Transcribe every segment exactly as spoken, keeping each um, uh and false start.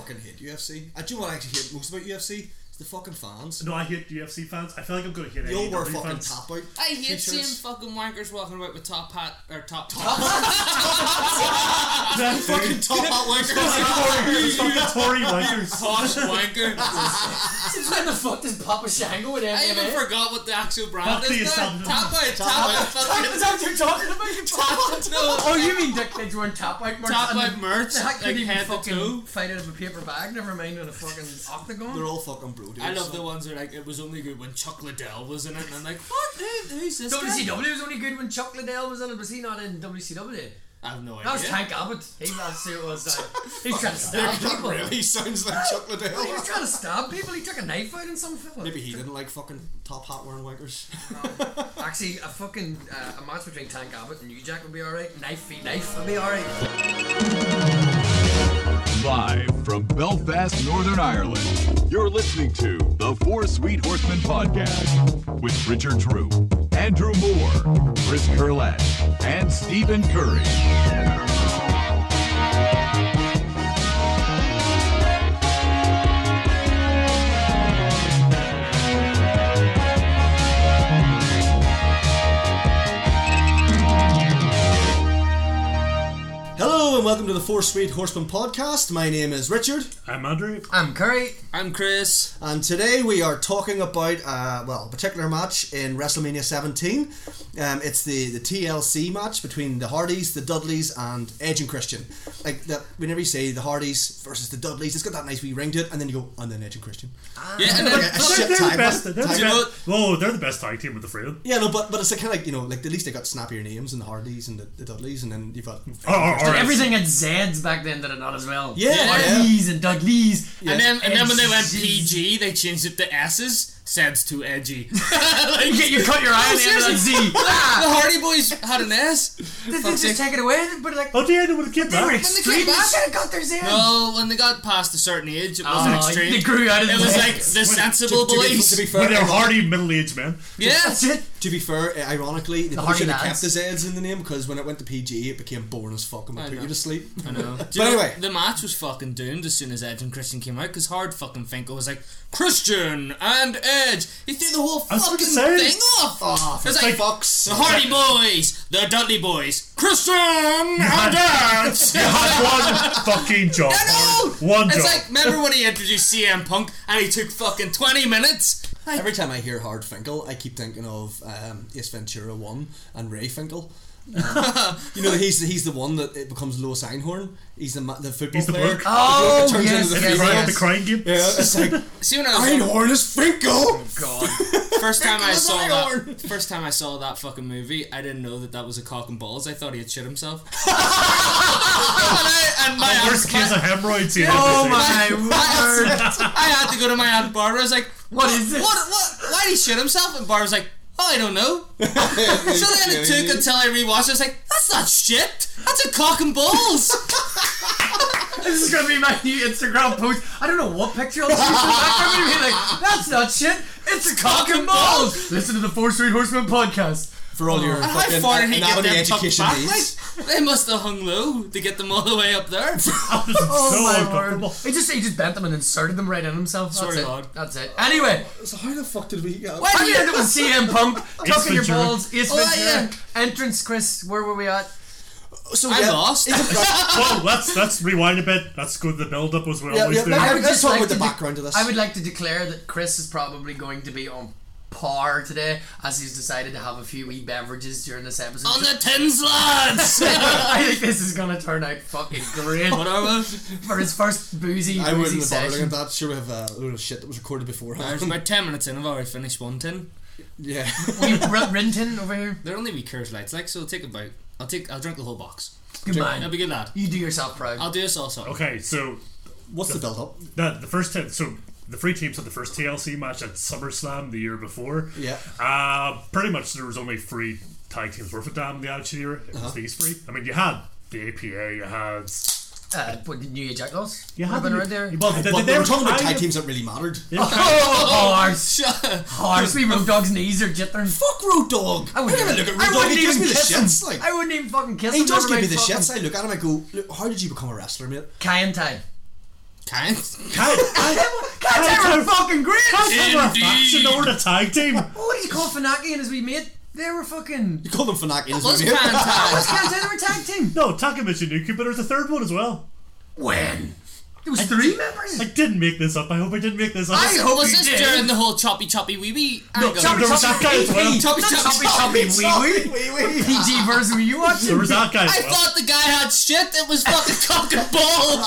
fucking hate U F C. I do you know what I actually hate most about U F C? It's the fucking fans. No, I hate U F C fans. I feel like I'm going to hate They all A E W wear fucking fans. top out. I hate t-shirts. seeing fucking wankers walking about with top hat or top top. That's Fucking top hat wankers. fucking Tory wankers. Posh wanker. Since when the fuck does Papa Shango with M I M A? even forgot what the actual brand Fuck the is now. establishment. Top out, top out. Is that what you're talking about? Top out. No. Oh, you mean Dick kids wearing top white merch? Top and out merch, The heck like could even head to fucking toe. fight out of a paper bag, never mind on a fucking octagon. They're all fucking bro dudes. I love so. the ones that are like, it was only good when Chuck Liddell was in it, and I'm like, what? Who, who's this W C guy? W was only good when Chuck Liddell was in it. Was he not in W C W? I have no idea. That was Tank Abbott. He was who it was. Uh, he was trying to stab That people. really sounds like Chuck He was Liddell. trying to stab people. He took a knife out in some film. Maybe he didn't like fucking top hat wearing wankers. Actually, a fucking uh, a match between Tank Abbott and New Jack would be alright. Knife v knife would be alright. Live from Belfast, Northern Ireland, you're listening to the Four Sweet Horsemen podcast with Richard Drew, Andrew Moore, Chris Curlett, and Stephen Curry. Hello and welcome to the Four Sweet Horsemen podcast. My name is Richard, I'm Andrew. I'm Curry. I'm Chris. and today we are talking about uh, well, a particular match in WrestleMania seventeen. Um, it's the, the T L C match between the Hardys, the Dudleys, and Edge and Christian. Like that, whenever you say the Hardys versus the Dudleys, it's got that nice wee ring to it, and then you go, and then Edge and Christian. Yeah, and then, Like a They're, shit they're the time. best. They're the time. you know best. Whoa, they're the best tag team with the three of them. Yeah, no, but but it's kind of like, you know, like at least they got snappier names in the Hardys and the, the Dudleys, and then you've got Or, or, or Everything had Z's back then, did it not as well? Yeah, yeah. Hardys and Dudleys. and then and then when they went Edges. P G, they changed it to S's. Said's too edgy. You, get, you cut your eye on the end of that Z. the Hardy Boys had an S. Did they Fuck's just sake. take it away? But like, Oh, yeah, they would have kept they were that. extreme. came They back- should have got their Z. No, when they got past a certain age, it wasn't Oh, extreme. they grew out of It the was legs. like the sensible to, to, be, boys. to be When fair, they're ironic- hardy middle-aged men. Yeah. That's it. to be fair, uh, ironically, they The probably should have Hardy kept the lads. Z's in the name, because when it went to P G, it became boring as fuck and would I put know. you to sleep. I know. But Do you know, anyway. the match was fucking doomed as soon as Edge and Christian came out, because Hard fucking Finkel was like, Christian and Edge. He threw the whole I was fucking gonna say. thing off. Oh, It was for like, fuck's the Hardy Boys, the Dudley Boys, Christian and Edge. You had one fucking job. I know! One It's job. like, remember when he introduced C M Punk and he took fucking twenty minutes? Like, Every time I hear Hard Finkel, I keep thinking of um, Ace Ventura one and Ray Finkel. Um, you know, he's he's the one that it becomes Lois Einhorn. He's the ma- the football He's the player. bloke. Oh, The bloke that turns yes, into the yes, female. yes. the crying game. Yeah, it's like see when I was Einhorn is Finkel. God. first time I Finkel is saw Einhorn. that first time I saw that fucking movie, I didn't know that that was a cock and balls. I thought he had shit himself. and I, and my Worst aunt, case my, of hemorrhoids. you Oh know, my word. I had to go to my aunt Barbara. I was like, What is this? What? What? Why did he shit himself? And Barbara's like, oh, I don't know. So then it took until I rewatched it. I was like, that's not shit. That's a cock and balls. This is gonna be my new Instagram post. I don't know what picture I'll choose. I'm gonna be like, that's not shit. It's a cock and balls. Listen to the Four Street Horsemen podcast. For all your And how fucking far did he get anatomy them tucked education back? needs. Like, they must have hung low to get them all the way up there. Oh so my uncomfortable. word. He just he just bent them and inserted them right in himself. That's Sorry, it. Lord. That's it. Anyway, So how the fuck did we get? Why I mean, it was C M Punk, tucking your Ventura. balls, Ace Oh, Ventura, yeah. entrance, Chris. Where were we at? So I'm yeah, lost. is it- right, Well, let's let's rewind a bit. Let's go to the build up as we Yeah, always yeah, do. let- I would Let's just talk like about the to de- background to this. I would like to declare that Chris is probably going to be on par today, as he's decided to have a few wee beverages during this episode. On the tins, lads. I think this is gonna turn out fucking great What are we? for his first boozy, I boozy wouldn't have bothered session. at that. Sure, we have a load of shit that was recorded beforehand. There's about ten minutes in. I've already finished one tin. Yeah. We Rinton over here. They're only wee Coors Lights, like, so I'll take about. I'll take. I'll drink the whole box. Good I'll man. be a good lad. You do yourself proud. I'll do this also. Okay, so What's the build up? the the first t- so the three teams had the first T L C match at SummerSlam the year before. Yeah. Uh, pretty much there was only three tag teams worth a damn in the Attitude Era. It was Uh-huh. these three. I mean, you had the A P A, you had. Uh, what, the New Age Outlaws? You Would had have been the- around there. Well, they, But they, they they were talking about kind tag of- teams that really mattered. they were kind Oh, horse. Shut. Horse. We Road Dog's knees are jittering. Fuck Road Dog. I wouldn't I never even, look at I Road Dog. wouldn't He gives even me the kiss him. shits. Like I wouldn't even fucking kiss he him. does never give me mind the fucking- shits. I look at him. I go, look, how did you become a wrestler, mate? Kyan time. Kind. Can't, Kantai were fucking great. They were a faction, they were a tag team. What did you call Funaki and his wee mate? They were fucking. You call them Funaki as Was well. Kantai? Was Kantai they were a tag team? No, Takamichi Nuki, but there's a third one as well. When? There was three members? I didn't make this up. I hope I didn't make this up. I hope Was you this did. during the whole choppy choppy wee wee? No, angle? choppy, there was that guy as well. Choppy choppy Choppy choppy. choppy wee wee. P G version were you watching? There was that guy as I well. thought the guy had shit. It was fucking cock and balls.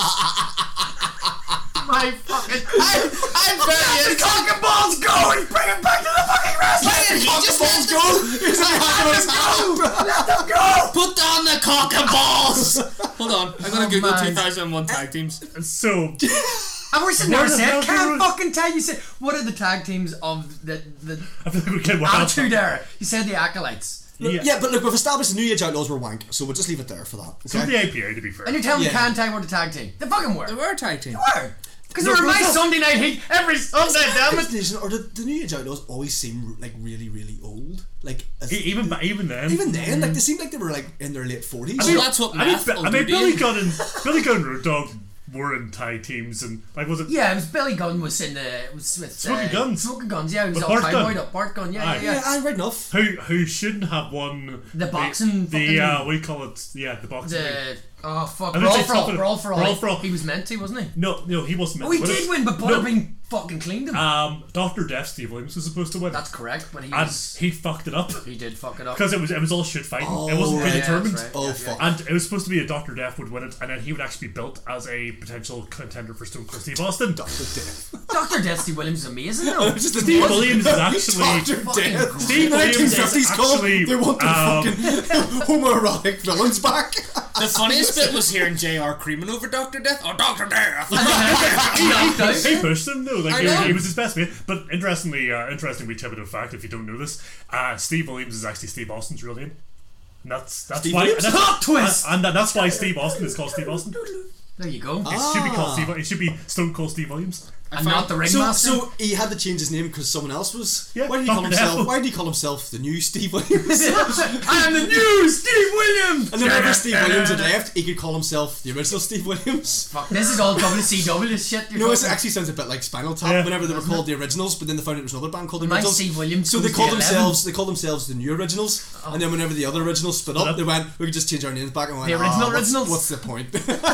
My fucking. I'm, I'm very The cock and balls go and bring him back to the fucking wrestling. He just let Go! He's in the Go! Let them go! Put down the cock and balls. Hold on, I'm gonna Oh, Google man. two thousand one tag teams. So, And we're sitting Where there the saying, hell can't did- fucking tell you. Said, what are the tag teams of the the I feel like we can wow. Attitude Era? You said the Acolytes. Yeah. Yeah, but look, we've established the New Age Outlaws were wank, so we'll just leave it there for that. So Okay? the A P A, to be fair. And you're telling me Yeah. Kantai were the tag team? They fucking were. They were a tag team. They were. Because they were my Sunday night heat every Sunday, damn it. Listen, or the, the New Age Outlaws always seem like really, really old. Like as, E- even ba- even then. even then, like they seem like they were like in their late forties. Well, that's what I mean, math Bi- will I mean do to Billy you. Gunn and Billy Gunn and Road Dogg were in tag teams, and like was it? Yeah, it was Billy Gunn was in the was with Smoking uh, Guns. Smoking Guns, yeah, he was With all Bart cowboyed Gunn. up. Bart Gunn, yeah, Aye. yeah, yeah, yeah. I right enough. Who who shouldn't have won The boxing The, fucking- uh, what do you call it? Yeah, the boxing. league. The oh fuck, I didn't Brawl say for all, something- Brawl for all. Brawl for all. He was meant to, wasn't he? No, no, he wasn't. Oh, he meant to did it. win, but No. Butterbean fucking cleaned him. Um, Doctor Death, Steve Williams was supposed to win, That's correct, but he and was he fucked it up he did fuck it up. because it was it was all shit fighting. Oh, it wasn't right. predetermined. Yeah, that's right. Oh Yeah, fuck! And it was supposed to be a Doctor Death would win it, and then he would actually be built as a potential contender for Stone Cold Steve Austin. Doctor Death. Doctor Death Steve Williams is amazing though. Just a Steve name. Williams is actually Doctor fucking Death. great. Steve Williams nineteen is fifties call. actually They want the um, fucking homoerotic villains back. The funniest bit was hearing J R creaming over Doctor Death. Oh, Doctor Death! He knocked out. He pushed him though, like I he, know. he was his best mate. But interestingly, uh, interestingly, tidbit fact, if you don't know this, uh, Steve Williams is actually Steve Austin's real name. And that's that's Steve why. Williams? And that's, Plot twist! And, and that's why Steve Austin is called Steve Austin. There you go. It should be called Ah. Steve. It should be Stone Cold Steve Williams. And not the So, ringmaster. so he had to change his name because someone else was. Yeah, why did he call Doctor himself? Death. Why did he call himself the new Steve Williams? I am the new Steve Williams. And then whenever Steve Williams had left, he could call himself the original Steve Williams. Fuck, this is all W C W shit. You know, it actually sounds a bit like Spinal Tap. Yeah. Whenever they were called the Originals, but then they found out there was another band called the My Originals. Steve Williams So they goes called to themselves. They called themselves the New Originals. And then whenever the other Originals split up, they went, "We could just change our names back." And went, The original "Ah, what's- Originals?" What's the point?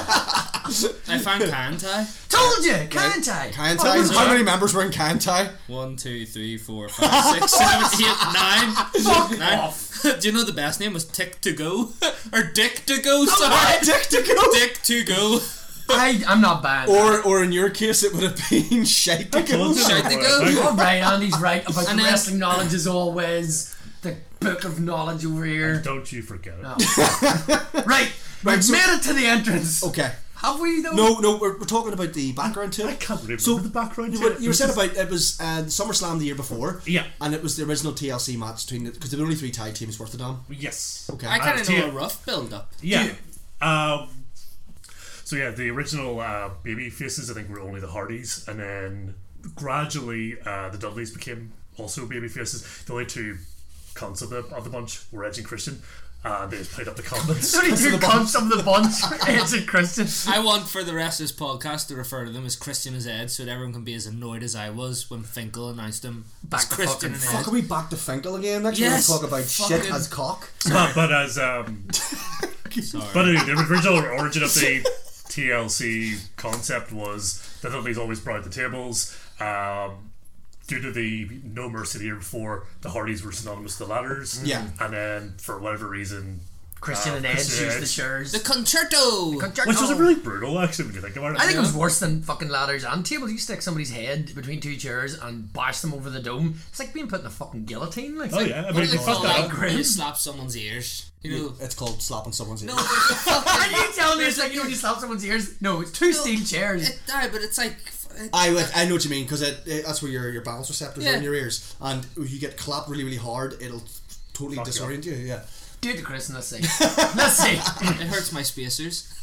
I found Kantai. Told you, can't I? Kantai. How many members were in Kantai? One, two, three, four, five, six, seven, eight, nine. Fuck Nine. off. Do you know the best name was Tick to Go? Or Dick to Go, sorry. Dick to go. Dick to Go. I, I'm not bad. Or, or in your case, it would have been Shite to go. told you. Shite to Go. All right, Andy's right about And the then- wrestling knowledge as always. The book of knowledge over here. Don't you forget it. Right, Right, we've so- made it to the entrance. Okay. Have we though? No, no, we're, we're talking about the background to it. I can't remember So the background. You to were, it. you were saying about it was uh, SummerSlam the year before. Yeah. And it was the original T L C match between because there were only three tag teams worth a damn. Yes. Okay. I kind Uh, of know T- a rough build up. Yeah. Um, so yeah, the original uh, baby faces I think were only the Hardys, and then gradually uh, the Dudleys became also baby faces. The only two cunts of the of the bunch were Edge and Christian. Uh, they just played up the comments. There's only two cunts of the bunch. Edge and Christian. I want for the rest of this podcast to refer to them as Christian as Ed so that everyone can be as annoyed as I was when Finkel announced him Back as to Christian fucking and Fuck, Ed. are we back to Finkel again? Next Yes, we're going to talk about fucking- shit as cock. but, but as um, Sorry. but anyway, the original origin of the T L C concept was the Dudleys always brought the tables. Um, due to the No Mercy the year before, the Hardys were synonymous with the ladders. Yeah. And then for whatever reason, Christian uh, and Edge Christian used Edge, the chairs. The Concerto! which was a really brutal actually when you think about it. I think it was worse than fucking ladders and tables. You stick somebody's head between two chairs and bash them over the dome. It's like being put in a fucking guillotine. Like, Oh yeah, I What mean, do they call fuck that? that. When you slap someone's ears. You know. It's called slapping someone's ear. No, there's a fucking. Are you telling me it's like you know when you slap someone's ears? No, it's two steel chairs. It, aye, but it's like. It, I like, I know what you mean because it, it, that's where your, your balance receptors Yeah. are in your ears, and if you get clapped really really hard, it'll totally Fuck disorient you. Yeah. Do it to Chris and let's see. Let's see. it hurts my spacers.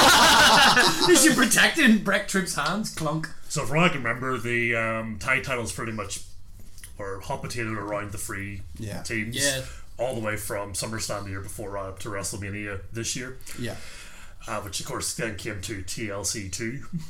This you protecting Breck Troop's hands. Clunk. So from what I can remember, the um, tag titles pretty much were hot potatoed around the three Yeah. teams, Yeah. all the way from SummerSlam the year before right up to WrestleMania this year, Yeah. uh, which of course then came to T L C two.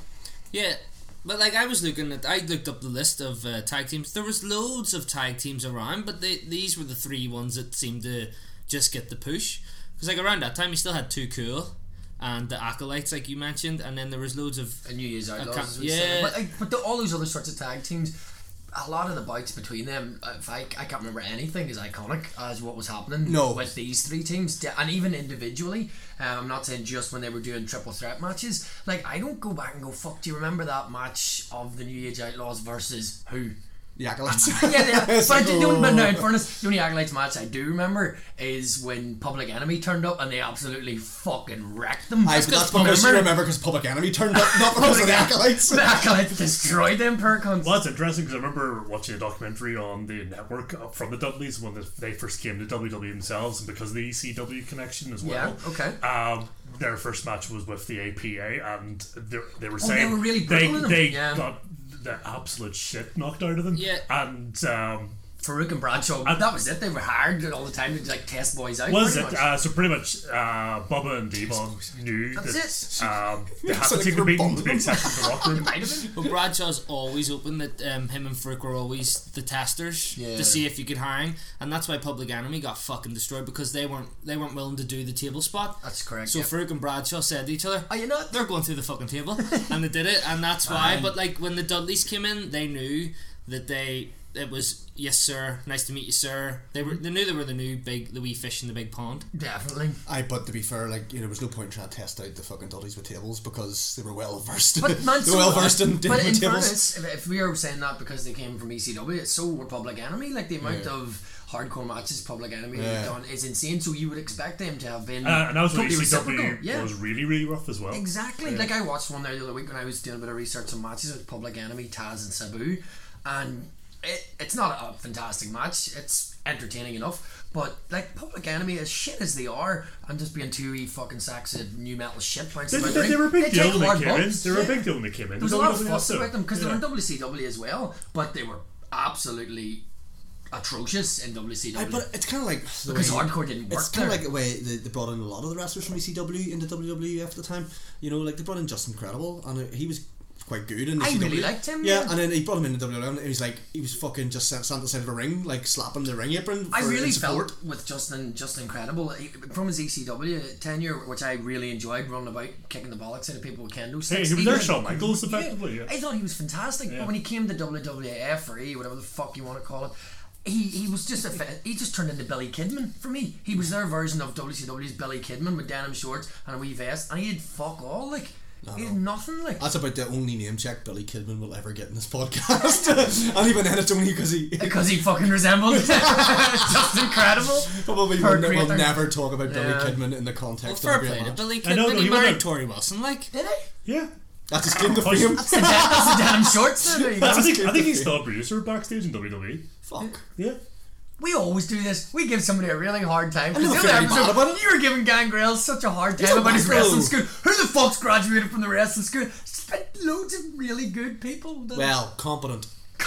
Yeah, but like I was looking at, I looked up the list of uh, tag teams. There was loads of tag teams around, but they, these were the three ones that seemed to just get the push. Because like around that time, you still had Too Cool and the Acolytes, like you mentioned, and then there was loads of And New Year's Outlaws, ca- as we yeah. said. But, like, but the, all those other sorts of tag teams, a lot of the bouts between them, if I, I can't remember anything as iconic as what was happening No. with these three teams, and even individually. Um, I'm not saying just when they were doing triple threat matches. Like, I don't go back and go, fuck, do you remember that match of the New Age Outlaws versus who? The Acolytes. yeah, yeah. It's But, like, I, the only, but no, in oh. fairness, the only Acolytes match I do remember is when Public Enemy turned up and they absolutely fucking wrecked them. Aye, but that's because you remember because Public Enemy turned up, not because of the Acolytes. The Acolytes destroyed them per cons. Well, that's interesting because I remember watching a documentary on the network from the Dudleys when they first came to W W E themselves, and because of the E C W connection as well. Yeah, okay. Um, their first match was with the A P A, and they, they were Oh, saying they were really they, brutal in them. they Yeah. got the absolute shit knocked out of them. Yeah. And um, Farouk and Bradshaw, And- that was it. They were hired all the time to like test boys out. was pretty it? much. Uh, so pretty much, uh, Bubba and Devon knew That's that um, they had So to they take the were beating to bummed. be accepted in the locker room. Might have been. But Bradshaw's always open that um, him and Frick were always the testers Yeah. to see if you could hire him, and that's why Public Enemy got fucking destroyed because they weren't they weren't willing to do the table spot. That's correct. So yep. Frick and Bradshaw said to each other, Are you not? they're going through the fucking table, and they did it, and that's why. Aye. But like when the Dudleys came in, they knew that they it was yes sir, nice to meet you sir. They were they knew they were the new big the wee fish in the big pond. Definitely. Aye, but to be fair, like, you know, there was no point in trying to test out the fucking Dudleys with tables because they were well versed. But man, they so were well versed in dealing But in with tables. fairness, if, if we are saying that because they came from E C W, it's so were Public Enemy. Like the amount Yeah. of hardcore matches Public Enemy Yeah. have done is insane. So you would expect them to have been Uh, and that was when totally E C W reciprocal. Yeah. was really, really rough as well. Exactly. Like I watched one there the other week when I was doing a bit of research on matches with Public Enemy, Taz and Sabu, and it, it's not a fantastic match. It's entertaining enough, but like Public Enemy, as shit as they are, and just being two wee fucking sacks of new metal shit points. They, about they, the they were a ring, big they deal take when hard they came in. bumps. They were a Yeah. big deal when they came in. There was a lot of W W E fuss also. about them because they Yeah. were in W C W as well, but they were absolutely atrocious in W C W. Aye, but it's kind of like the because way- hardcore didn't work It's kind there. of like the way they, they brought in a lot of the wrestlers from E C W into W W E at the time. You know, like they brought in Justin Credible, and uh, he was quite good in I E C W. really liked him, Yeah, yeah. and then he brought him into W W E, and he was like, he was fucking just stand on the side of a ring, like slapping the ring apron. For I really in support. felt with Justin Justin Credible he, from his E C W tenure, which I really enjoyed, running about kicking the bollocks out of people with kendo Hey, sticks. he was Even- their Shawn Michaels, effectively. Yeah. I thought he was fantastic, Yeah. but when he came to W W F or E, whatever the fuck you want to call it, he he was just a fa- he just turned into Billy Kidman for me. He was their version of W C W's Billy Kidman with denim shorts and a wee vest, and he had fuck all like. He had nothing like. That's about the only name check Billy Kidman will ever get in this podcast. And even then, it's only because he Because he fucking resembled just incredible. probably Her will, will creator. never talk about Billy Yeah. Kidman in the Well, context fair of a great play to match. Billy I know, Kidman. no, He he went married out- Tori Wilson, like. Did he? Yeah. That's his claim to Push- fame. That's the, de- that's the denim shorts. There you go. I think I think he's still a producer backstage in W W E. Fuck. Yeah. We always do this. We give somebody a really hard time. I never The feel other any bad episode, about it. You were giving Gangrel such a hard He's time a about his macro. wrestling school. Who the fuck's graduated from the wrestling school? Spent loads of really good people. Well, competent.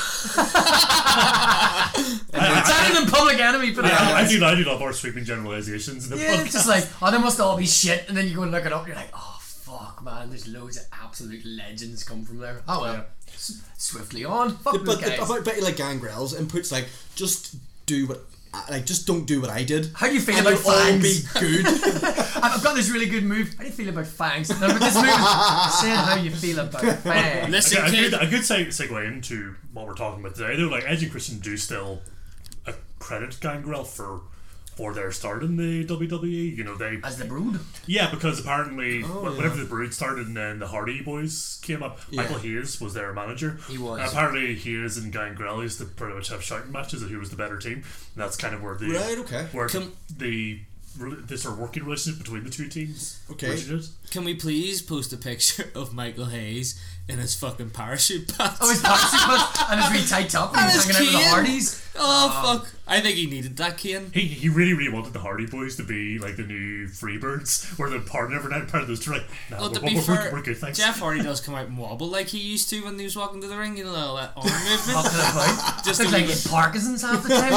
I, Better than Public Enemy for I, that. I, I do I do love our sweeping generalizations in the Yeah, podcast. it's just like, oh, they must all be shit. And then you go and look it up, you're like, oh, fuck, man. There's loads of absolute legends come from there. Oh, well. Yeah. S- swiftly on. Fuck But those the, guys. about Betty like Gangrel's inputs, like, just do what, like, just don't do what I did. How do you feel and about it'll all be fangs? good. I've got this really good move. How do you feel about fangs? No, but this move is saying how you feel about fangs. Listen, a, a kid. good, a good seg- segue into what we're talking about today. Though, like Edge and Christian do still uh, credit Gangrel for for their start in the W W E. You know, they As the Brood. yeah because apparently Oh, wh- yeah. whenever the Brood started and then the Hardy Boys came up, Yeah. Michael Hayes was their manager. He was. And apparently Hayes and Gangrel used to pretty much have shouting matches of who was the better team. And that's kind of where the Right, okay. where Come- the re- the sort of working relationship between the two teams Okay. originated. Can we please post a picture of Michael Hayes in his fucking parachute pants? Oh, his parachute pants and his wee tight top and And he's his hanging out with the cane. Hardys. Oh fuck! I think he needed that cane. He, he really really wanted the Hardy Boys to be like the new Freebirds, where they're partner every night, part of those two. Like, no, Well, we're, to we're, be we're, fair, we're good, thanks. Jeff Hardy does come out and wobble like he used to when he was walking to the ring. You know, all that arm movement. Up to the point. Just Just a look like wee he had Parkinson's half the time.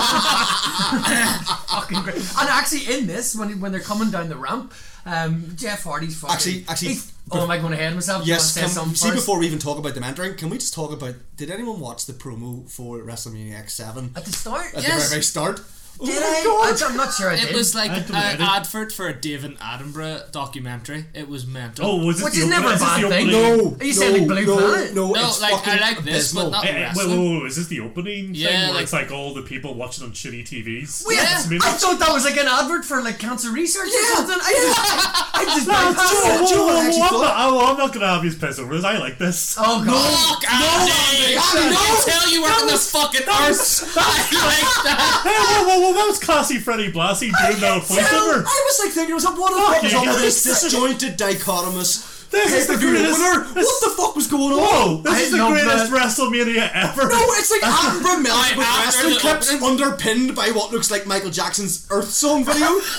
Fucking great. And actually, in this, when when they're coming down the ramp, um, Jeff Hardy's fucking. Actually- actually- he's Oh, am I going ahead of myself? Do you Yes, want to say can, something see first? before we even talk about the mentoring, can we just talk about, did anyone watch the promo for WrestleMania X seven At the start? at the Yes. very, very start? Did oh my I? God. I'm not sure I did. It was like I an don't know, I didn't- advert for a David Attenborough documentary. It was mental. Oh, was this Which the is opening? never a Is this bad the thing. opening? No, Are you no, saying like Blue no, Planet? no, No, it's like, I fucking like this, but abysmal. not- Eh, eh, wait, wrestling. wait, wait, is this the opening Yeah, thing where like- it's like all the people watching on shitty T Vs? Wait, Yeah. It's made- I thought that was like an advert for like cancer research or something. I just, I just No, bypassed Joe, it. do you know what I Joe, actually I'm, thought? not, I'm, I'm not gonna have you piss over this. I like this. Oh god. Fuck Andy! Andy, no! I tell you we're in the fucking earth. I like that. Hey, whoa, whoa, whoa, that was classy Freddie Blassie doing the I voiceover. was like thinking, it was like, what the fuck was you up with guys. this disjointed dichotomous This is the pay-per-view greatest- opener? this- What the fuck was going on? Whoa, this I is the love greatest that. WrestleMania ever. No, it's like Attenborough melted I- with after wrestling the clips opening- underpinned by what looks like Michael Jackson's Earth Song video. What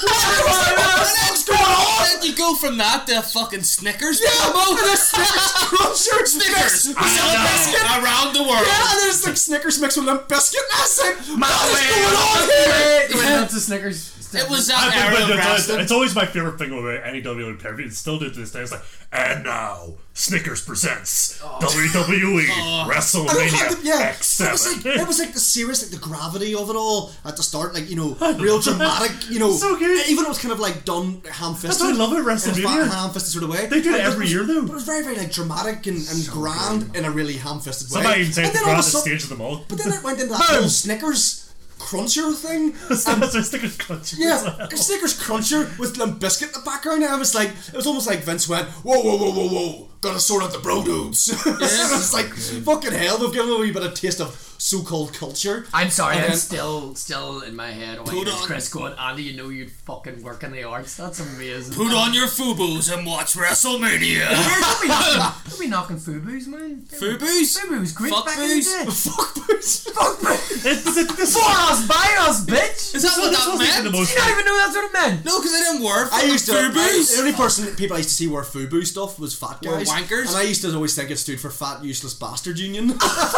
the fuck's going on? Then you go from that to fucking Snickers. Yeah, promo. and a Snickers Cruncher Snickers. mix with Limp Bizkit. Around the world. Yeah, and there's like Snickers mixed with Limp Bizkit. And I was like, My what is way. going on here? Wait, that's a Snickers. It was I- that but- era but of it's, wrestling. it's always my favorite thing about any W W E pay-per-view. It's still do to this day. It's like, and now Snickers presents W W E I don't have WrestleMania the- yeah, X it was seven. like it was like the serious, like the gravity of it all at the start, like you know, real dramatic, you know, So good. even it was kind of like done ham-fisted. That's what I love about WrestleMania. in a fat ham-fisted sort of way. They do it But every was- year, though. But it was very, very like dramatic and, and grand in a really ham-fisted way. Somebody even said And the then all of a grandest sudden- stage of them all. But then it went into that whole Snickers Cruncher thing. That's a Snickers Crunch. Yeah, Snickers Cruncher with Limp Bizkit in the background. And I was like, it was almost like Vince went, whoa, whoa, whoa, whoa, whoa, gotta sort out the bro dudes. It's like, fucking hell, they've given a wee bit of taste of so-called culture. I'm sorry, And I'm then- still still in my head. Put When on- Chris going, Andy, you know you'd fucking work in the arts. That's amazing. Put on your FUBUs and watch WrestleMania. Don't be knocking, don't be knocking FUBUs, man. FUBUs? FUBUs, great Fuck back boos. in the day. Fuck boots. Fuck boos. It's, it's, this For us, by us, bitch. Is that what this that wasn't meant? the most. You don't even know that's what it meant. No, because I didn't wear I used to. I, FUBUs. the only person people I used to see wear FUBU stuff was fat Were guys. wankers? And I used to always think it stood for Fat Useless Bastard Union.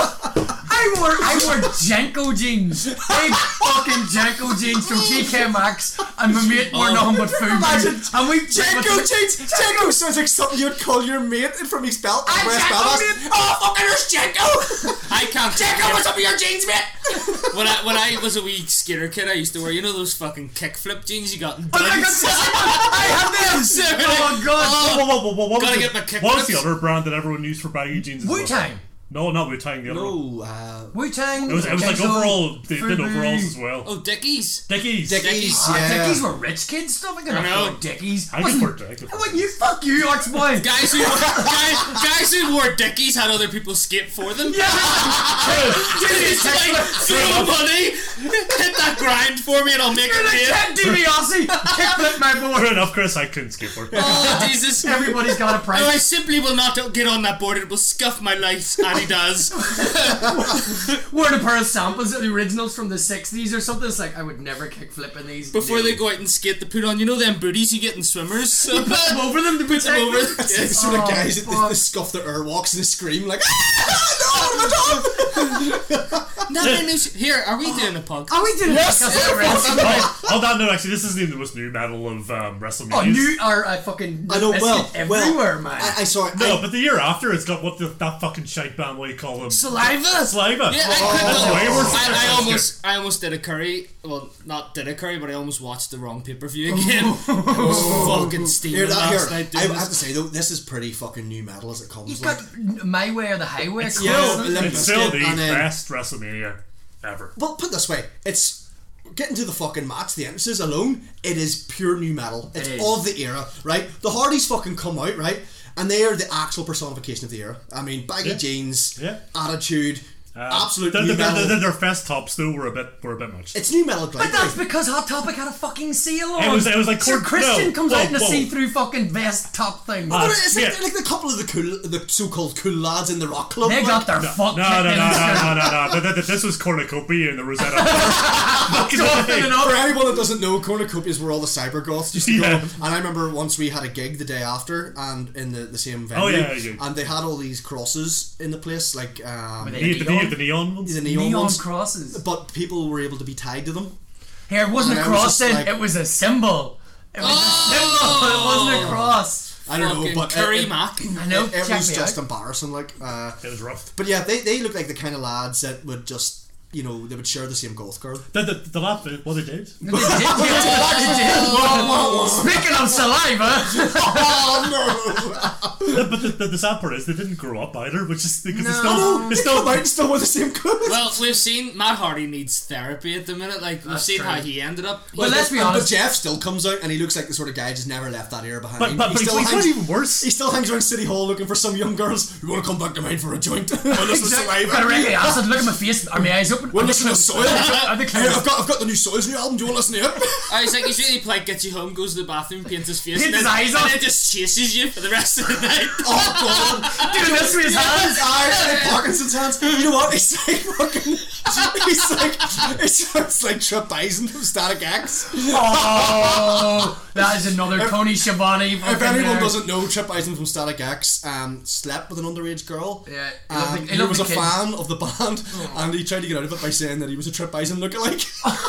I wore I wore Jenko jeans, big fucking Jenko jeans from T K Maxx, and my mate wore nothing but Imagine FUBU. And we Jenko jeans. Jenko sounds like something you'd call your mate from his belt. I'm West Jenko, Belfast. mate. Oh, fucking there's Jenko. I can't. Jenko, what's up with your jeans, mate? When I when I was a wee skater kid, I used to wear, you know, those fucking kickflip jeans you got in Oh my God, Duds? I had them. So, Oh god. Whoa, whoa, whoa, whoa, what Gotta was get the, my kick what was the flips. other brand that everyone used for baggy jeans? as well? Wu Tang. No, not Wu Tang. The other one. No, uh, Wu Tang. It was, it was like overall. They did overalls as well. Oh, Dickies. Dickies. Dickies. Ah, Yeah. Dickies were rich kids stuff. I could I know. afford Dickies. I could work. I could What you fuck you, arch boy. Guys who guys, guys who wore Dickies had other people skate for them. Yeah. It's like, throw money, hit that grind for me and I'll make You're like it Ted DiBiase. Kickflip my boy. Fair enough, Chris. I couldn't skateboard. Oh, Jesus. Everybody's got a No, price. I simply will not get on that board. It will scuff my life, and he does. Wearing a pair of samples of the originals from the sixties or something. It's like I would never kickflip in these. Before No. they go out and skate, they put on, you know, them booties you get in swimmers. So Put them over them to put them over. It's like the Yes. sort of Oh, guys that they, fuck. they scuff their airwalks and they scream like, ah, no, my dog. Nothing is here. Are we doing a podcast? Are we doing Yes. this? Already? Oh, on that note, actually, this isn't even the most new metal of um, WrestleMania. Oh, new are uh, fucking I know, well, biscuit well, everywhere, man. I, I saw it. No, I, but the year after, it's got what the, that fucking shite band, what do you call them? Saliva. Saliva. Yeah, I, Oh, could that's not- way worse. I, I almost, I almost did a curry. Well, not did a curry, but I almost watched the wrong pay per view again. I was fucking steaming here, that, last here. night. I doing have to this. say though, this is pretty fucking new metal as it comes. You've like. got My Way or the Highway. It's Yeah, still, Limp it's still Bizkit, the and then- best WrestleMania ever. Well, put it this way, it's getting to the fucking match, the entrances alone, it is pure new metal. It's It is. of the era, right? The Hardys fucking come out, right? And they are the actual personification of the era. I mean, baggy Yeah. jeans, Yeah. attitude, Uh, absolute their, new their, metal. their, their fest tops though were a bit were a bit much. It's new metal, But like, that's because Hot Topic had a fucking seal on. It was- it was like Sir Cor- Christian no, comes whoa, out in a whoa. see-through fucking vest top thing. Uh, But it's like, yeah. they're like the couple of the cool, the so-called cool lads in the rock club. they like, got their No, fuck no, kicked no, no, in no, the no, no, no. Th- th- This was Cornucopia and the Rosetta. Back in the Dwarfing day. it up. For anyone that doesn't know, cornucopias were all the cyber goths used to Yeah. go. And I remember once we had a gig the day after, and in the, the same venue, Oh, yeah, yeah. and they had all these crosses in the place, like um, Were The, they the, neon? the neon ones. the neon, Neon ones. crosses. But people were able to be tied to them. Here, it wasn't And a I was cross just then, like- it was a symbol. It was a symbol, it wasn't a cross. I don't know, Fucking but Curry it, it, Mac. I know. it, it check was me just out. embarrassing. Like, uh, It was rough. but yeah, they they look like the kind of lads that would just, you know, they would share the same goth girl. The, the, the lap, well, they did. They did, yeah, they did. Speaking of saliva, Oh The- but the, the, the sad part is they didn't grow up either, which is because it's No. still, no! it's They come still out and still with the same clothes. Well, we've seen Matt Hardy needs therapy at the minute. Like we've That's seen true. how he ended up. He- Well, let's be And- honest. But Jeff still comes out and he looks like the sort of guy who just never left that era behind. But, but, he but still he's hangs, not even worse. he still hangs around City Hall looking for some young girls who want to come back to mine for a joint. Well, this is Got a saliva. regular acid. Look at my face. Are my eyes open? Well, listen to Soil. Are they Hey, closed? I've got I've got the new Soil's new album. Do you want to listen to it? I was like, he's really polite, gets you home, goes to the bathroom, paints his face, Paints and, then, his eyes and off. then just chases you for the rest of the night. Oh god. Doing this with his hands. Aye, like Parkinson's hands. You know what? It's like fucking. It's like it sounds like Trip Bison from Static X. Oh, that is another Tony Schiavone. If fucking anyone there. doesn't know, Trip Bison from Static X um, slept with an underage girl. Yeah, he Um, loved the- he he loved was the a kid. fan of the band, and he tried to get out of it by saying that he was a Trip Bison lookalike.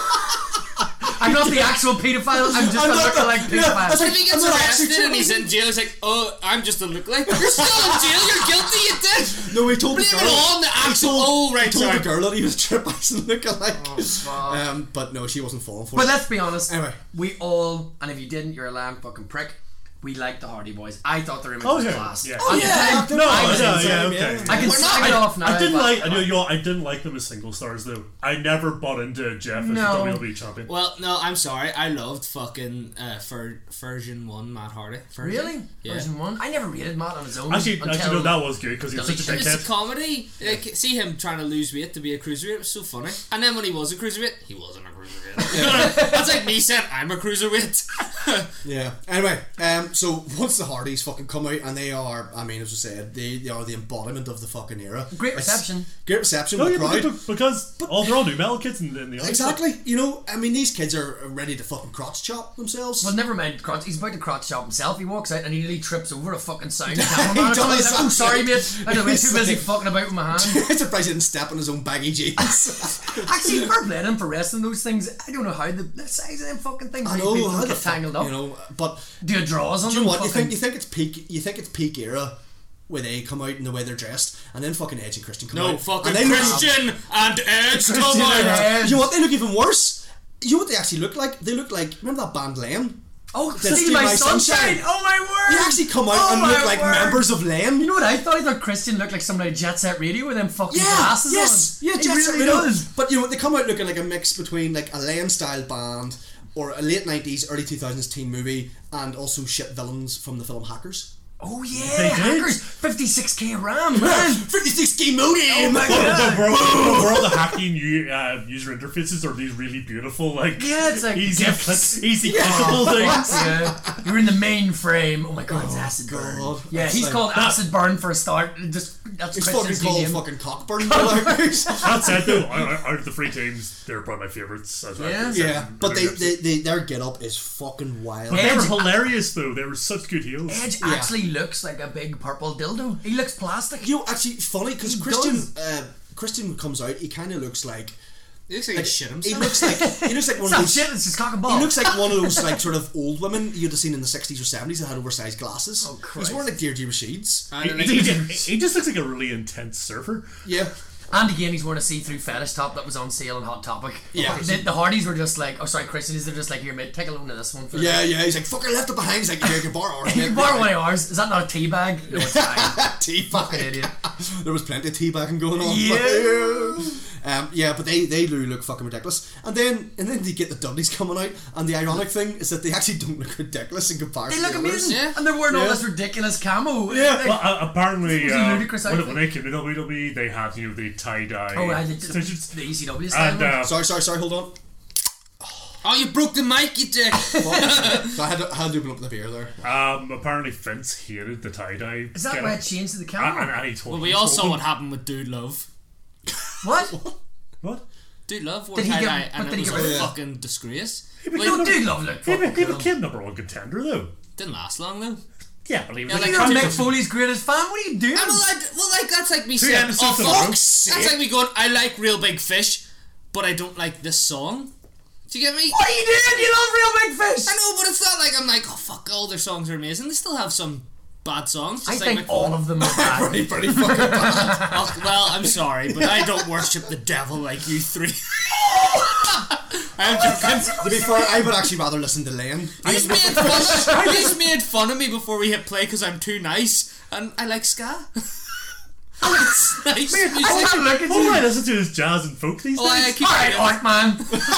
I'm not the actual paedophile. I'm just I'm a not the- lookalike yeah, pedophile. that's If he I'm gets not actually arrested and he's Trip in jail, he's like, oh, I'm just a lookalike. You're still in jail, you're guilty, you did. No, he told Blame the it girl. on the he actual. told, Oh, right, he told sorry. the girl that he was a Trip Bison lookalike. Oh, fuck. um, but no, she wasn't falling for But it. let's be honest. Anyway. We all, and if you didn't, you're a lamb fucking prick. We like the Hardy Boys. I thought their image Oh, was yeah. class. Yeah. Oh, At the yeah, time, they're No, fine. yeah, It's yeah, insane, okay. I can We're not- suck it off now. I didn't but- like. I know, you know, I didn't like them as single stars though. I never bought into Jeff as No. the W W E champion. Well, no, I'm sorry. I loved fucking uh, for version one Matt Hardy. Version. Really? Yeah. Version one? I never rated Matt on his own. Actually, until actually, no, that was good because he was such a Deletion. It was a dickhead. comedy. Like, see him trying to lose weight to be a cruiserweight. It was so funny. And then when he was a cruiserweight, he wasn't a cruiserweight. That's like me saying I'm a cruiserweight. Yeah. Anyway, um, so once the Hardys fucking come out, and they are, I mean, as I said, they, they are the embodiment of the fucking era. Great It's- reception. Great reception No, with yeah, the crowd. but- because all they're all new metal kids in, in the audience. Exactly. You know, I mean, these kids are ready to fucking crotch chop themselves. Well, never mind. Crotch. He's about to crotch chop himself. He walks out and he nearly trips over a fucking sound cameraman. He does, He's like, oh, sorry, mate. I don't know. He's Too busy like- fucking about with my hand. it's surprised he didn't step on his own baggy jeans. Actually, fair play to him for wrestling those things. I don't know how the, the size of them fucking things. I these know people how the get fuck, tangled up. you know, but Do draws on do you them. know what? You fucking- think you think it's peak? You think it's peak era where they come out in the way they're dressed, and then fucking Edge and Christian come No, out. fucking and they look- Christian and Edge come Christian and out. Edge. You know what? They look even worse. You know what they actually look like? They look like, remember that band Len? Oh, Steal Steal My My Sunshine. Sunshine. Oh my word. They actually come out Oh and my look like word. members of Len. You know what I thought? I thought Christian looked like somebody at Jet Set Radio with them fucking Yeah, glasses yes, on. yeah, He Jet Set really Radio. does. But you know, they come out looking like a mix between like a Len style band or a late nineties, early two thousands teen movie, and also shit villains from the film Hackers. Oh yeah, They did. hackers. fifty-six K RAM, man. fifty-six K modem. Oh my But, god. but, where, all- where all the hacky new uh, user interfaces are these really beautiful, like, Yeah, it's like easy, gifs. click, easy clickable things. Yeah, you're in the main frame. Oh my god, it's acid burn. God. Yeah, That's he's like- called acid burn for a start. Just that's It's fucking Christian's new called name. fucking Cockburn. Like, That said, though, out out of the three teams, they're probably my favourites as well. Yeah. yeah, but they, Really they, they their get up is fucking wild. But they were Edge- hilarious, though. They were such good heels. Edge Yeah. actually looks like a big purple dildo. He looks plastic. You know, actually funny because He Christian does. uh, Christian comes out. He kind of looks like He looks like, like he shit he himself. looks like he looks like one It's of not those. shit. It's just cock and ball. He looks like one of those like sort of old women you'd have seen in the sixties or seventies that had oversized glasses. Oh, He's Christ. wearing like Deirdre Rasheeds. I He, don't he, think he- he's- he just looks like a really intense surfer. Yeah, And again, he's wearing a see-through fetish top that was on sale on Hot Topic. Yeah. The, the Hardys were just like, oh sorry, Christian, is they're just like, here mate, take a loan of this one. For yeah, yeah. He's like fucking left it behind. He's like, here you can borrow it. You can borrow one of ours. Is that not a tea bag? No, it's fine. Tea Fucking bag. idiot. There was plenty of teabagging going on. Yeah. Um, yeah, but they they do look fucking ridiculous. And then and then they get the Dudleys coming out, and the ironic thing is that they actually don't look ridiculous in comparison. They look to the others. amazing. Yeah. And they're wearing all Yeah. this ridiculous camo. Yeah. Like, Well, uh, apparently, It's a uh, ludicrous when, outfit. when they came to W W E, they had, you know, the tie-dye oh, I did stitches. the E C W style. And, uh, Sorry, sorry, sorry. Hold on. Oh, you broke the mic, you dick. So I had to, had to open up the beer there. um, apparently Vince hated the tie-dye. Is that get why up. it changed to the And, camo? and, and he told Well, he we all told saw them- what happened with Dude Love. What? What? Dude Love wore Did he tie get- dye, but and did it he was get a rid of it? fucking disgrace. but Like, no, No, dude, love look He, fucking he cool. became number one contender, though. didn't last long though. Yeah, but he was Yeah, like, like, You're Come Mick to- Foley's greatest fan. What are you doing? And well, I, well, like that's like me Three saying, episodes oh in a fuck, row. that's like me going, I like Real Big Fish, but I don't like this song. Do you get me? What are you doing? You love Real Big Fish. I know, but it's not like I'm like, oh fuck, all their songs are amazing. They still have some bad songs. I Just like think Mick all Foley. of them are bad. Pretty, pretty fucking bad. Oh, well, I'm sorry, but I don't worship the devil like you three. I'm joking. To be fair, I would actually rather listen to Len. You made fun of, you made fun of me before we hit play because I'm too nice, and I like ska. It's nice music. I want to look at All you. I listen to is jazz and folk these Oh, I days. keep Alright, Art Man.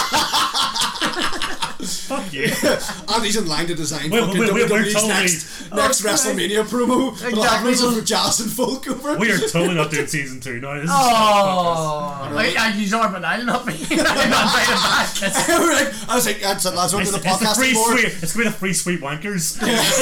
Fuck you. Andy's in line to design Wait, fucking wait, wait, we're W W E's totally- next, next WrestleMania promo. It'll have Exactly. loads of jazz and folk over. We are totally not doing season two now. This is Oh, I, I use Art Man. I'll not be. I'm not playing it back. It's- We're like- I was like, that's it, lads, we're It's, to it's the the podcast free anymore. sweet. It's gonna be the free sweet wankers.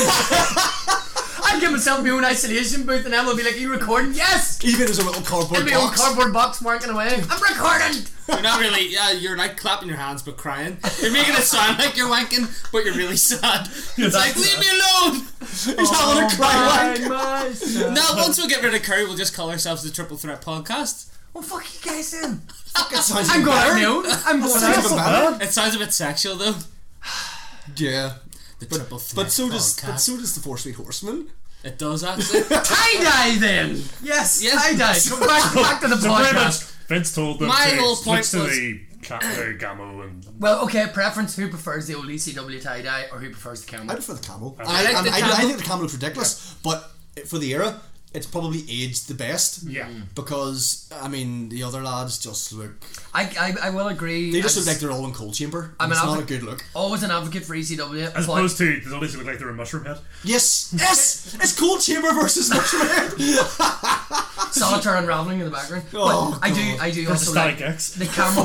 I'd give myself my own isolation booth, and Emma will be like, "Are you recording?" Yes. Even as a little cardboard In my own box. cardboard box, working away. I'm recording. You're not really, yeah, you're like clapping your hands but crying. You're making it sound like you're wanking, but you're really sad. It's like, leave me alone! He's having a cry wank. myself. Now, once we get rid of Curry, we'll just call ourselves the Triple Threat Podcast. Well, fuck you guys then. It sounds I'm even going out better. on my own. I'm going Sounds even out. better. It sounds a bit sexual, though. Yeah. The But, Triple Threat but so does Podcast. but so does the Four Sweet Horsemen. It does, actually. Tie dye then. Yes, Yes. tie dye. Go back, back to the So pretty much, podcast. Vince told them My to whole switch point to was- the ca- uh, Gamo and Well, okay, preference. Who prefers the old E C W tie dye, or who prefers the I camel? prefer the camel. I I, like and the I, camel. I think the camel looks ridiculous, but for the era, it's probably aged the best. yeah. Because I mean, the other lads just look. I, I, I will agree. They just as look like they're all in cold chamber. I'm it's an not a advo- good look. always an advocate for E C W. As but opposed to the Dudleys who look like they're a mushroom head. Yes, yes, it's cold chamber versus mushroom head. solitaire unraveling in the background. Oh, but I do, I do Versus also like Static X. the camel.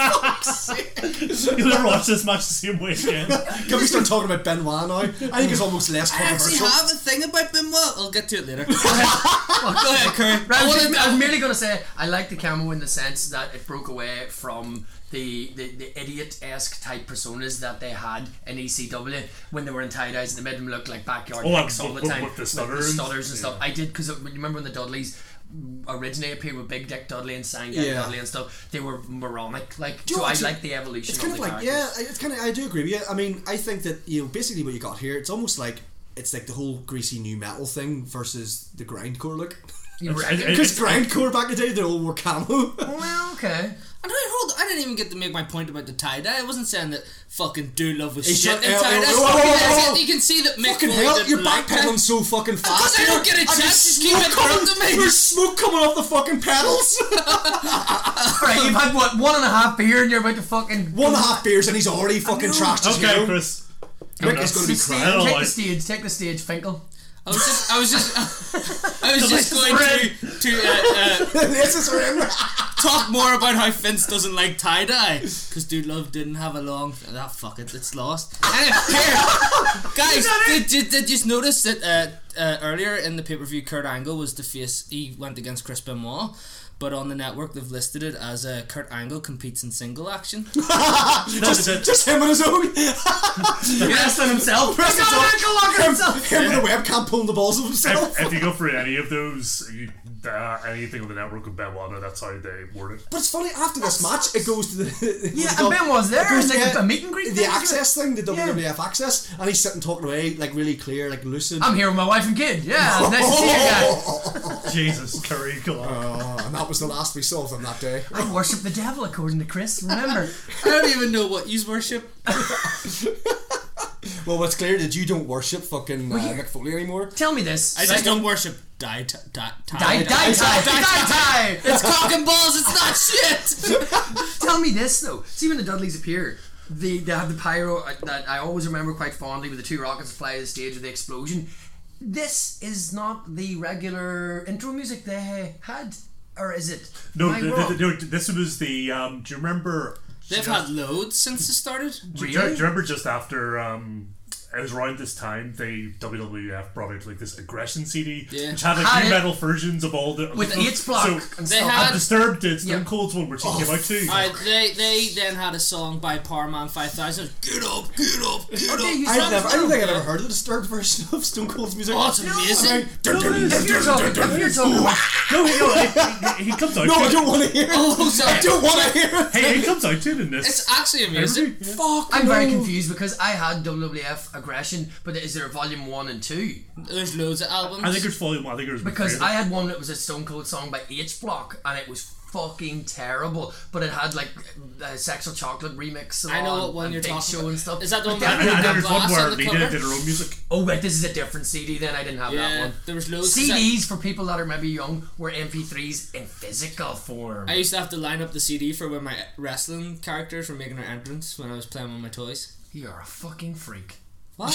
You'll never watch this match the same way again. Can we start talking about Benoit now? I think it's almost less I actually controversial. have a thing about Benoit. I'll get to it later. Go ahead, Curry. Right, I I, was wanna- just, I was merely going to say I like the camel in the sense that it broke away from the, the, the idiot-esque type personas that they had in E C W when they were in tie-dyes and they made them look like backyard Oh, dicks all the with- time with the with stutters. stutters and stuff. I did because you remember when the Dudleys originally appeared with Big Dick Dudley and Sang Guy Yeah. Dudley and stuff, they were moronic. Like, Do you so know I what, like the evolution It's of kind the of like characters. yeah, it's kind of I do agree with you. I mean, I think that you know basically what you got here, it's almost like it's like the whole greasy new metal thing versus the grindcore look. You It's- reckon? it- Because it's- grindcore back in the day, they all wore camo. Well, okay. And I hold. I didn't even get to make my point about the tie dye. I wasn't saying that fucking Dude Love was He's shit just- in uh, tie uh, dye. whoa, whoa, whoa, whoa. You can see that Mick Fucking Foley hell, didn't you're like backpedaling that. so fucking fast. Because I don't here. get a can chance to keep smoke interrupting coming- me. There's smoke coming off the fucking pedals. Alright, you've had what, one and a half beer and you're about to fucking One and a half beers and he's already fucking trashed his Okay, hero. Chris. Mick is nuts. going to be Stage, crying. don't take like- the stage, take the stage, Finkel. I was just. I was just. I was just going to to uh, uh, This is him. talk more about how Vince doesn't like tie dye because Dude Love didn't have a long. Ah, fuck it, it's lost. Anyway, here, guys, did, did, did you notice that uh, uh, earlier in the pay per view, Kurt Angle was the face. He went against Chris Benoit. But on the network, they've listed it as uh, Kurt Angle competes in single action. just, just him on his own. Wrestling himself. Wrestling He's got himself. a ankle lock him, himself. him with a webcam pulling the balls of himself. If, if you go for any of those, you, uh, anything on the network with Benoit, that's how they word it. But it's funny, after this match, it goes to the... Yeah, and Ben was there, it goes like to, a meet and greet The thing, access thing, the Yeah. W W F access, and he's sitting talking away, like really clear, like lucid. I'm here with my wife and kid. Yeah, nice to see you guys. Jesus, Curry, come on. Oh, and that was the last we saw of him that day. I worship the devil, according to Chris. Remember? I don't even know what you worship. Well, what's clear that you don't worship fucking uh, Mick Foley anymore. Tell me this. I just don't worship die die die Die, die, die, die, die. It's cock and balls. It's not shit. Tell me this though. See when the Dudleys appear, they they have the pyro uh, that I always remember quite fondly with the two rockets that fly to the stage with the explosion. This is not the regular intro music they had, or is it? No, Am I the, wrong? the, the, no, this was the. Um, do you remember? They've had loads since it started. Do, you- Really? do you remember just after um, it was around this time they W W F brought out like this aggression C D, Yeah. which had like Had new it. metal versions of all the with so, H block So, and They stuff. had- Disturbed did Stone Yeah. Cold's one, which he came out to. Alright, they they then had a song by Powerman five thousand. Get up, get up, get up. Okay, you I've said never, I so. don't think I've ever heard of the Disturbed version of Stone Cold's music. Oh, it's amazing. If you're talking, if you're talking about No, he, no, he, he he comes out No, to I it. don't want to hear it. Oh, sorry. I don't want to hear it. Hey, he comes out to it in this. It's actually amazing. Yeah. Fuck. I'm no. very confused because I had W W F Aggression, but is there a volume one and two? There's loads of albums. I think there's volume one. I think there's Because I had one that was a Stone Cold song by H Block, and it was fucking terrible. But it had like a Sexual Chocolate remix. I know on what one and you're Big talking Show about. and stuff. Is that the one But that then- And, and had there's one glass where on the Lita cover? did her own music. Oh wait, this is a different C D. Then I didn't have that Yeah, one. there was loads. C Ds for people that are maybe young were M P threes in physical form. I used to have to line up the C D for when my wrestling characters were making their entrance when I was playing with my toys. You're a fucking freak. What?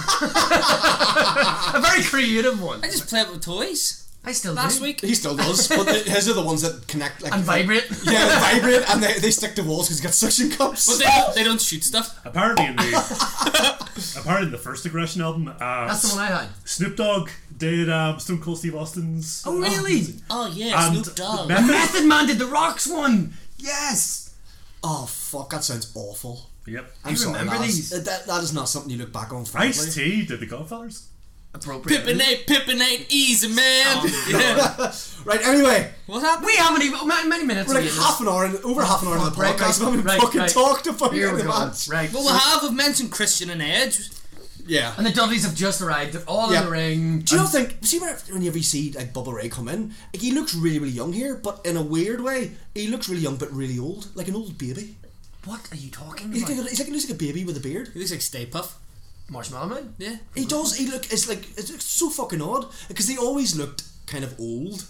A very creative one. I just played with toys I still last do. week. He still does, but the, his are the ones that connect like And vibrate. Yeah, they vibrate and they, they stick to walls because he's got suction cups. But they don't, they don't shoot stuff. Apparently in the apparently in the first Aggression album, uh, That's the one I had. Snoop Dogg did um, Stone Cold Steve Austin's. Oh really? Oh yeah, And Snoop Dogg. Method- Method Man did the Rocks one. Yes. Oh fuck, that sounds awful. Yep. I'm sorry, remember lads. these. That, that is not something you look back on fondly. Ice T did the Godfathers. Appropriate. Pippinate, Pippinate, easy man. Oh, Yeah. Right, anyway, What happened? We haven't even ma- many minutes. we're like into this. half an hour, in, over half an hour into the Right, podcast. right, we haven't right, fucking right. talked about Here we the go. match. Right. Well, we have. I've mentioned Christian and Edge. Yeah. And the Dudleys have just arrived. They're all Yeah. in the ring. Do you not think? See, where- whenever you see like Bubba Ray come in, like, he looks really, really young here, but in a weird way, he looks really young but really old, like an old baby. What are you talking He's about? like, a, he's like he looks like a baby with a beard. He looks like Stay Puft. Marshmallow Man? Yeah. He does. He look. It's like it's so fucking odd because they always looked kind of old.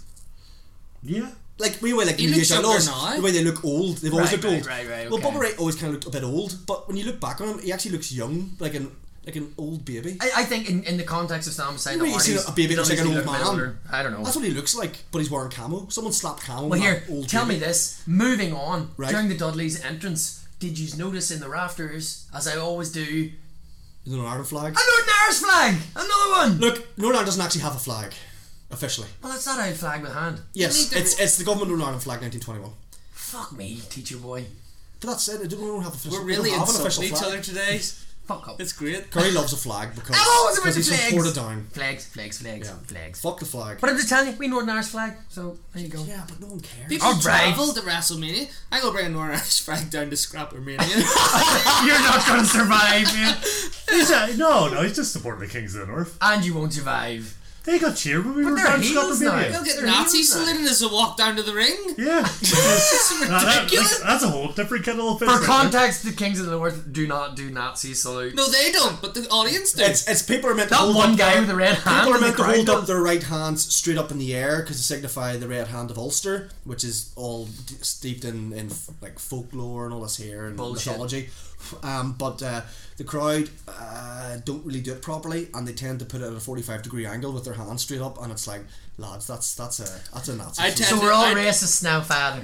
Yeah. Like we were like He New looks Age younger Outlaws, now. the way they look old. They've always Right, looked right, old. right, right, Well, okay. Bubba Ray always kind of looked a bit old, but when you look back on him, he actually looks young, like an like an old baby. I, I think in, in the context of Sam saying You know, you see a baby looks like an old man. I don't know. That's what he looks like, but he's wearing camo. Someone slapped camo. Well, on here, that old tell baby. me this. Moving on, Right. during the Dudleys' entrance, did you notice in the rafters, as I always do, The Northern Ireland flag. a Northern Irish flag? Another one! Look, Northern Ireland doesn't actually have a flag, officially. Well, it's not a flag with hand. Yes, need to- it's it's the government of Northern Ireland flag, nineteen twenty-one. Fuck me, teacher boy. But that's it. They don't have official. We're they don't really have an insulting official each flag. other today. Fuck up. It's great. Curry loves a flag because I'm always about because the he's from flags. Portadown. Flags, flags, flags, Yeah. flags. Fuck the flag. But I'm just telling you, we Northern Irish flag, so there you go. Yeah, but no one cares. People All right. travel to WrestleMania. I go bring a Northern Irish flag down to Scrappermania. You're not going to survive, man. He's, uh, no, no, he's just supporting the Kings of the North. And you won't survive. They got cheered when we But were they're down heels Scotland, now. yeah. They'll get They're Nazi heels now. saluted as they walk down to the ring. Yeah. It's Now, that- ridiculous. that's a whole different kettle of fish. For right there. context, the Kings of the North do not do Nazi salute. No, they don't, but the audience do. It's it's people are meant to That hold one up guy their, with the red hand People are in the meant to crowd hold up does. their right hands straight up in the air because to signify the red hand of Ulster, which is all d- steeped in, in f- like folklore and all this here and Bullshit. mythology. Um, but uh, the crowd uh, don't really do it properly, and they tend to put it at a forty-five degree angle with their hands straight up, and it's like, lads, that's that's a that's a Nazi. I salute. tend- So we're all I- racist now, Father.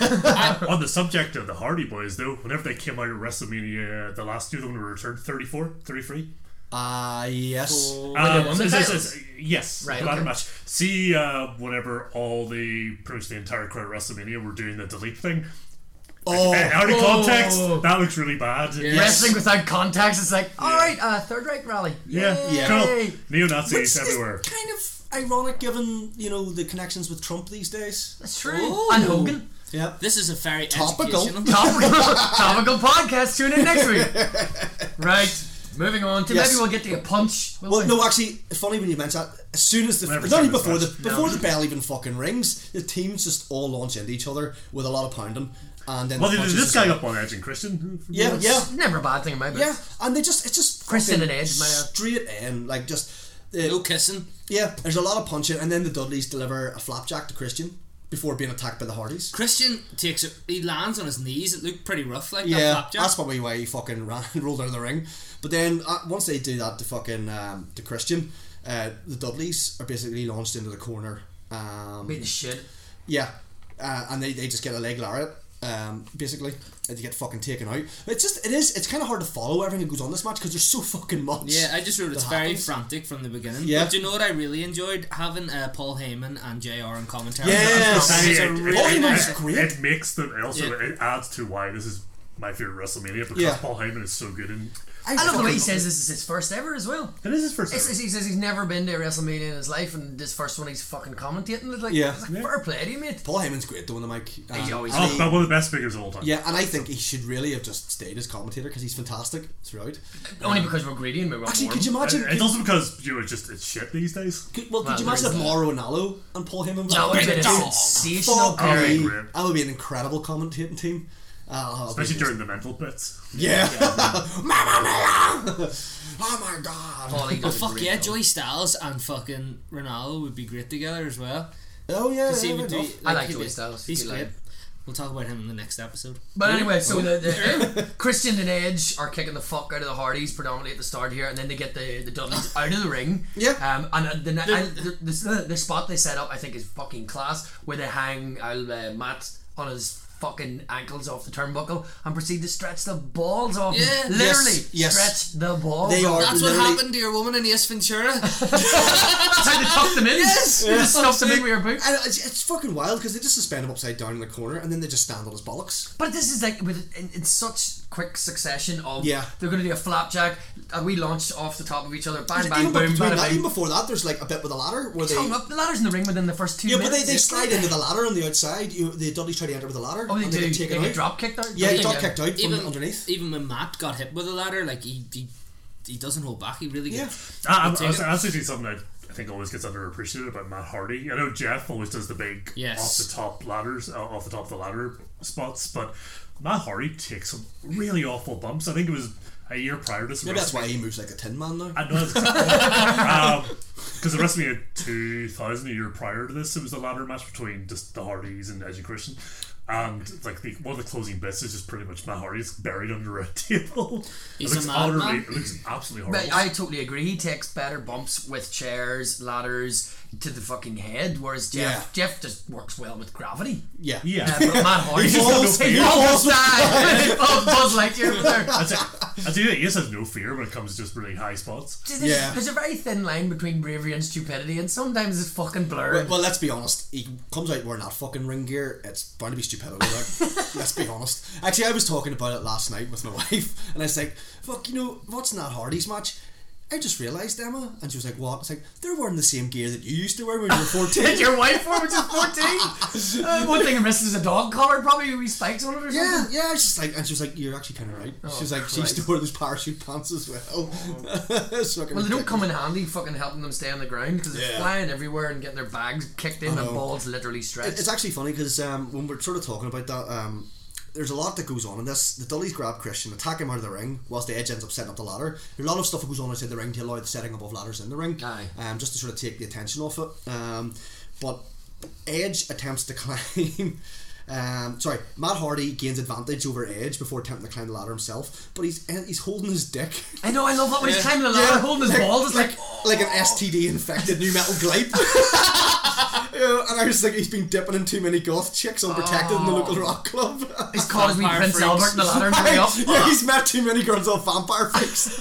On the subject of the Hardy Boys, though, whenever they came out of WrestleMania, uh, the last two of them were returned thirty-four, thirty-three. Ah, yes. Oh, When they Um, won the it's- it's- titles? it's- yes, Right, the ladder okay. match. See, uh, whenever all the pretty much the entire crowd at WrestleMania were doing the delete thing. Oh, Uh, out of Oh. context, that looks really bad. Yeah. Wrestling without context, it's like, alright, uh, Third Reich rally. Yeah, Yeah. cool. Neo which Nazis is everywhere. kind of ironic given you know the connections with Trump these days. That's true. Oh. And Hogan. Yeah. This is a very Topical. educational. Topical, topical podcast. Tune in next week. Right. Moving on to Yes. maybe we'll get to a punch. will Well, we? no, actually, it's funny when you mention that. As soon as the Whenever not even Simon's before the match. before No. the bell even fucking rings, the teams just all launch into each other with a lot of pounding, and then Well, the they did punches this just guy like- up on Edge and Christian. Yeah, yeah, Never a bad thing in my book. yeah, and they just it's just Christian fucking and Edge, my, uh, straight in, like just uh, No kissing. yeah. There's a lot of punching, and then the Dudleys deliver a flapjack to Christian before being attacked by the Hardys. Christian takes it. He lands on his knees. It looked pretty rough, like that Yeah, flapjack. that's probably why he fucking ran rolled out of the ring. But then uh, once they do that to fucking um, to Christian, uh, the Dudleys are basically launched into the corner. Um, Beat the shit. yeah, uh, and they, they just get a leg lariat. Um, basically, and you get fucking taken out. It's just it is it's kind of hard to follow everything that goes on this match because there's so fucking much. Yeah, I just wrote it's that very happens. frantic from the beginning. Yeah. But do you know what I really enjoyed? Having uh, Paul Heyman and J R in commentary. Yes. It's a It- really Paul it, Heyman's nice. great. it makes them also Yeah. it adds to why this is my favorite WrestleMania because Yeah. Paul Heyman is so good in. I love the way he says this is his first ever as well. It is his first. It's, ever. he says he's never been to a WrestleMania in his life, and this first one he's fucking commentating. It's like, Yeah. it's like Yeah. fair play to you, mate. Paul Heyman's great though on the mic. Um, He's always Oh, but one of the best figures of all time. yeah, and I think he should really have just stayed as commentator because he's fantastic throughout. only because we're greedy and we want Actually, more. could you imagine? It, it's also because you know it's just it's shit these days. Could, well, could Well, you imagine if there's that. Mauro Ranallo and Paul Heyman? That would have been a Dog. sensational Fuck pairing. me. great. That would be an incredible commentating team. Uh, Especially during the mental bits. Yeah. Mamma mia! Oh my god. Paulie Well, does a fuck great yeah, job. Joey Styles and fucking Ronaldo would be great together as well. Oh yeah. Because he yeah, would fair do, enough. I like he'd Joey be- Styles. He's Good great. lad. We'll talk about him in the next episode. But anyway, so the, the Christian and Edge are kicking the fuck out of the Hardys predominantly at the start here, and then they get the, the Dudleys out of the ring. Yeah. Um, and uh, the, I, the, the the spot they set up, I think, is fucking class, where they hang uh, Matt on his fucking ankles off the turnbuckle and proceed to stretch the balls off him. Yeah. Literally, Yes, yes. stretch the balls. They off are- him. That's what literally- happened to your woman in Ace Ventura. That's how they tucked them in. Yes. They just stuffed them in with your boot. And it's, it's fucking wild because they just suspend him upside down in the corner and then they just stand on his bollocks. But this is like with in, in such quick succession of Yeah. they're going to do a flapjack, and we launched off the top of each other, bang bang even, boom, between bada that, bing. even before that, there's like a bit with a ladder where they. Hung up. The ladder's in the ring within the first two Yeah, but minutes. they, they slide into the ladder on the outside. You, the Dudleys try to enter with the ladder. Oh, they and do. They They get taken get out. drop kicked out. Yeah, he Don't got they? kicked out from even underneath. even when Matt got hit with a ladder, like he he, he doesn't hold back. He really Yeah. gets. I, I'm, Take I was it. actually doing something that I think always gets underappreciated about Matt Hardy. I know Jeff always does the big Yes. off the top ladders, uh, off the top of the ladder spots, but Matt Hardy takes some really awful bumps. I think it was a year prior to this. Maybe that's why he moves like a tin man now. I know that's because um, the WrestleMania two thousand, a year prior to this, it was the ladder match between just the Hardys and Edge and Christian. And like the one of the closing bits is just pretty much Matt Hardy's buried under a table. He's it looks a madman. utterly, it looks absolutely horrible. But I totally agree. He takes better bumps with chairs, ladders to the fucking head, whereas Jeff Jeff just works well with gravity. Yeah. yeah, Uh, but Matt Hardy He just has no falls, he fear. falls down. Oh, Buzz Lightyear over there. I'd say, I'd say that he just has no fear when it comes to just really high spots. See, there's, Yeah. there's a very thin line between bravery and stupidity, and sometimes it's fucking blurred. Well, well, let's be honest. He comes out wearing that fucking ring gear. It's bound to be stupidity. Like, let's be honest. Actually, I was talking about it last night with my wife, and I was like, "Fuck, you know what's Nat Hardy's match?" I just realised, Emma, and she was like, "What?" It's like they're wearing the same gear that you used to wear when you were fourteen. Did your wife for which is fourteen? uh, one thing I missed is a dog collar, probably with spikes on it or something. Yeah, yeah. I was just like, and she was like, "You're actually kind of right." she was like, "She used to Christ. wear those parachute pants as well." It's fucking Well, they don't ridiculous. come in handy fucking helping them stay on the ground because they're Yeah. flying everywhere and getting their bags kicked in and know. balls literally It- stretched. It's actually funny because um, when we're sort of talking about that, um, there's a lot that goes on in this. The Dudleys grab Christian, attack him out of the ring, whilst the Edge ends up setting up the ladder. There's a lot of stuff that goes on outside the ring to allow the setting up of ladders in the ring, Aye. um, just to sort of take the attention off it. Um, but Edge attempts to climb. Um, sorry, Matt Hardy gains advantage over Edge before attempting to climb the ladder himself, but he's he's holding his dick. I know, I love that when he's climbing the ladder, holding his balls. It's like, like an S T D infected new metal glipe. Yeah, and I was like, he's been dipping in too many goth chicks unprotected in the local rock club. he's caught his wee Vampire Prince freaks. Albert in the ladder and way up. Yeah, he's met too many girls on vampire freaks.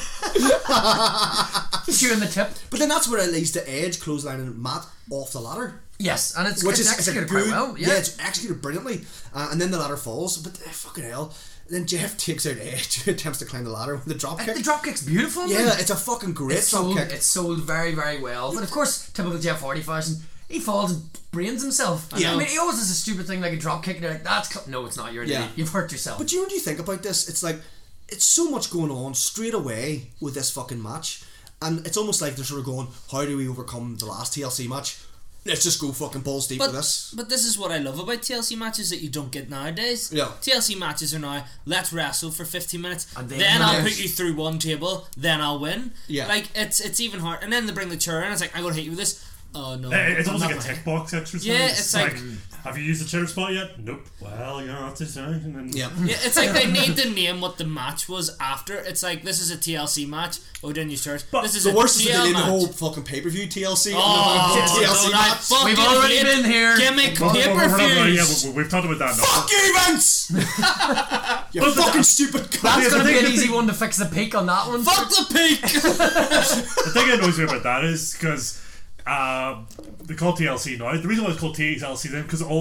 Chewing the tip. But then that's where it leads to Edge clotheslining Matt off the ladder. Yes, and it's, Which it's is it's a executed good, quite well. yeah. Yeah. it's executed brilliantly. Uh, and then the ladder falls, but uh, fucking hell. Then Jeff takes out Edge, attempts to climb the ladder with the drop kick. the drop kick's beautiful. Yeah, man. it's a fucking great It's drop sold, kick. it's sold very, very well. But of course, typical Jeff Hardy fashion, he falls and brains himself. Yeah. I mean, he always does a stupid thing like a drop kick, and you're like, that's cl-. No, it's not. You're an Yeah. idiot. You've hurt yourself. But you know what you think about this? It's like, it's so much going on straight away with this fucking match. And it's almost like they're sort of going, how do we overcome the last T L C match? Let's just go fucking balls deep But with this. but this is what I love about T L C matches that you don't get nowadays. Yeah. T L C matches are now, let's wrestle for fifteen minutes, And then, then- I'll Yes. put you through one table, then I'll win. Yeah. Like it's it's even hard, and then they bring the chair in. It's like I'm gonna hit you with this. Oh no! Uh, It's I'm almost not like a gonna- tick box exercise. Yeah, it's like- have you used the chair spot yet? Nope. Well, you're not to say. And then Yeah. Yeah, it's like they need to name what the match was after. It's like this is a T L C match. Oh, didn't use chairs. But This is The a worst is T that L they named the match. whole fucking pay-per-view T L C. Oh, and the T L C no, I match. fucking We've already hate been here. Gimmick Well, pay well, we're not- per yeah, views. we- we've talked about that. Fuck you, Vince! you But the- fucking stupid That's cunt. going to be the an thing- easy one to fix the peak on that one. Fuck the peak. The thing that annoys me about that is because um, they call T L C now. The reason why it's called T L C then because all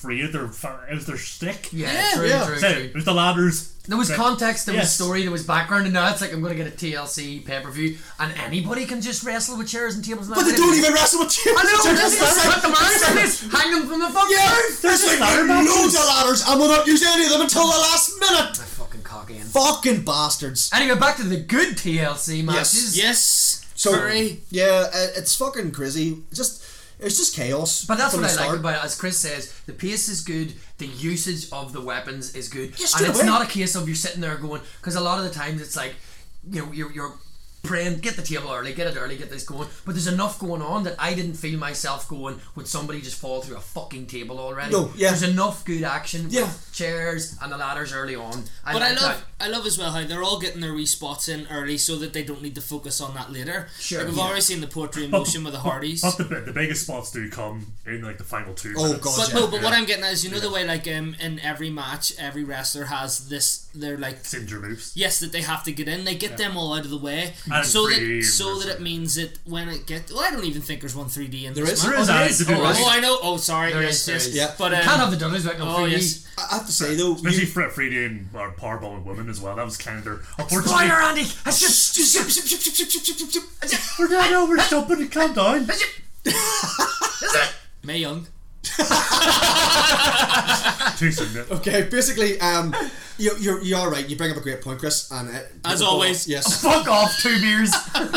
afraid their it was their stick. Yeah, Yeah. true, Yeah. true, So, true. it was the ladders. There was Right. context, there was Yes. story, there was background, and now it's like I'm going to get a T L C pay per view, and anybody can just wrestle with chairs and tables. And But they don't even wrestle with chairs. I know, They're just just put them around and just hang them from the fucking Yeah, roof. there's like loads of ladders, and we'll not use any of them until the last minute. Fucking cocky. Fucking bastards. Anyway, back to the good T L C matches. Yes. So Curry. yeah, uh, it's fucking crazy. Just it's just chaos. But that's from what I the like start. about it. As Chris says, the pace is good, the usage of the weapons is good, Yeah, and straight it's away. not a case of you're sitting there going, because a lot of the times it's like, you know, you're you're praying, get the table early, get it early, get this going. But there's enough going on that I didn't feel myself going, would somebody just fall through a fucking table already? No, yeah. There's enough good action Yeah. with chairs and the ladders early on. I But I like love, that. I love as well how they're all getting their wee spots in early so that they don't need to focus on that later. Sure, Like we've yeah. already seen the poetry in motion with the Hardys. But the, the biggest spots do come in like the final two. Oh, minutes. God, But yeah. no, but what I'm getting at is, you know, the way like um in every match, every wrestler has this. They're like, Signature moves. yes, that they have to get in. They get them all out of the way, And so three D that so and that it means that when it gets. Well, I don't even think there's one three D in There this is. match. There is, Oh, there uh, is? to do Oh, with- Oh, I know. Oh, sorry. There yes, is, there yes. is. Yeah. But um, Can't have the Dudleys back on oh three D. yes. I have to say though, Especially you, Fred Freedy and or Powerbombing Women as well. That was kind of their. Spoiler, Unfortunately, Andy! It's just, just, just, just, just, just, just, just, just, just, we're not over. Stop it. Calm down. Is it? Mae Young. Too soon. mate. okay, basically, um, you, you're you are right. You bring up a great point, Chris, and uh, As people- always. yes. Fuck off, two beers.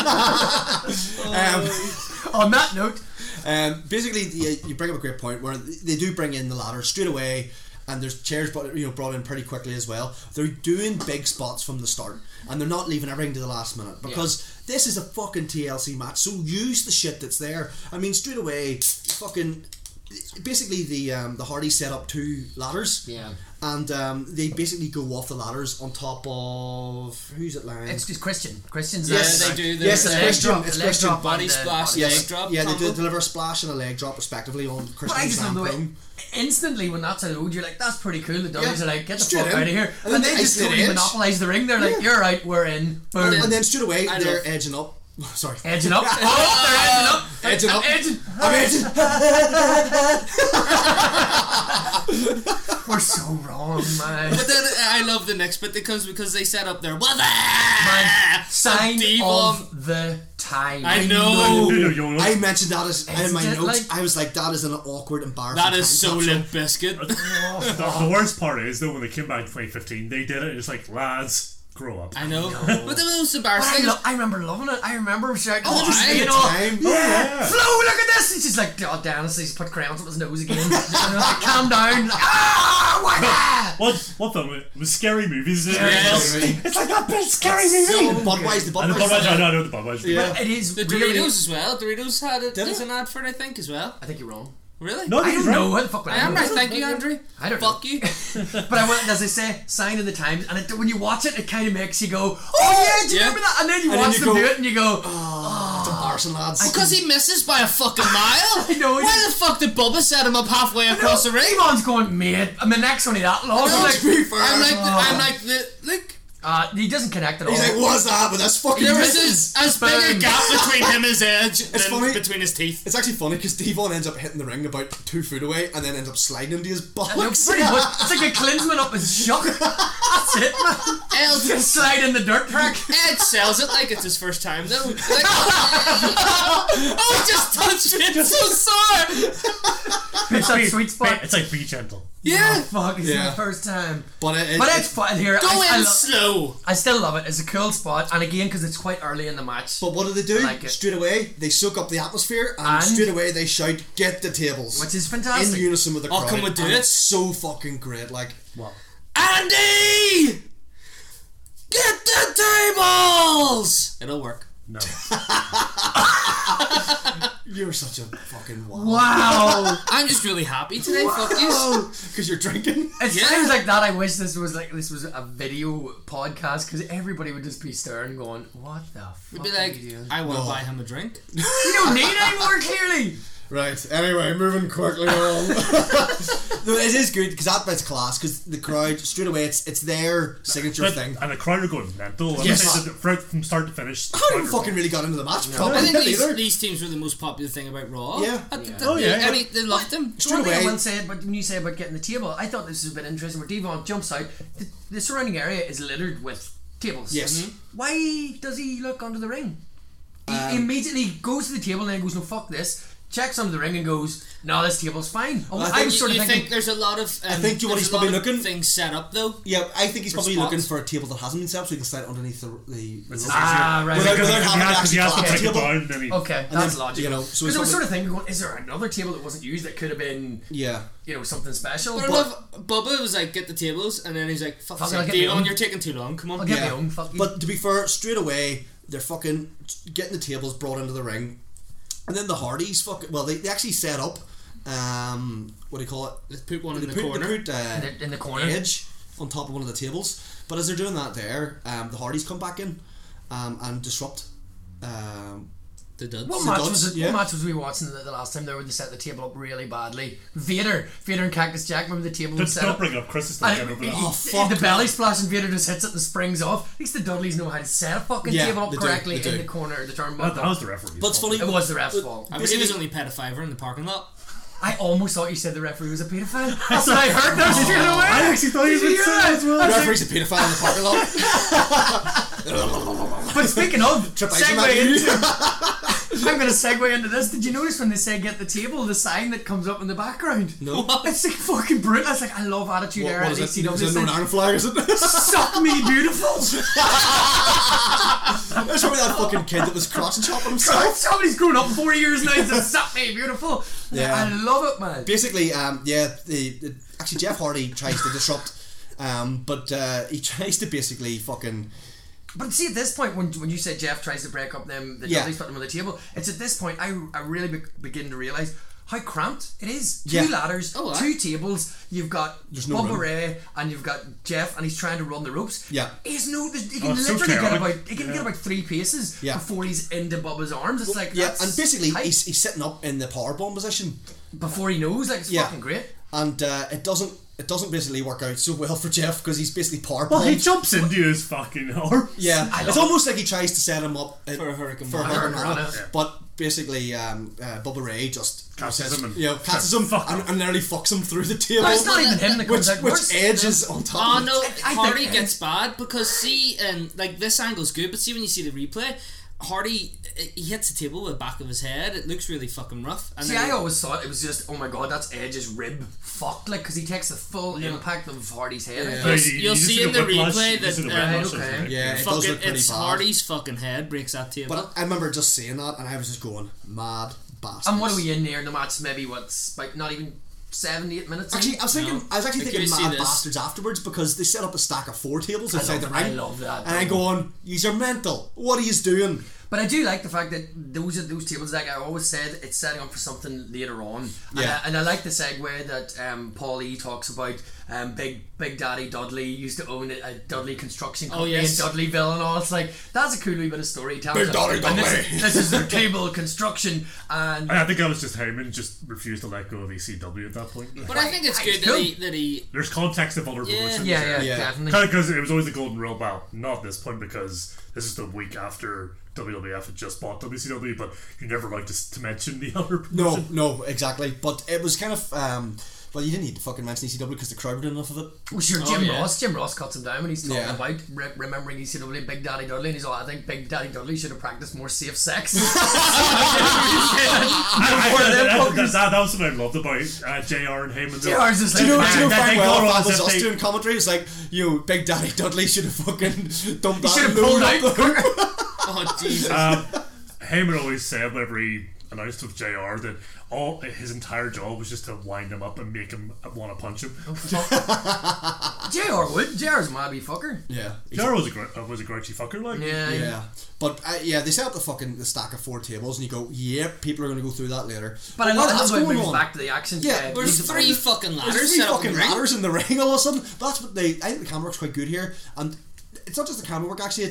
Um, On that note, Um, basically, you, you bring up a great point where they do bring in the ladder straight away, and there's chairs brought, you know, brought in pretty quickly as well. They're doing big spots from the start, and they're not leaving everything to the last minute because this is a fucking T L C match. So use the shit that's there. I mean, straight away, fucking. Basically, the um, the Hardys set up two ladders, Yeah. and um, they basically go off the ladders on top of who's it lying? it's just Christian. Christian's Yes, there. they do. Yes, the it's leg Christian. drop, It's leg Christian. drop Body on the- splash, body- leg Yes, drop. yeah, they do combo. deliver a splash and a leg drop respectively on But I Christian just love Sam the way Chrome. instantly when that's allowed, you're like, that's pretty cool. The Dudleys Yeah. are like, get the Straight fuck in. out of here, And and, then they they just isolate totally edge. monopolise the ring. They're like, Yeah. you're right, we're in. Boom. And then straight away I they're love- edging up. Sorry. Edging up. Oh, they're edging up. Edging up. I'm edging. I'm edging. We're so wrong, man. But then I love the next bit that comes because they set up their what Man, sign Devon. of the time. I know. No, no, no, no. I mentioned that as in my Isn't it notes. like- I was like, that is an awkward, embarrassing. That is time so capsule. Limp Bizkit. the, the worst part is though when they came back in twenty fifteen, they did it. It's like lads, grow up. I know. But the most But embarrassing I, thing is lo- I remember loving it. I remember shouting, Oh, just I- you At the know, time. yeah, Flo, look at this. And she's like, oh, Dennis, he's put crayons up his nose again. And I'm like, calm down. Like, ah, what? ah?" What what film? It was Scary Movies. Yes. It's like that bit Scary So, Movie. Budweiser, the And the Budweiser. Budweiser, I know, I know the Budweiser. Yeah. It is the really. Doritos as well. Doritos had it Did as it? an ad for it, I think, as well. I think you're wrong. Really? No, I he's don't right. know. What the fuck would I am know? right. Thank you, Andrew. I don't Fuck know. you. But I went, as I say, sign of the times, and it, when you watch it, it kind of makes you go, oh yeah, do you Yeah. remember that? And then you And then watch you them go, do it, and you go, It's embarrassing, lads. Because he misses by a fucking mile. I know, Why he- the fuck did Bubba set him up halfway across the ring? Emon's going, mate. I mean, neck's only that long. No, I'm like, to be fair. I'm like, the, Oh. I'm like the look. uh, he doesn't connect at all. He's like, what's that? But that's fucking. There was misses. as, as big a Boom. gap between him and his edge than funny. between his teeth. It's actually funny because Devon ends up hitting the ring about two foot away and then ends up sliding into his No, bollocks. pretty much. It's like a Klinsman up his shuck. That's it, man. Edge, Just slide in the dirt track. Edge sells it like it's his first time though. Like, oh, he just touched it. It's so sore. It's that Be- sweet spot. It's like Be Gentle. Yeah. Fuck, it's Yeah. my first time. But it, it, But it- it's fun here. Go I, I, in lo- slow. I still love it. It's a cool spot, and again, because it's quite early in the match. But what do they do? I like it. Straight away, they soak up the atmosphere and, And- straight away they shout, "Get the tables!" Which is in fantastic. unison with the Oh, crowd. can we do and it? It's so fucking great. Like, Andy, get the tables. It'll work. No. you're such a fucking wow. Wow. I'm just really happy today. Fuck you. Because you're drinking. It's Yeah. times like that I wish this was like this was a video podcast because everybody would just be staring going, what the fuck We'd be are like, you doing? I want to No. buy him a drink. You don't need any more, clearly. Right. Anyway, moving quickly on. No, it is good because that bit's class because the crowd straight away it's it's their signature But- thing. And the crowd are going mental. I'm Yes. saying that from from start to finish. I haven't even fucking really got into the match. I Probably think not these, either. these teams were the most popular thing about Raw. Yeah. I think Yeah. that Oh, they, yeah, I mean, they loved them. Straight One thing I away. will say, but when you say about getting the table, I thought this was a bit interesting. Where Devon jumps out, the, the surrounding area is littered with tables. Yes. Mhm. Why does he look under the ring? He Um, immediately goes to the table and then goes, "No, fuck this." Checks under the ring and goes, "No, this table's fine." I, I I think was You, sort of you thinking, think there's a lot of um, I think you know what there's he's a lot probably of looking- things set up though. Yeah, I think he's For probably spots. looking for a table that hasn't been set up so he can slide underneath the the. It's the easier. Ah, right. Without- Because without he having has- to because he has to actually take it climb the down. And then he, okay, that's then, logical. you know, so because he's I was probably- sort of thinking, going, is there another table that wasn't used that could have been, Yeah. you know, something special? But I love Bubba was like, get the tables, and then he's like, fuck, Fuck it, sake, I'll get my Dion, own. you're taking too long. Come on. I'll get Yeah. my own. Fuck you. But to be fair, straight away they're fucking getting the tables brought into the ring, and then the Hardys fucking well they, they actually set up um what do you call it? Let's put one They in the put, corner. they put uh, in, the, in the corner. Edge on top of one of the tables. But as they're doing that there, um, the Hardys come back in um, and disrupt. Um, The duds. What The match Duds, was it? yeah. What match was we watching the, the last time? There where they set the table up really badly. Vader, Vader and Cactus Jack. Remember the table was Don't, set don't up. bring it up. Chris is still And getting over he- that. Oh, he- fuck the that. belly splash and Vader just hits it and springs off. At least the Dudleys know how to set a fucking Yeah, table up they do, correctly they in do. the corner of the That, turnbuckle. that was the referee. but it's funny. It was the ref's fault. I mean, he was only paid a fiver in the parking lot. I almost thought you said the referee was a paedophile. That's what I heard. That straight away. I actually thought you Did would hear say that? that as well. I The was referee's a paedophile in the parking lot. like- But speaking of, Trip ice on segue that into. I'm going to segue into this. Did you notice when they say "get the table," the sign that comes up in the background? No. It's like fucking brutal. It's like I love Attitude What, Era what at is it? E C W. Is it an Iron flag? Is it? Suck me beautiful. There's probably that fucking kid that was crotch chopping himself. Somebody's grown up four years now and said, "Suck me beautiful." Yeah. I love it, man. Basically, um, yeah, the, the actually Jeff Hardy tries to disrupt, um, but uh, he tries to basically fucking. But see, at this point, when when you said Jeff tries to break up them, the Yeah. Dudleys put them on the table, it's at this point I, I really be- begin to realise how cramped it is. Two Yeah. ladders, Oh, aye. two tables, you've got There's no Bubba room. Ray and you've got Jeff and he's trying to run the ropes. Yeah. He's no, there's- he can Oh, it's so literally get chaotic. about, he can Yeah. get about three paces Yeah. before he's into Bubba's arms. It's like, Yeah, that's and basically tight. he's, he's sitting up in the powerbomb position, before he knows, like, it's Yeah. fucking great. and uh, it doesn't it doesn't basically work out so well for Jeff because he's basically powerbombed. Well, he jumps into his fucking arm. Yeah, I it's love almost like he tries to set him up uh, For a Hurricane for a Rana. Hurricane Rana, Yeah. but basically um, uh, Bubba Ray just Catches says- him and- you know, catches him Fuck and, him. and nearly fucks him through the table. But it's not even him that which, comes out which worse. Edge is on top. Oh of it. no, I Hardy think- gets bad because see, um, like this angle's good, but see when you see the replay, Hardy uh, he hits the table with the back of his head. It looks really fucking rough. And See, then I he- always thought it was just, oh my god, that's Edge's rib fucked, like, because he takes the full Yeah. impact of Hardy's head. I Yeah. think. You'll, You- s- you you'll just see see in the the whiplash- replay you that see the um, whiplash, okay. isn't it? Yeah, it does fucking, look pretty it's bad. Hardy's fucking head breaks that table. But I remember just seeing that and I was just going, mad bastards. And what are we in there in the match? Maybe what's like not even seven, eight minutes. in? Actually, I was thinking, No. I was actually Like, thinking can you see mad this? bastards afterwards because they set up a stack of four tables I inside love- the ring. I love that, And I'm though. going, yous are mental. What are yous doing? But I do like the fact that those are those tables. Like I always said, it's setting up for something later on. And, Yeah. I, and I like the segue that um, Paul E talks about. Um, Big Big Daddy Dudley used to own a, a Dudley construction company yes. in Dudleyville and all. It's like that's a cool wee bit of storytelling. Big Daddy And this, Dudley. this is their table construction, and I think that was just Heyman just refused to let go of E C W at that point. But I think it's I- good it's that cool. he that he There's context of other Yeah. promotions. yeah, yeah, Yeah. definitely. Because it was always the golden rule. Well, not at this point because this is the week after W W F had just bought W C W, but you never like to, to mention the other No, promotion. no, exactly. But it was kind of, um, well, you didn't need to fucking mention E C W because the crowd were doing enough of it. Well, sure, Oh, Jim yeah. Ross. Jim Ross cuts him down when he's talking Yeah. about re- remembering E C W Big Daddy Dudley, and he's all, I think Big Daddy Dudley should have practiced more safe sex. I, One of I, them that, fuckers. that, that, that was what I loved about uh, J R and Heyman. J R's just Do you know, like, do you know That Frank they go Well, on that as was if us they- doing commentary? It's like, you, Big Daddy Dudley should have fucking dumped he that should have load pulled up out. there. oh Jesus. Um, Heyman always said whenever he announced with J R that all his entire job was just to wind him up and make him want to punch him. J R would. J R's a mabby fucker. Yeah. J R was a gr- uh, was a grouchy fucker, like. Yeah. Yeah. But, uh, yeah, they set up the fucking the stack of four tables and you go, yeah, people are going to go through that later. But I while love, I that's love how it going moves on, back to the action. Yeah, uh, There's these- three fucking ladders There's three set up in fucking the ring. ladders in the ring all of a sudden. That's what they. I think the camera work's quite good here, and it's not just the camera work. Actually, it's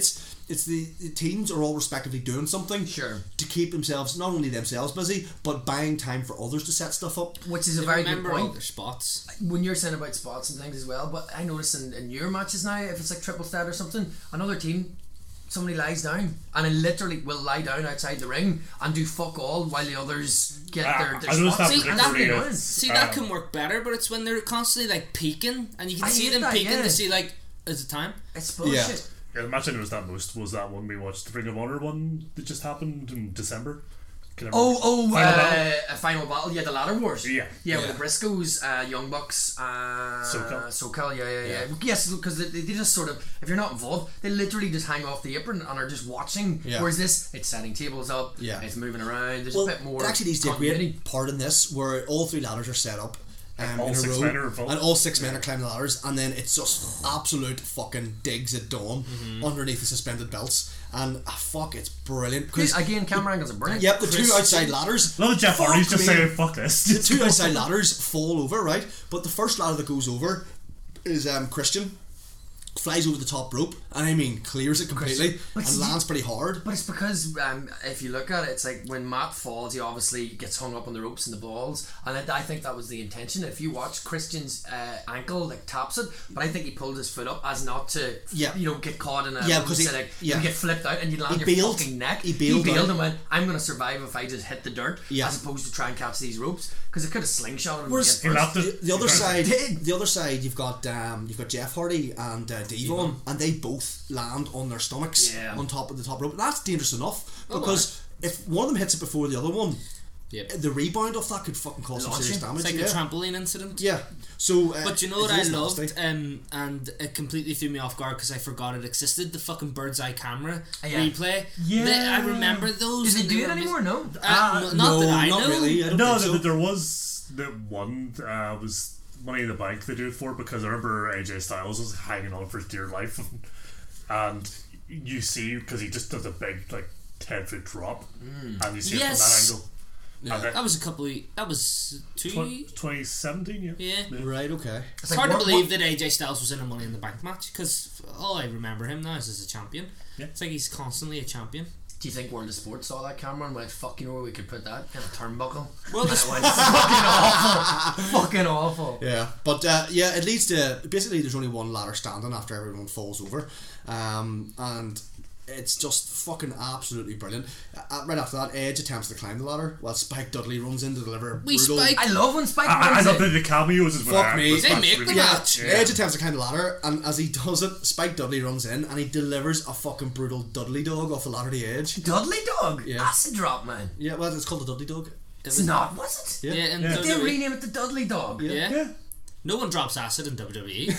it's the, the teams are all respectively doing something Sure. to keep themselves, not only themselves busy, but buying time for others to set stuff up. Which is a They very good remember all point. their spots. When you're saying about spots and things as well, but I notice in, in your matches now, if it's like triple threat or something, another team, somebody lies down and it literally will lie down outside the ring and do fuck all while the others get Ah, their, their I noticed spots. that See, that- particularly. uh, See, that uh, can work better, but it's when they're constantly like peeking, and you can I see hate them that, peeking yeah. to see like, is it time? It's bullshit. Yeah, the match I noticed that most was that one we watched, the Ring of Honor one that just happened in December. Can I Oh, oh, Final uh, Battle? a final battle, yeah, the ladder wars. Yeah. yeah, Yeah. with the Briscoes, uh, Young Bucks, uh, SoCal. SoCal, yeah, yeah, yeah. Yes, because they, they just sort of, if you're not involved, they literally just hang off the apron and are just watching. Yeah. Whereas this, it's setting tables up, Yeah. it's moving around. There's Well, a bit more. it actually needs to be a continuity. great part in this where all three ladders are set up. Um, all in a six row, men are involved. and all six men are climbing the ladders, and then it's just absolute fucking digs at dawn underneath the suspended belts, and ah, fuck, it's brilliant. Because Again, camera angles are brilliant. yep, the two Christian- outside ladders. Love that Jeff fuck Hardy's just me. saying fuck this. The two outside ladders fall over, right? But the first ladder that goes over is um, Christian. Flies over the top rope, and I mean clears it completely Christian. But and see- lands pretty hard. But it's because um, if you look at it, it's like when Matt falls, he obviously gets hung up on the ropes and the balls, and I, I think that was the intention. If you watch Christian's uh, ankle, like taps it, but I think he pulled his foot up as not to, Yeah. you know, get caught in a Yeah, because he- like, yeah. you get flipped out and you land He your bailed. fucking neck. He bailed out. and went, "I'm going to survive if I just hit the dirt, Yeah. as opposed to try and catch these ropes," because it could have slingshot him. Whereas- head He first. lapped it. The, the other He side, did. the other side, you've got um, you've got Jeff Hardy and uh, Devon, and they both land on their stomachs Yeah. on top of the top rope. That's dangerous enough Oh, because if one of them hits it before the other one, Yep. the rebound of that could fucking cause some Launch serious you. damage. It's like yeah. the trampoline incident. yeah. So, uh, But you know what it I is loved, nasty. um, and it completely threw me off guard because I forgot it existed. The fucking bird's eye camera Yeah. replay. Yeah. They- I remember those. Did they and do it were anymore? mis- No. Uh, Ah, no, not no, that I not know. really. I don't No, think so. th- there was the one uh, was Money in the Bank they do it for, because I remember A J Styles was hanging on for his dear life, and you see because he just does a big like ten foot drop, and you see Yes. it from that angle. And then That was a couple of. That was two. tw- twenty seventeen, yeah. Yeah. Right. Okay. It's like, hard what- to believe what- that A J Styles was in a Money in the Bank match because all I remember him now is as a champion. Yeah. It's like he's constantly a champion. Do you think World of Sports saw that camera and went, "Fuck, you know where we could put that in a turnbuckle"? Well, And this it went, fucking awful, fucking awful. Yeah, but uh, yeah, it leads to basically there's only one ladder standing after everyone falls over, um, and it's just fucking absolutely brilliant. Uh, right after that, Edge attempts to climb the ladder while Spike Dudley runs in to deliver a We brutal. Spike- I love when Spike I, I runs love it. the, the cameos as well. Fuck me. Was- They was make really the Yeah, match. Edge attempts to climb the ladder, and as he does it, Spike Dudley runs in and he delivers a fucking brutal Dudley dog off the ladder to Edge. Dudley Dog. Yeah. That's a drop, man. Yeah, well, it's called the Dudley dog. It's not, was it? Yeah. Yeah, and Yeah. W They W E. rename it the Dudley Dog. Yeah. Yeah. No one drops acid in W W E. You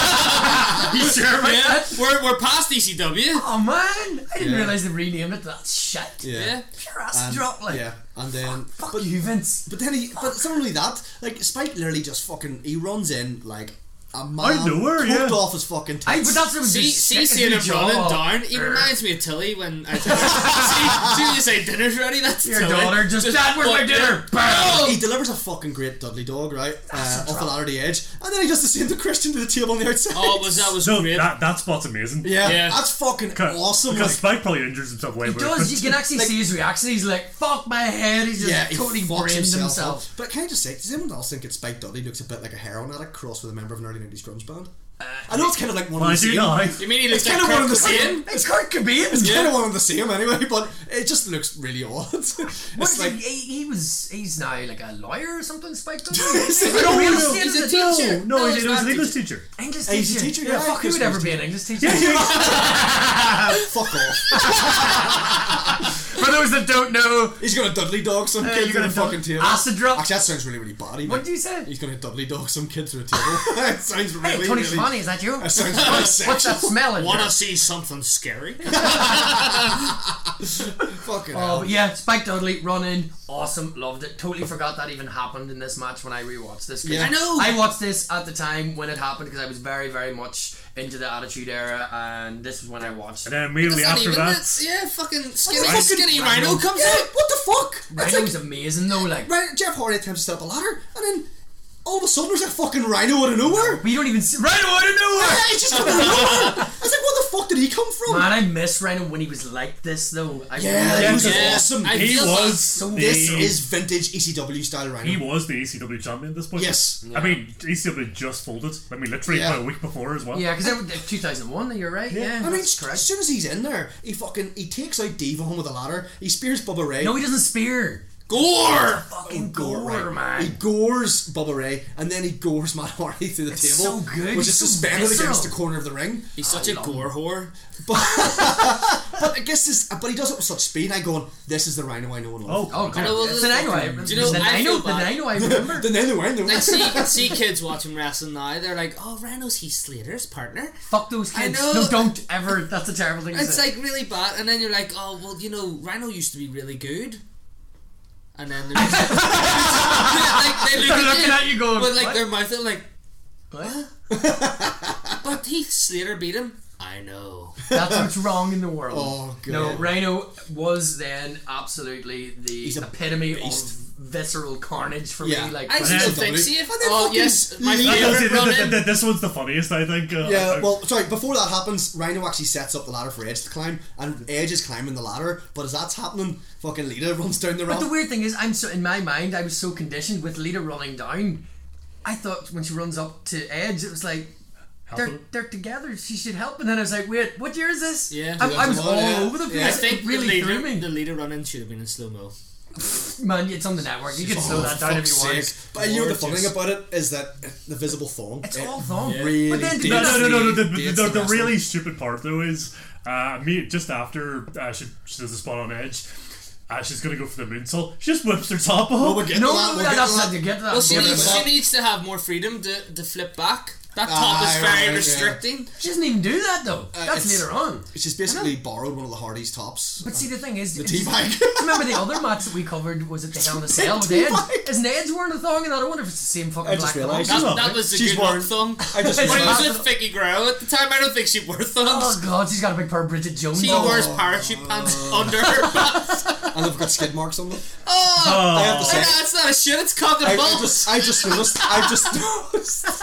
sure about yeah. that? We're, we're past E C W. Oh man, I didn't Yeah. realise they renamed it that shit. Yeah. Pure acid And- drop, like. yeah, and then Fuck but you, Vince. But then he, but it's not only that. Like Spike literally just fucking he runs in like a man Out of nowhere, cooked yeah. off his fucking tits. Aye, but that's what was See, just see, sick as seeing the him running jaw. down, he Urgh. reminds me of Tilly when I tell see, see when you say dinner's ready, that's Your Tilly. daughter just, Dad, where's my fuck dinner? it. Bam! He delivers a fucking great Dudley dog, right? Uh, a off the drop. ladder to the edge, and then he does the same to Christian to the table on the outside. Oh, was that was No, great. that, that spot's amazing. yeah, Yeah. that's fucking Because, awesome. Because Like, Spike probably injures himself way He more. does, you can actually see his reaction. He's like, fuck my head. He's just yeah, he totally fucks brained himself, himself. up. But can I just say, does anyone else think that Spike Dudley looks a bit like a heroin addict crossed with a member of an early nineties grunge band? I know it's kind of like one Well, I of the do same. know. You mean he looks It's like kind of one Kurt of the Cobain? same. It's Kurt Cobain. It's kind of one of the same anyway, but it just looks really odd. It's What is like he, he, he was, he's now like a lawyer or something, Spike Dudley? Is he? He's No, a real no, estate he's a agent. teacher. No, No, he, he's he was not an English teacher. teacher. English Hey, he's a teacher. teacher, Yeah, yeah, fuck, who would Chris ever be Christie. an English teacher? fuck off. For those that don't know, He's gonna Dudley dog some Uh, kid you're through gonna the fucking do- table. acid drop? Actually, that sounds really, really bad. what do you say? He's gonna Dudley dog some kid through a table. It sounds really, Hey, Tony really. Schiavone, is that you? That sounds really What's sexual. that smell in Wanna there? see something scary? Fucking Oh, hell. but yeah, Spike Dudley running, awesome, loved it. Totally forgot that even happened in this match when I rewatched this. 'Cause Yeah. I know. I watched this at the time when it happened because I was very, very much into the Attitude Era, and this was when I watched And it. then immediately That's not after even that, that's- yeah, fucking skinny, fucking skinny Rhino. Rhino comes Yeah, out. what the fuck? It's Rhino like, was amazing though, like. right, Jeff Hardy attempts to set up a ladder, and then all of a sudden there's a fucking Rhino out of nowhere. We don't even see Rhino out of nowhere! Yeah, it's just coming out of nowhere. I was like, what the fuck did he come from? Man, I miss Rhino when he was like this though. I Yeah, really he was did. Yeah. awesome. I He feel was. so the, This is vintage E C W style Rhino. He was the E C W champion at this point. Yes. I mean, E C W just folded. I mean, literally Yeah. about a week before as well. Yeah, because two thousand one, you're right. Yeah, I mean, that's as correct. soon as he's in there, he fucking he takes out Devon with a ladder. He spears Bubba Ray. No, he doesn't spear. gore. Fucking Gore, gore, right. He man. gores Bubba Ray, and then he gores Matt Hardy through the It's table, so good. which He's is so suspended visceral. against the corner of the ring. He's such a gore whore. But, but I guess this, but he does it with such speed. I going, this is the Rhino I know and love. Oh, I God. know, well, It's an I know. I do you know, the I I feel know. The bad. I know. I remember. the Rhino I know. Like, see, see kids watching wrestling now, they're like, oh, Rhino's Heath Slater's partner. Fuck those I kids. know. No, don't ever. That's a terrible thing to It's say. like really bad, and then you're like, oh, well, you know, Rhino used to be really good. And then they're just like, they look They're at looking you, at you going, with like "What?" their mouth, they're like, What? but Heath Slater beat him. I know. That's what's wrong in the world. Oh, God. No, Rhino was then absolutely the He's a epitome beast. of visceral carnage for Yeah. me. Like, I for still then- think, see if, and then oh fucking yes, my leave- I know, see, favorite th- run th- in. th- this one's the funniest, I think. Uh, Yeah, I- well, sorry, before that happens, Rhino actually sets up the ladder for Edge to climb, and Edge is climbing the ladder, but as that's happening, fucking Lita runs down the But ramp. the weird thing is, I'm so in my mind, I was so conditioned with Lita running down. I thought when she runs up to Edge, it was like they're Helping. they're together. She should help. And then I was like, wait, what year is this? Yeah. I, I was all Yeah. over the place. Yeah. I think it really the threw leader, me. the leader running should have been in slow mo. Man, it's on the network. You can Oh, slow that down if fuck's you want. sake. But you know the funny Gorgeous. thing about it is that the visible thong. It's it all thong. Really But then to No, do no, that- no, no, no. The, dates the, the the wrestling. really stupid part though is uh, me just after uh, she, she does the spot on Edge. Uh, she's gonna go for the moonsault. She just whips her top off. Well, we'll get No, to that. no, We'll no, get that's to not that. to get to that. Well, she Yeah, needs, but- she needs to have more freedom to, to flip back. That top Ah, is right, very yeah. restricting. She doesn't even do that though. That's it's- later on. She's basically borrowed one of the Hardys' tops. But see, the thing is, The it's- teabag. remember the other match that we covered was at the Hell in a Cell with Big Edge? teabag. Isn't Edge wearing a thong in that? I wonder if it's the same fucking I just black thong. realised. That, not. that was a She's good wearing- luck thong. I just When he was realised. with Vicky Guerrero at the time, I don't think she wore thongs. Oh god, she's got a big pair of Bridget Jones. She on. wears parachute pants under her pants. And they've got skid marks on them. Oh, I have to oh, say, no, it's not a shit, it's cock and I, I balls. just, I just noticed, I just noticed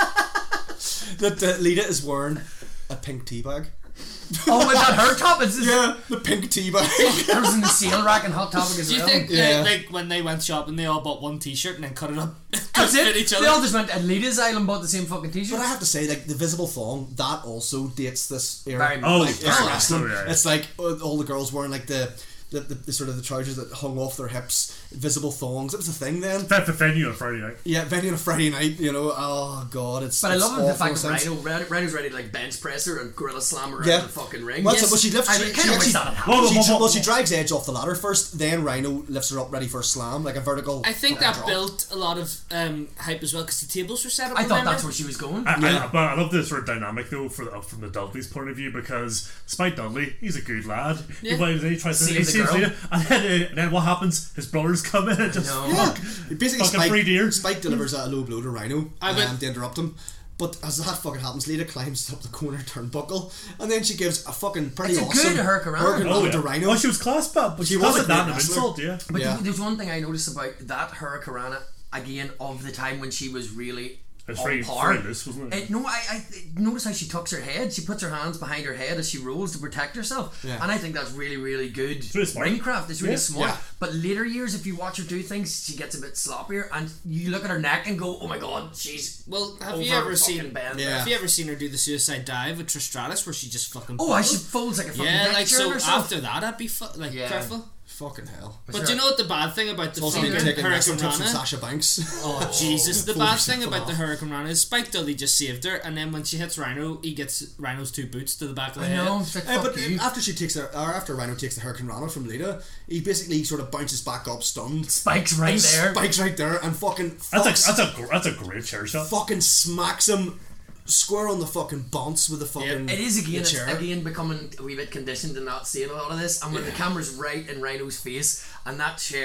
that uh, Lita is wearing a pink tea bag. Oh, is that her top? It's Yeah, the pink tea bag. There was in the sale rack and Hot Topic as Do you well. think, Yeah. uh, like, when they went shopping, they all bought one t-shirt and then cut it up That's to fit it. each They other? all just went to Lita's Island and bought the same fucking t-shirt. But I have to say, like the visible thong, that also dates this era. Very much. Oh, like, it's very much wrestling. so, yeah. It's like uh, all the girls wearing like the, the, the, the sort of the trousers that hung off their hips, visible thongs. It was a thing then. That the venue on Friday night. Yeah, venue on a Friday night. You know, oh god, it's. But I it's love the awful fact that sense. Rhino, Rhino- Rhino's ready to like bench press her and gorilla slam her Yeah. out of the fucking ring. Well, that's Yes. it. Well, she lifts. I She, kind she of actually, wish that had Whoa, whoa, she, whoa, she- whoa, well, she whoa. drags Edge off the ladder first. Then Rhino lifts her up ready for a slam, like a vertical. I think fucking that drop. built a lot of um, hype as well because the tables were set up. I thought remember? that's where she was going. I, Yeah. I, but I love the sort of dynamic though for the, from the Dudley's point of view because Spike Dudley, he's a good lad. Yeah. He, he tries to Save he the saves girl. Lita, and then, uh, and then what happens? His brothers come in and just No. Yeah, fuck. basically Fucking Spike, free deer. Spike delivers a low blow to Rhino I um, bet- to interrupt him. But as that fucking happens, Lita climbs up the corner turnbuckle, and then she gives a fucking pretty It's a awesome good Hurricanrana. Hurricanrana Oh, to yeah. Rhino. Well, she was class, but, but She she was wasn't a that great an wrestler. insult, yeah. But Yeah. there's one thing I noticed about that Hurricanrana again of the time when she was really It's on very, par. very loose, wasn't it? Uh, no, I, I notice how she tucks her head. She puts her hands behind her head as she rolls to protect herself, Yeah. and I think that's really, really good really smart. ring craft. It's really Yeah. smart. Yeah. But later years, if you watch her do things, she gets a bit sloppier, and you look at her neck and go, "Oh my god, she's Well, have over you ever fucking seen? bend." Yeah. Have you ever seen her do the suicide dive with Trish Stratus where she just fucking? Oh, I buckled? she folds like a fucking Yeah, deck like chair so. on herself. After that, I'd be fu- like Yeah. careful. Fucking hell. But you know what the bad thing about the Also fucking been taking wrestling Hurricane tips from Rana? Sasha Banks. Oh Jesus! The Full bad percent thing about off. the Hurricane Rana is Spike Dudley just saved her, and then when she hits Rhino, he gets Rhino's two boots to the back of the I head. know. It's like, Uh, fuck but you. after she takes her, or after Rhino takes the Hurricane Rana from Lita, he basically sort of bounces back up stunned. Spike's right there. Spikes right there and fucking That's fucks, a, that's, a, gr- that's a great chair shot. fucking smacks him square on the fucking bounce with the fucking. It is again, the it's chair. again becoming a wee bit conditioned and not seeing a lot of this. And when the camera's right in Rhino's face and that chair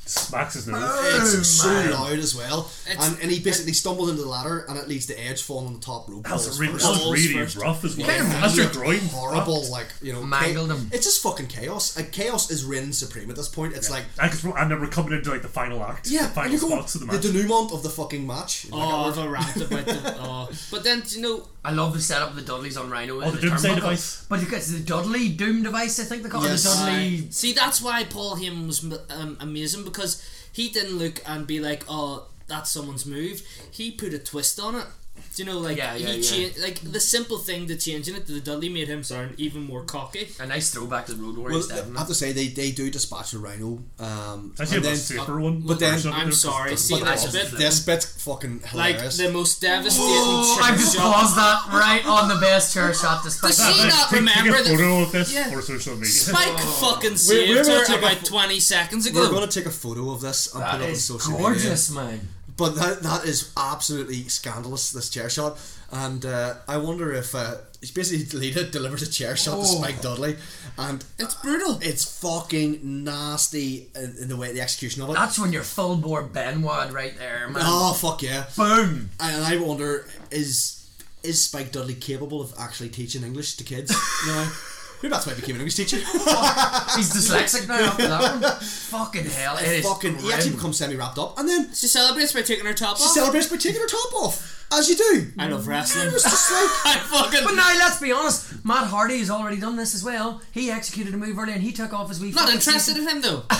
smacks his nose. It's so man. loud as well, It's- and, and he basically stumbles into the ladder, and it leads to Edge falling on the top rope. That was balls really, first. that was Balls really first. rough as well. Yeah, That's your Looked groin. horrible, fucked. like you know, Mangled cha- him. It's just fucking chaos. Like chaos is reigning supreme at this point. It's like I, cause, and then we're coming into like the final act, yeah, the and final you're going spots of the the match. denouement of the fucking match. Like, Oh, I- I've a rant about the. Oh. But then, you know, I love the setup of the Dudleys on Rhino. Oh, in the Doomsday turnbuckle. device. But it's the Dudley Doom device, I think they call Yes. it. The Dudley. see, that's why Paul Heyman was um, amazing, because he didn't look and be like, oh, that's someone's move. He put a twist on it. Do you know, like Yeah, yeah, he yeah. changed, like the simple thing to changing it to the Dudley made him sound even more cocky. A nice throwback to the Road well, Warriors, I definitely. have to say they, they do dispatch the Rhino. Um, Actually, and a then, safer one. but then- version of I'm it, 'cause sorry, it see, doesn't that's look a awesome. bit- this bit's fucking Like hilarious. the most devastating Oh, chair I've just shot. paused that right on the best chair shot despite Does that. he not Take- remember take a that- photo of this Yeah. for social media. Spike fucking we're saved gonna her take a about pho- twenty seconds We're ago. going to take a photo of this and That put it on is social gorgeous, media. man. But that that is absolutely scandalous, this chair shot. And uh, I wonder if uh, it's basically Lita delivers a chair shot to Oh. Spike Dudley, and It's brutal. it's fucking nasty in, in the way the execution of it. That's when you're full bore Benoit right there, man. Oh fuck yeah! Boom. And I wonder is is Spike Dudley capable of actually teaching English to kids? No. Maybe that's why he became an English teacher. He's dyslexic now after that one. Fucking hell. It is fucking, he grim. actually becomes semi wrapped up, and then She celebrates by taking her top she off. celebrates by taking her top off, as you do. I love wrestling. It was just like I fucking. But now, let's be honest, Matt Hardy has already done this as well. He executed a move earlier and he took off his wee Not fucking interested season. in him though.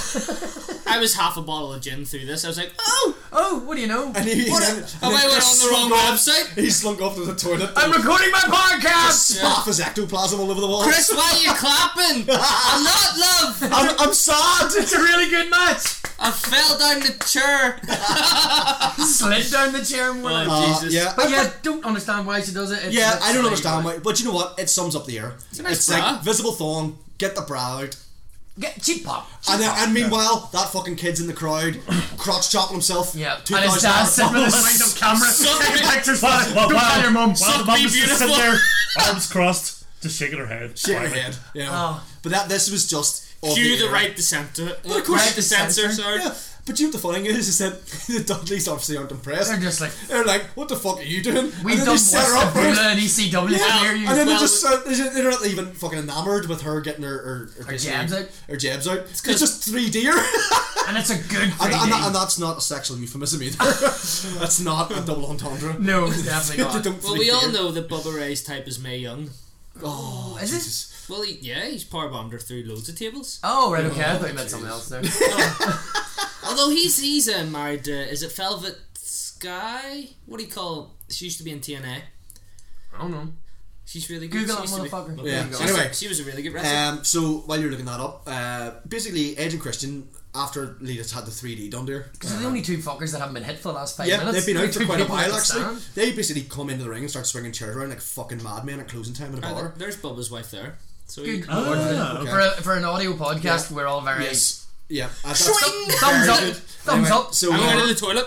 I was half a bottle of gin through this. I was like, oh, Oh, what do you know? And he, What a- and then- oh, and I then went Chris on the wrong slunk off- website. He slunk off to the toilet. I'm recording my podcast! Spaff his ectoplasm all over the wall. Chris, why are you clapping? I'm not, love. I'm, I'm sad. It's a really good match! I fell down the chair. Slid down the chair and went Oh, out. Uh, Jesus. yeah, But I- yeah, don't understand why she does it. It's, yeah, it's I don't really understand good. why, but you know what? It sums up the era. It's, a nice bra. like visible thong, get the bra out, Get cheap pop. Cheap and then, pop. and meanwhile that fucking kid's in the crowd, crotch chopping himself. Yeah, two and his thousand dad's sitting with his dollars. wind up camera. Suck taking me. pictures. Wow, wow, Don't wow. tell your mum. Wow, Suck the mum me was just sitting beautiful. there, arms crossed, just shaking her head. Shake her smiling. head. You know. Oh. But that this was just of Cue the era. right to censor. But of course, Right to censor. Sorry. Yeah, but you know what the funny is, is that the Dudleys obviously aren't impressed. They're just like, They're like, what the fuck are you doing? we've and then done they set her up. West and E C W Yeah, here. You and then well, they're just uh, they're they're not even fucking enamored with her getting her her, her, Her jabs out. Her jabs out. It's, 'cause- just three D. and, and it's a good and, three D. and that's not a sexual euphemism either. That's not a double entendre. No, it's definitely They not. don't Well, three we all D. know that Bubba Ray's type is Mae Young. Oh, Is it? Jesus. Well, he, yeah, he's power bombed her through loads of tables. Oh, right, okay. I thought you meant something else there. Although he's he's uh, married to, is it Velvet Sky? What do you call? She used to be in T N A. I don't know. She's really good. Google She that used to be- motherfucker. Yeah. There you go. She was, Anyway. a, she was a really good wrestler. Um, so while you're looking that up, uh, basically Edge and Christian, after Lita's had the three D done there, Because they're the only two fuckers that haven't been hit for the last five yeah, minutes. they've been out for Two quite a people while that actually. stand. They basically come into the ring and start swinging chairs around like fucking madmen at closing time in a Uh, bar. there's Bubba's wife there. So Good you, Ah, lord. okay. For, a, for an audio podcast, Yeah. we're all very... Yes. Yeah. Uh, that's- Swing! very Thumbs up! good. Thumbs Anyway, up! So, I'm uh, going to the toilet.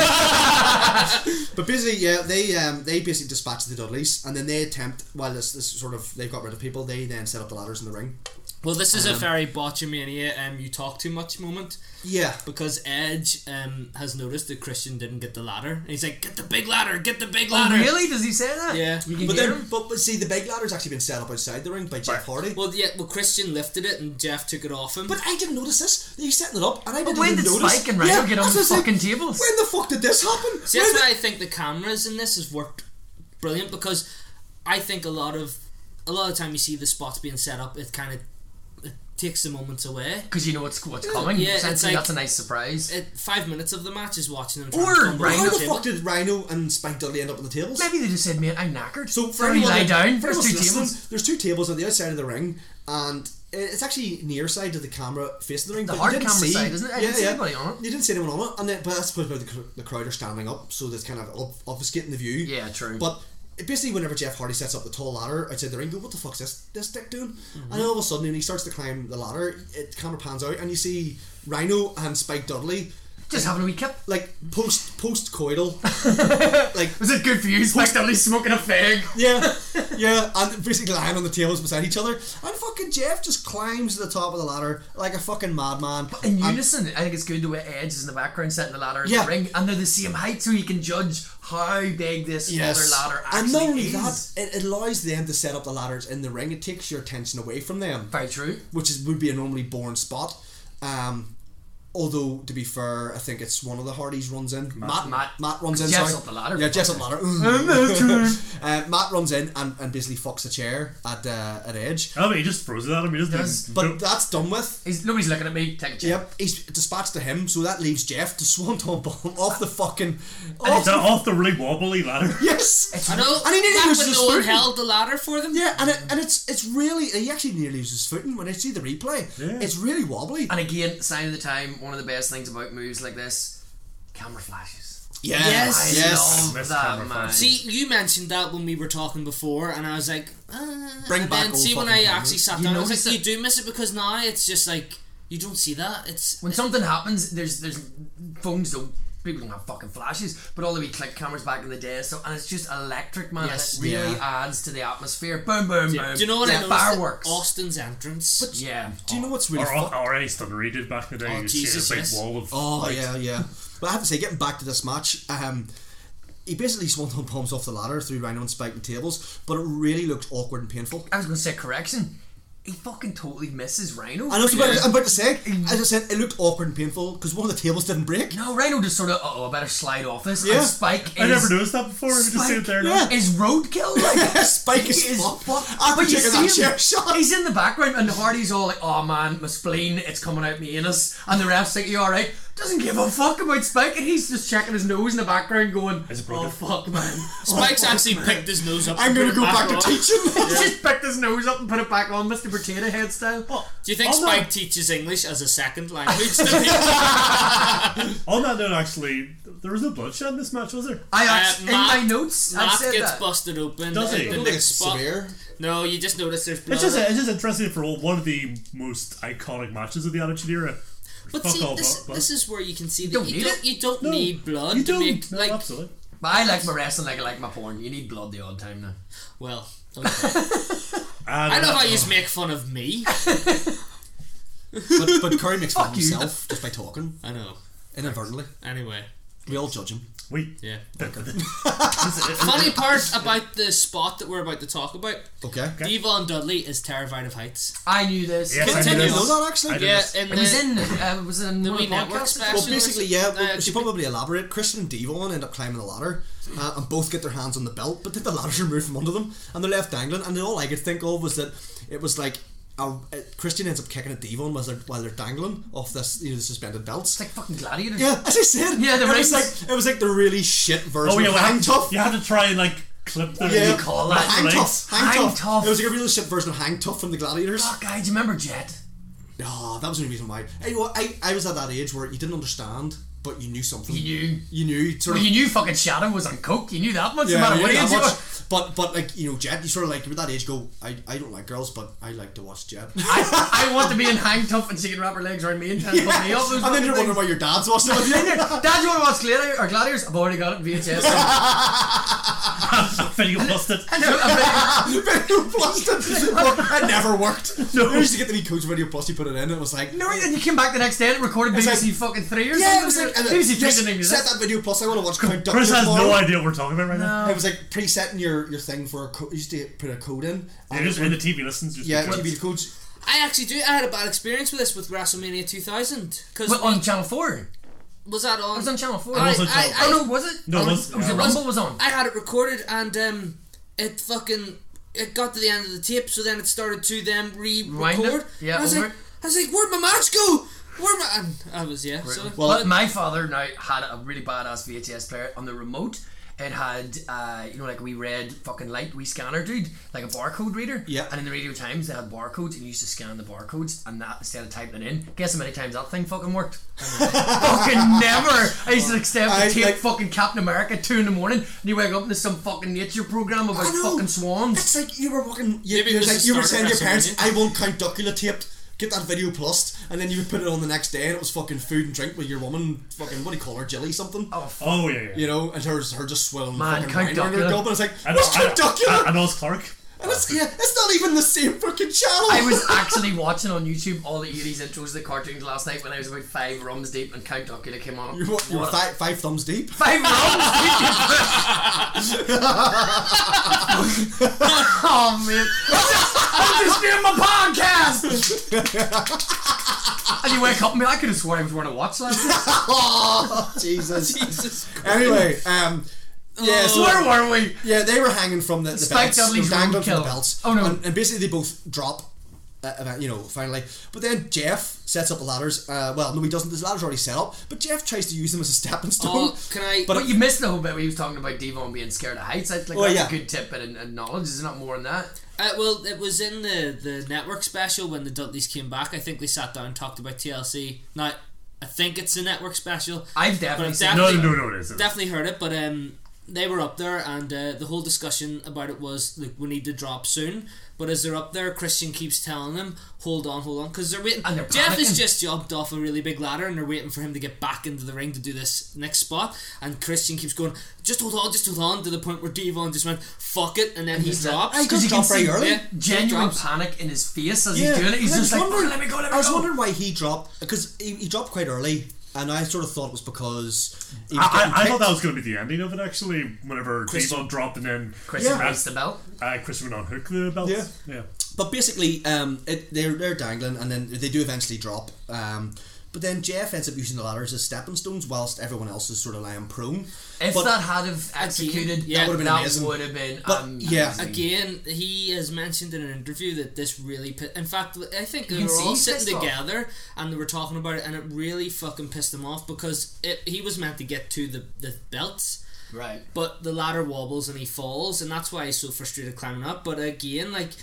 but basically, yeah, they um, they basically dispatch the Dudleys, and then they attempt while this this sort of they've got rid of people, they then set up the ladders in the ring. Well, this is a Um, very botchamania um, you talk too much moment, Yeah. because Edge um, has noticed that Christian didn't get the ladder. And he's like, get the big ladder, get the big Oh, ladder. really? Does he say that? Yeah. You can But hear then, him? but, but see, the big ladder's actually been set up outside the ring by Jeff Hardy. Well, yeah, well, Christian lifted it and Jeff took it off him. But I didn't notice this. He's setting it up, and I But didn't when even did notice. Spike and Rhino get on that's the what I was like, fucking tables? When the fuck did this happen? See, When that's the- why I think the cameras in this has worked brilliant, because I think a lot of a lot of time you see the spots being set up, it kind of it takes the moments away. Because you know what's what's coming. Yeah, it's Essentially, like- that's a nice surprise. It, five minutes of the match is watching them. Or trying to tumble Rhino- on How the the table. fuck did Rhino and Spike Dudley end up on the tables? Maybe they just said, mate, I'm knackered. So for Everybody anyone lie that- down. for There's anyone two listening, tables. There's two tables on the outside of the ring, and it's actually near side of the camera facing the ring. The but hard you didn't camera see, side, isn't it? I yeah, didn't see yeah. anybody on it. You didn't see anyone on it, and then, but that's supposed to be the, the crowd are standing up, so that's kind of ob- obfuscating the view. Yeah, true. But basically, whenever Jeff Hardy sets up the tall ladder outside the ring, go, what the fuck's this this dick doing? Mm-hmm. And all of a sudden, when he starts to climb the ladder, it camera pans out, and you see Rhino and Spike Dudley Just having a wee kip. like post post coital, like Was it good for you? Spike Dudley smoking a fag. yeah, yeah, and basically lying on the tables beside each other, and fucking Jeff just climbs to the top of the ladder like a fucking madman. In And- unison, I think it's good the way Edge is in the background setting the ladder in Yeah. the ring, and they're the same height, so you can judge how big this Yes. other ladder actually and not only is. that, it, it allows them to set up the ladders in the ring. It takes your attention away from them, Very true. which is would be a normally boring spot. Um, although to be fair, I think it's one of the Hardys runs in. Matt Matt. Matt runs in. Jeff's sorry. up the ladder. Yeah, Jeff's up the ladder. uh, Matt runs in and, and basically fucks a chair at uh, at Edge. I mean, he just throws it at him. He doesn't. Does, even- But no- that's done with. He's, nobody's looking at me. Take a chair. Yep, he's dispatched to him, so that leaves Jeff to swanton bomb off the fucking off It's the, off the really wobbly ladder. yes. I know. And he nearly back loses when his no one footing. held the ladder for them. Yeah, and it, and it's it's really he actually nearly loses his footing when I see the replay. Yeah. It's really wobbly. And again, sign of the time. One of the best things about moves like this, camera flashes. Yeah. Yes. I Yes. love Miss that, camera man. flashes. See, you mentioned that when we were talking before, and I was like, uh, Bring and back then old see when fucking I cameras. actually sat You down, I was notice like, it? you do miss it because now it's just like you don't see that. It's When something happens, there's there's phones don't. People don't have fucking flashes, but all the wee click cameras back in the day, so and it's just electric, man. Yes, and it really yeah. adds to the atmosphere. Boom, boom, boom. do you know what yeah, I noticed? Fireworks. Austin's entrance. Yeah. Do you know what's really Or, fun? or any Stunnery did back in the day. Oh, you Jesus, see a big yes. wall of. Oh light. yeah, yeah. But I have to say, getting back to this match, um, he basically swanton bombs off the ladder through Rhino and Spike and tables, but it really looked awkward and painful. I was going to say correction. He fucking totally misses Rhino. I know, so what I'm about to say. As I said, it looked awkward and painful because one of the tables didn't break. No, Rhino just sort of, oh, I better slide off this. Yeah. And Spike I is, never noticed that before. I just see it there now. yeah. is roadkill. Like, Spike is he fucked. fucked. After But you taking that see him, chair shot. he's in the background, and Hardy's all like, oh man, my spleen, it's coming out my anus. And the ref's like, you alright? Doesn't give a fuck about Spike, and he's just checking his nose in the background going, Is it oh broken? fuck, man. Spike's actually picked his nose up. I'm and going to put go it back to on. teaching. He just picked his nose up and put it back on, Mister Potato Head style. Do you think Oh, no. Spike teaches English as a second language? to people? On that note, actually, there was no bloodshed in this match, was there? I Uh, actually, in Matt- my notes, I Matt said gets that. busted open. Does in he? The I don't think next it's spot. severe. No, you just notice there's blood. It's just, it's just interesting for one of the most iconic matches of the Attitude Era. but Fuck see, all this, blood. this is where you can see that don't you need don't, it. you don't No, need blood You to don't. make No, like. absolutely. But I like my wrestling like I like my porn. You need blood the odd time now. Well, okay. And, I love how uh, you just make fun of me. But, but Curry makes fun of Fuck you. himself just by talking, I know. inadvertently. Anyway, We all judge him. We. yeah. Funny Funny part about the spot that we're about to talk about: Okay. Devon Dudley is terrified of heights. I knew this. Yes, I I knew didn't this. know that actually. I did Yeah, this. in It was the in, uh, was it in the one wee of the network podcasts? special. Well, basically, yeah, Uh, we should could be- probably elaborate. Christian and Devon end up climbing the ladder uh, and both get their hands on the belt, but then the ladder's removed from under them and they're left dangling. And all I could think of was that it was like a, uh, Christian ends up kicking at Devon while they're, while they're dangling off this, you know, the suspended belts. It's like fucking gladiators. Yeah, as I said, Yeah, the it was rings. like it was like the really shit version Oh, yeah, of well, Hang you Tough. You had to try and, like, clip the. Yeah, call the that Hang legs. Tough. Hang, Hang tough. Tough. It was like a real shit version of Hang Tough from the Gladiators. Oh, guys, do you remember Jet? Oh, that was the only reason why. I, well, I, I was at that age where you didn't understand, but you knew something. You knew. You knew. Sort Well, of. you knew fucking Shadow was on coke. You knew that much, Yeah, no matter you what knew age that you much. were. But but like, you know, Jet, you sort of like with that age go, I, I don't like girls, but I like to watch Jet. I, I want to be in Hang Tough and she can wrap her legs around me and try to put me up. Those And then you're fucking wondering why your dad's watching it with things. you. Dad, you want to watch Gladiators? Or Gladiators? I've already got it in V H S. Video busted. I know, I bet- Video busted. Look, it never worked. No. I used to get the wee coach video plus you put it in and it was like, No, and you came back the next day and recorded B B C like- fucking three or yeah, it was something. like, and B B C it, three yes, didn't even set exist. that video plus I want to watch Count Chris Duckula has tomorrow. no idea what we're talking about right now. It was like presetting your, your thing for a code. You used to put a code in. It is when the T V listens. Just Yeah, because- T V codes. I actually do. I had a bad experience with this with WrestleMania two thousand because But on Channel four. was that on? It was on Channel four. I, was on I, Channel I, Oh no, was it? No, it Oh, was- it was yeah, the it was. Rumble was on. I had it recorded and um, it fucking it got to the end of the tape, so then it started to them Rewind re-record. it? Yeah, I was over like, it. I was like, where'd my match go? Where my? And I was yeah. So Well, But my father now had a really badass V H S player on the remote. It had, uh, you know, like a wee red fucking light, wee scanner, dude, like a barcode reader. Yeah. And in the Radio Times, they had barcodes, and you used to scan the barcodes, and that instead of typing it in. Guess how many times that thing fucking worked? Fucking never. I used to like stay up I, to tape like- fucking Captain America two in the morning, and you wake up and there's some fucking nature program about I know. fucking swans. It's like you were walking. You, Maybe it you, was like, the you were start saying to of your parents, WrestleMania. I want Count Duckula taped. get that video plus, and then you would put it on the next day, and it was fucking food and drink with your woman, fucking what do you call her, Jilly something? Oh, fuck. Oh yeah, yeah. You know, and her her just swilling Man, fucking Count wine on her Duckula. gob, and it's like, And, what's Count and, Duckula? and Oz Clark. And it's, yeah, it's not even the same fucking channel. I was actually watching on YouTube all the eighties intros of the cartoons last night when I was about five rums deep and Count Duckula came on. You were, you were What- five, five thumbs deep. Five rums deep. Oh man, I'm just doing my podcast. And you wake up and be like, I could have sworn I was wearing a watch last night. Oh, Jesus. Jesus Christ. Anyway, um, yeah, so Where were we? yeah, they were hanging from the, the Spike belts. They were Dudley's dangling from the roadkill. belts. Oh, no. And, and basically, they both drop. Uh, you know, finally, but then Jeff sets up the ladders. Uh, well, no, he doesn't. The ladder's already set up, but Jeff tries to use them as a stepping stone. Oh, can I? But But you missed the whole bit where he was talking about Devon being scared of heights. I think Oh, that's yeah. a good tip and, and knowledge. Is it not more than that? Uh, well, it was in the, the network special when the Dudleys came back. I think they sat down and talked about T L C. Now, I think it's a network special. I've definitely But seen No, definitely- no, no, it isn't. Definitely heard it, but um, they were up there, and uh, the whole discussion about it was, like, we need to drop soon. But as they're up there, Christian keeps telling them, hold on, hold on, because they're waiting. And they're Jeff has panicking. just jumped off a really big ladder, and they're waiting for him to get back into the ring to do this next spot. And Christian keeps going, just hold on, just hold on, to the point where Devon just went, fuck it, and then he just drops. Aye, Because you can Drop very see early. Yeah, genuine drops. panic in his face as yeah, he's doing it. He's and I just was like, wondering- "Oh, let me go, let me I was go." wondering why he dropped because he, he dropped quite early, and I sort of thought it was because he was I, getting I, I thought picked. that was going to be the ending of it actually. Whenever Christian- Devon dropped and then Christian Yeah. raised the belt. uh, Christian went on hook the belt. Yeah. yeah. But basically, um, it, they're they're dangling, and then they do eventually drop. Um, but then Jeff ends up using the ladders as stepping stones, whilst everyone else is sort of lying prone. If But- that had have executed, yeah, that would have been that amazing. Would have been But, amazing. yeah. Again, he has mentioned in an interview that this really. Pi- in fact, I think You they can were see all he's sitting pissed off. together and they were talking about it, and it really fucking pissed him off because it, he was meant to get to the, the belts, Right. but the ladder wobbles and he falls, and that's why he's so frustrated climbing up. But again, like,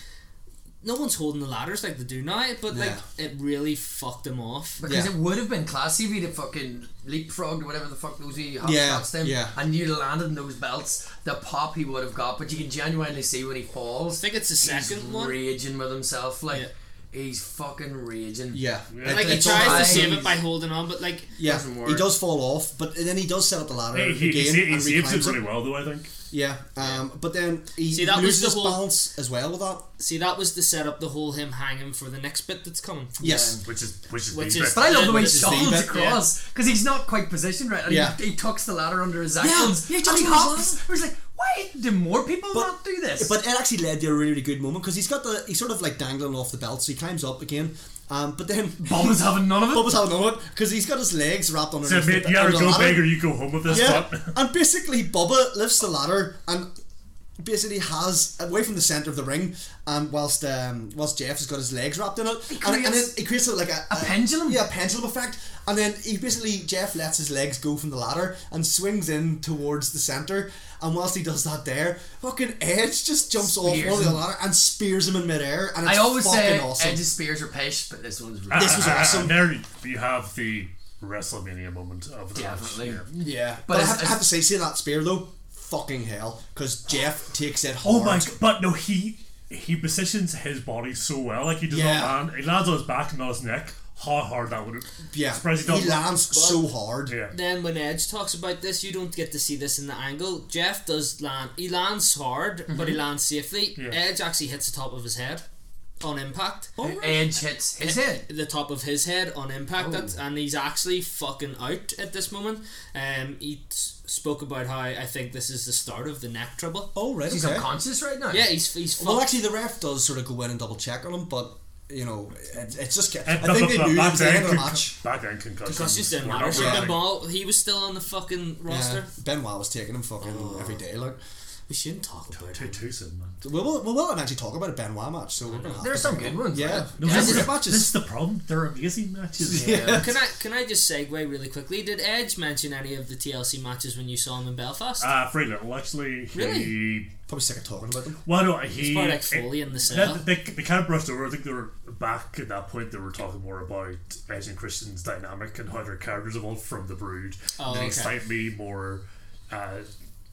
no one's holding the ladders like they do now, but like, Yeah. it really fucked him off. Because Yeah. it would have been classy if he'd have fucking leapfrogged or whatever the fuck those wee hop Yeah, shots them, yeah. and you'd have landed in those belts. The pop he would have got, but you can genuinely see when he falls. I think it's the second he's one. raging with himself, like Yeah. he's fucking raging. Yeah, Yeah. It- Like, he it's tries all- to save eyes. it by holding on, but like, Yeah, doesn't work. he does fall off, but then he does set up the ladder He, he, again he, sa- he and saves it reclimbs really well, though. I think. Yeah, um, but then he See, that was loses the his whole- balance as well with that. see, that was the setup, the whole him hanging for the next bit that's coming. Yes, Which is which is Which the is- bit. But I love the way he This is the shuffles bit, across because he's not quite positioned right, and Yeah. he, he tucks the ladder under his ankles. yeah, he and tucks he it under his hops. It was like, why do more people But- not do this? but it actually led to a really, really good moment because he's got the he's sort of like dangling off the belt, so he climbs up again. Um, but then Bubba's having none of it. Bubba's having none of it because he's got his legs wrapped So, underneath mate, the, you either under the go ladder. big or you go home with this Yeah, spot. and basically Bubba lifts the ladder and basically has away from the center of the ring, um, whilst um, whilst Jeff has got his legs wrapped in it, and, and then creates it creates a, like a, a pendulum? yeah, a pendulum effect, and then he basically Jeff lets his legs go from the ladder and swings in towards the center, and whilst he does that, there, fucking Edge just jumps off Spears one of the him. ladder and spears him in midair, and it's I always fucking say awesome. Edge's spears are pish, but this one's really This was Uh, uh, awesome. And there you have the WrestleMania moment of the definitely. match. Yeah, but, But I, as- have, I as- have to say, see that spear though, fucking hell, because Jeff takes it hard. Oh my god! But no, he he positions his body so well. Like he does Yeah. not land. He lands on his back and not his neck. How hard that would. Yeah, Surprised he he doesn't- lands so hard. Yeah. Then when Edge talks about this, you don't get to see this in the angle. Jeff does land. He lands hard, but he lands safely. Yeah. Edge actually hits the top of his head on impact. Edge hits his head. The top of his head on impact, Oh. that's, and he's actually fucking out at this moment. Um, he s- spoke about how I think this is the start of the neck trouble. Oh right, He's okay. unconscious right now. Yeah, he's he's fucked. Well, actually, the ref does sort of go in and double check on him, but you know, it, it's just. I Uh, think but- they but knew it back was the end then, of the con- match. Back then, concussions. Concussions didn't were matter. not So really- Ben Ball, he was still on the fucking roster. Yeah, Benoit was taking him fucking every day. Like, We shouldn't talk about Too, it. too soon, man. we will, we will eventually talk about a Benoit match, so we're gonna have There's to some talk good about- ones. Yeah, Yeah. No, yeah, this, there's is, matches. this is the problem. They're amazing matches. Yeah. Can I can I just segue really quickly? Did Edge mention any of the T L C matches when you saw him in Belfast? Uh, very little, actually. He, Really? Probably sick of talking about them. Well, no, he. It's probably like Foley in the cell. They, they, they kind of brushed over. I think they were back at that point. They were talking more about Edge and Christian's dynamic and how their characters evolved from the Brood. Oh, and then okay. slightly more uh,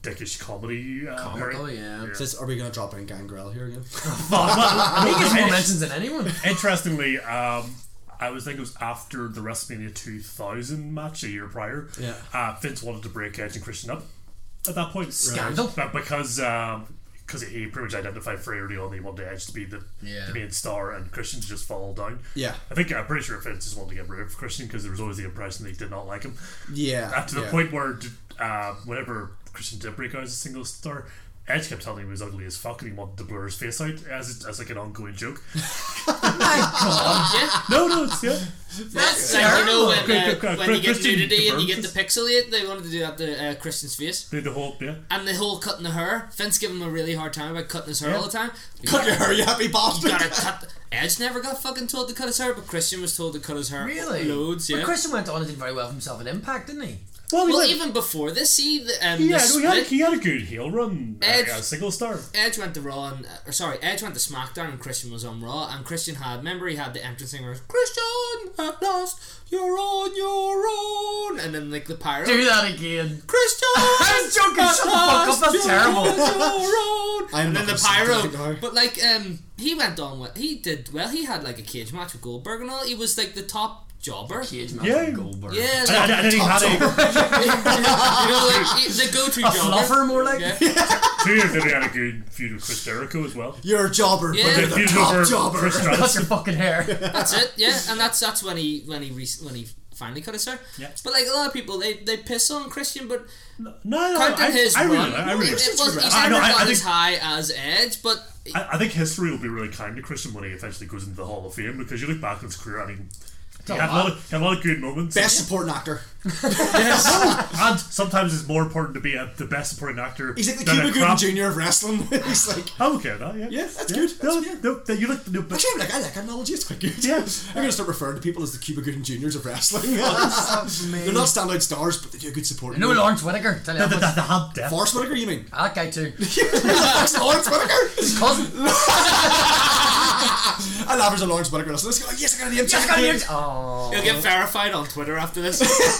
dickish comedy. Uh, Comical, pairing. yeah. Says, are we going to drop in Gangrel here again? He gets more mentions than anyone. Interestingly, um, I was thinking it was after the WrestleMania two thousand match a year prior. Yeah. Uh, Vince wanted to break Edge and Christian up at that point. Scandal. But because um, because he pretty much identified very early on he wanted Edge to be the, Yeah. the main star and Christian to just fall down. Yeah. I think I'm pretty sure Vince just wanted to get rid of Christian because there was always the impression that he did not like him. Yeah. Uh, to the yeah. point where uh, whenever Christian did break out as a single star, Edge kept telling him he was ugly as fuck and he wanted to blur his face out as as like an ongoing joke. Yeah. No, no, it's yeah. That's like, you know, when, uh, Good, good, when you get Christian nudity and you get confirms the pixelate, they wanted to do that to uh, Christian's face. The, the whole yeah. And the whole cutting the hair. Vince gave him a really hard time about cutting his hair Yeah. all the time. You Cut gotta- your hair, you happy You bastard! gotta cut. Edge never got fucking told to cut his hair, but Christian was told to cut his hair. Really? Loads, yeah. But Christian went on and did very well for himself in Impact, didn't he? Well, he Well, went- even before this, see, the, um, yeah, the no, he, had, split, he had a good heel run uh, Edge- as a single star. Edge went to Raw, and, uh, or sorry, Edge went to SmackDown, and Christian was on Raw, and Christian had, remember he had the entrance thing where Christian, at last, you're on your own, and then like the pyro. Do that again. Christian! I was joking, at shut the fuck up, last, that's you're terrible. on your own. I'm and not then the gonna say that pyro. now. But like, um, he went on with, he did, well, he had like a cage match with Goldberg and all, he was like the top jobber. Cage match Yeah. with Goldberg. Yeah, And, and, and then he had a, you know, like, he- the go-to A jobber. fluffer, more like. Yeah. two years later he had a good feud with Chris Jericho as well. You're a jobber, Yeah. but They you're the feuded over top jobber. Chris Cut your Johnson. fucking hair. That's it, yeah, and that's that's when he when he rec- when he finally cut his hair. Yeah. But like a lot of people, they, they piss on Christian, but No, no, counting I, his I really, run, I really, it, it was, he's I never know, I- I got think- as high as Edge, but I, I think history will be really kind to Christian when he eventually goes into the Hall of Fame because you look back on his career and he, he, had, a lot of, he had a lot of good moments. Best supporting actor. And sometimes it's more important to be a, the best supporting actor. He's like the than a Cuba Gooding crap- Junior of wrestling. He's like, I'm okay with that, yeah. yeah, that's yeah. good. That's No, good. no, no, you look, no, but Actually, I'm like, I like that analogy. It's quite good. Yeah. I'm going to start referring to people as the Cuba Gooding Juniors of wrestling. That's They're not standout stars, but they do a good support. No, Lawrence Whitaker. Tell you the, that the, much. the hand depth. Forrest Whitaker, you mean? That guy too. Lawrence Whitaker? His cousin. I love there's a Lawrence Whitaker. Let's go. Yes, I got a name. Yes, I got it. Oh. he'll get verified on Twitter after this.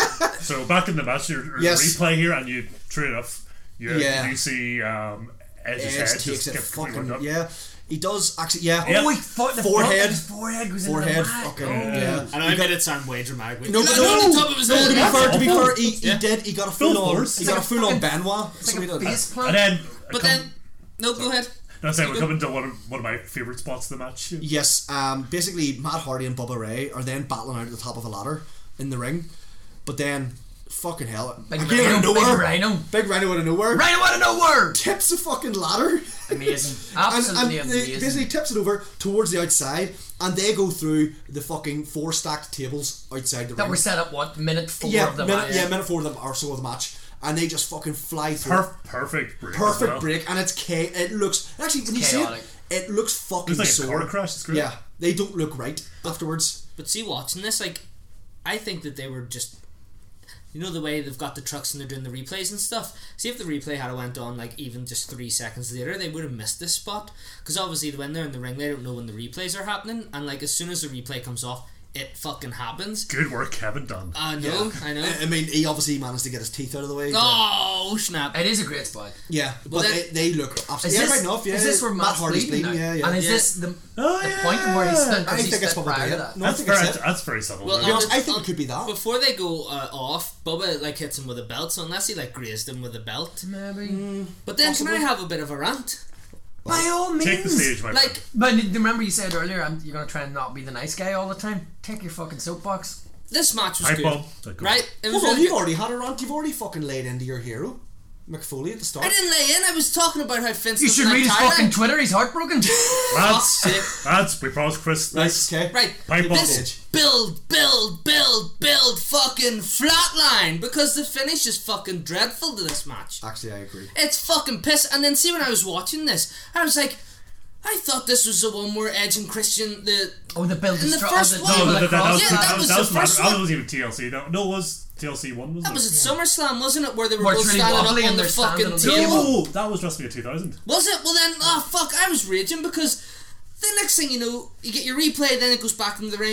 So back in the match, your your Yes. replay here, and you, true enough, you, Yeah. you see um, Edge's Edge head takes just it get completely fucking worked up. yeah. He does actually yeah. Yeah. Oh, he fought the Forehead. front, his forehead goes Forehead, into the back. fucking Oh. yeah. I know I made it sound way dramatic. but- No, but Like, no, on the top of his no. head. To be fair, to be awful. fair, he, he Yeah. did. He got a Full full on. force. He It's got like a full on fucking- Benoit. It's So he like a did. face plant. And then, But come, then, no, go ahead. I say we're coming to one of one of my favourite spots of the match. Yes, um, basically Matt Hardy and Bubba Ray are then battling out at the top of a ladder in the ring, but then fucking hell, Big again out Rhino, of nowhere, Big Rhino. Big Rhino out of nowhere, Rhino out of nowhere. tips the fucking ladder. Amazing. And, Absolutely and they amazing. basically tips it over towards the outside, and they go through the fucking four stacked tables outside the That ring. were set up, what, minute four yeah, of the minute, match? yeah, minute four of the, or so of the match, and they just fucking fly through. Perf- perfect break. as Perfect well. break, and it's cha- It looks actually when you Chaotic. see it, it looks fucking It's like a sore. car crash. It's great. Yeah, they don't look right afterwards. But see, watching this, like, I think that they were just, you know, the way they've got the trucks and they're doing the replays and stuff. See, if the replay had went on like even just three seconds later, they would have missed this spot. Because obviously, when they're in the ring, they don't know when the replays are happening, and like as soon as the replay comes off, it fucking happens. Good work, Kevin Dunn. I know, I know. I I mean, he obviously managed to get his teeth out of the way. but- Oh snap! It is a great spot. Yeah, but Well, then- they, they look absolutely Is yeah, this, right enough. Yeah, is this where Matt Matt's Hardy's bleeding, bleeding? now? Yeah, yeah. And is Yeah. this the, Oh, the yeah. point where he's stood? I he think it's stood probably prior to it. that? No, I That's think very, it's it. that's very subtle. Well, yeah. be honest, on the- I think it on- could be that. Before they go uh, off, Bubba like hits him with a belt, so unless he like grazed him with a belt. Maybe. But then Possibly. can I have a bit of a rant? By all means. Take the stage, my Like, friend. But remember you said earlier I'm, you're going to try and not be the nice guy all the time? Take your fucking soapbox. this match was Pipe good, bomb. Like, right? It was Hold on, really you've good. already had a rant. You've already fucking laid into your hero, McFoley, at the start. I didn't lay in. I was talking about how Vince You doesn't should like read his Thailand. fucking Twitter, he's heartbroken. Lads, Fuck's lads, we promised Chris Right, this. okay. Right, Pipe bomb. this build, build, build, build, fucking flatline because the finish is fucking dreadful to this match. Actually, I agree. It's fucking piss. And then see when I was watching this, I was like, I thought this was the one where Edge and Christian the Oh, the build In the str- first oh, the one. No, double that, that, that, across. was, Yeah, that, that was, was that, was, the first that one. wasn't even T L C. No, no, it was T L C one, wasn't that it? was at SummerSlam, wasn't it? Where they were Where both it's really standing wobbly up on and the they're fucking standing on the table. No, that was WrestleMania two thousand. Was it? Well then, oh fuck, I was raging because the next thing you know, you get your replay, then it goes back into the ring,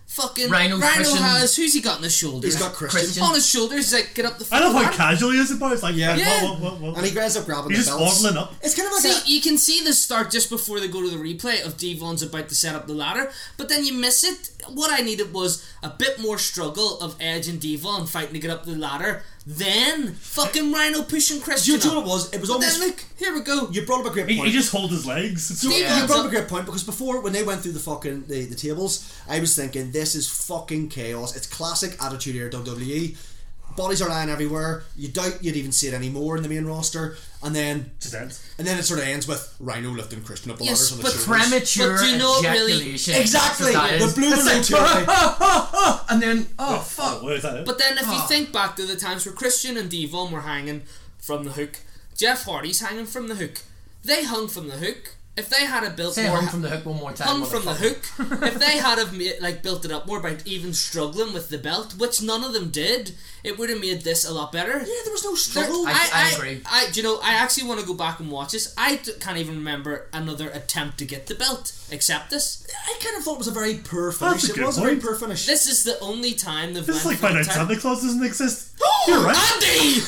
Fucking Rhino's Rhino Christian. has who's he got on his shoulders? He's got Christian. Christian. on his shoulders. He's like, get up the. I love how fucking casual he is about it. It's like, Yeah. yeah, Yeah. What, what, what, And he ends up grabbing He's the just belts. waddling up. It's kind of like See, a, you can see the start just before they go to the replay of Devon's about to set up the ladder, but then you miss it. What I needed was a bit more struggle of Edge and Devon fighting to get up the ladder. Then fucking Rhino pushing Do Christian you know what up. it was? It was But almost. then look, here we go. You brought up a great He, point. he just holds his legs. It's You, Steve you Adams brought up up- a great point because before, when they went through the fucking the, the tables, I was thinking this is fucking chaos. It's classic Attitude Era W W E. Bodies are lying everywhere. You doubt you'd even see it anymore in the main roster, and then just ends. and then it sort of ends with Rhino lifting Christian up the Yes, ladders on but his shoulders. Premature But do you know what really- ejaculation. Exactly. That's what that The is. blue It's and like, blue turtle. ah, ah, ah, and then oh fuck. Oh, wait, is that it? But then if you Oh. think back to the times where Christian and Devon were hanging from the hook, Jeff Hardy's hanging from the hook. They hung from the hook. If they had a built Say more hung from the hook one more time. hung from the motherfucker. hook. If they had have made, like built it up more by even struggling with the belt, which none of them did, it would have made this a lot better. Yeah, there was no There- struggle. I- I agree. I, do you know, I actually want to go back and watch this. I d- can't even remember another attempt to get the belt except this. I kind of thought it was a very poor finish. That's a It good was a very point. poor finish. This is the only time they've This is went like for the Find Out title. Santa Claus doesn't exist. You're right. Andy!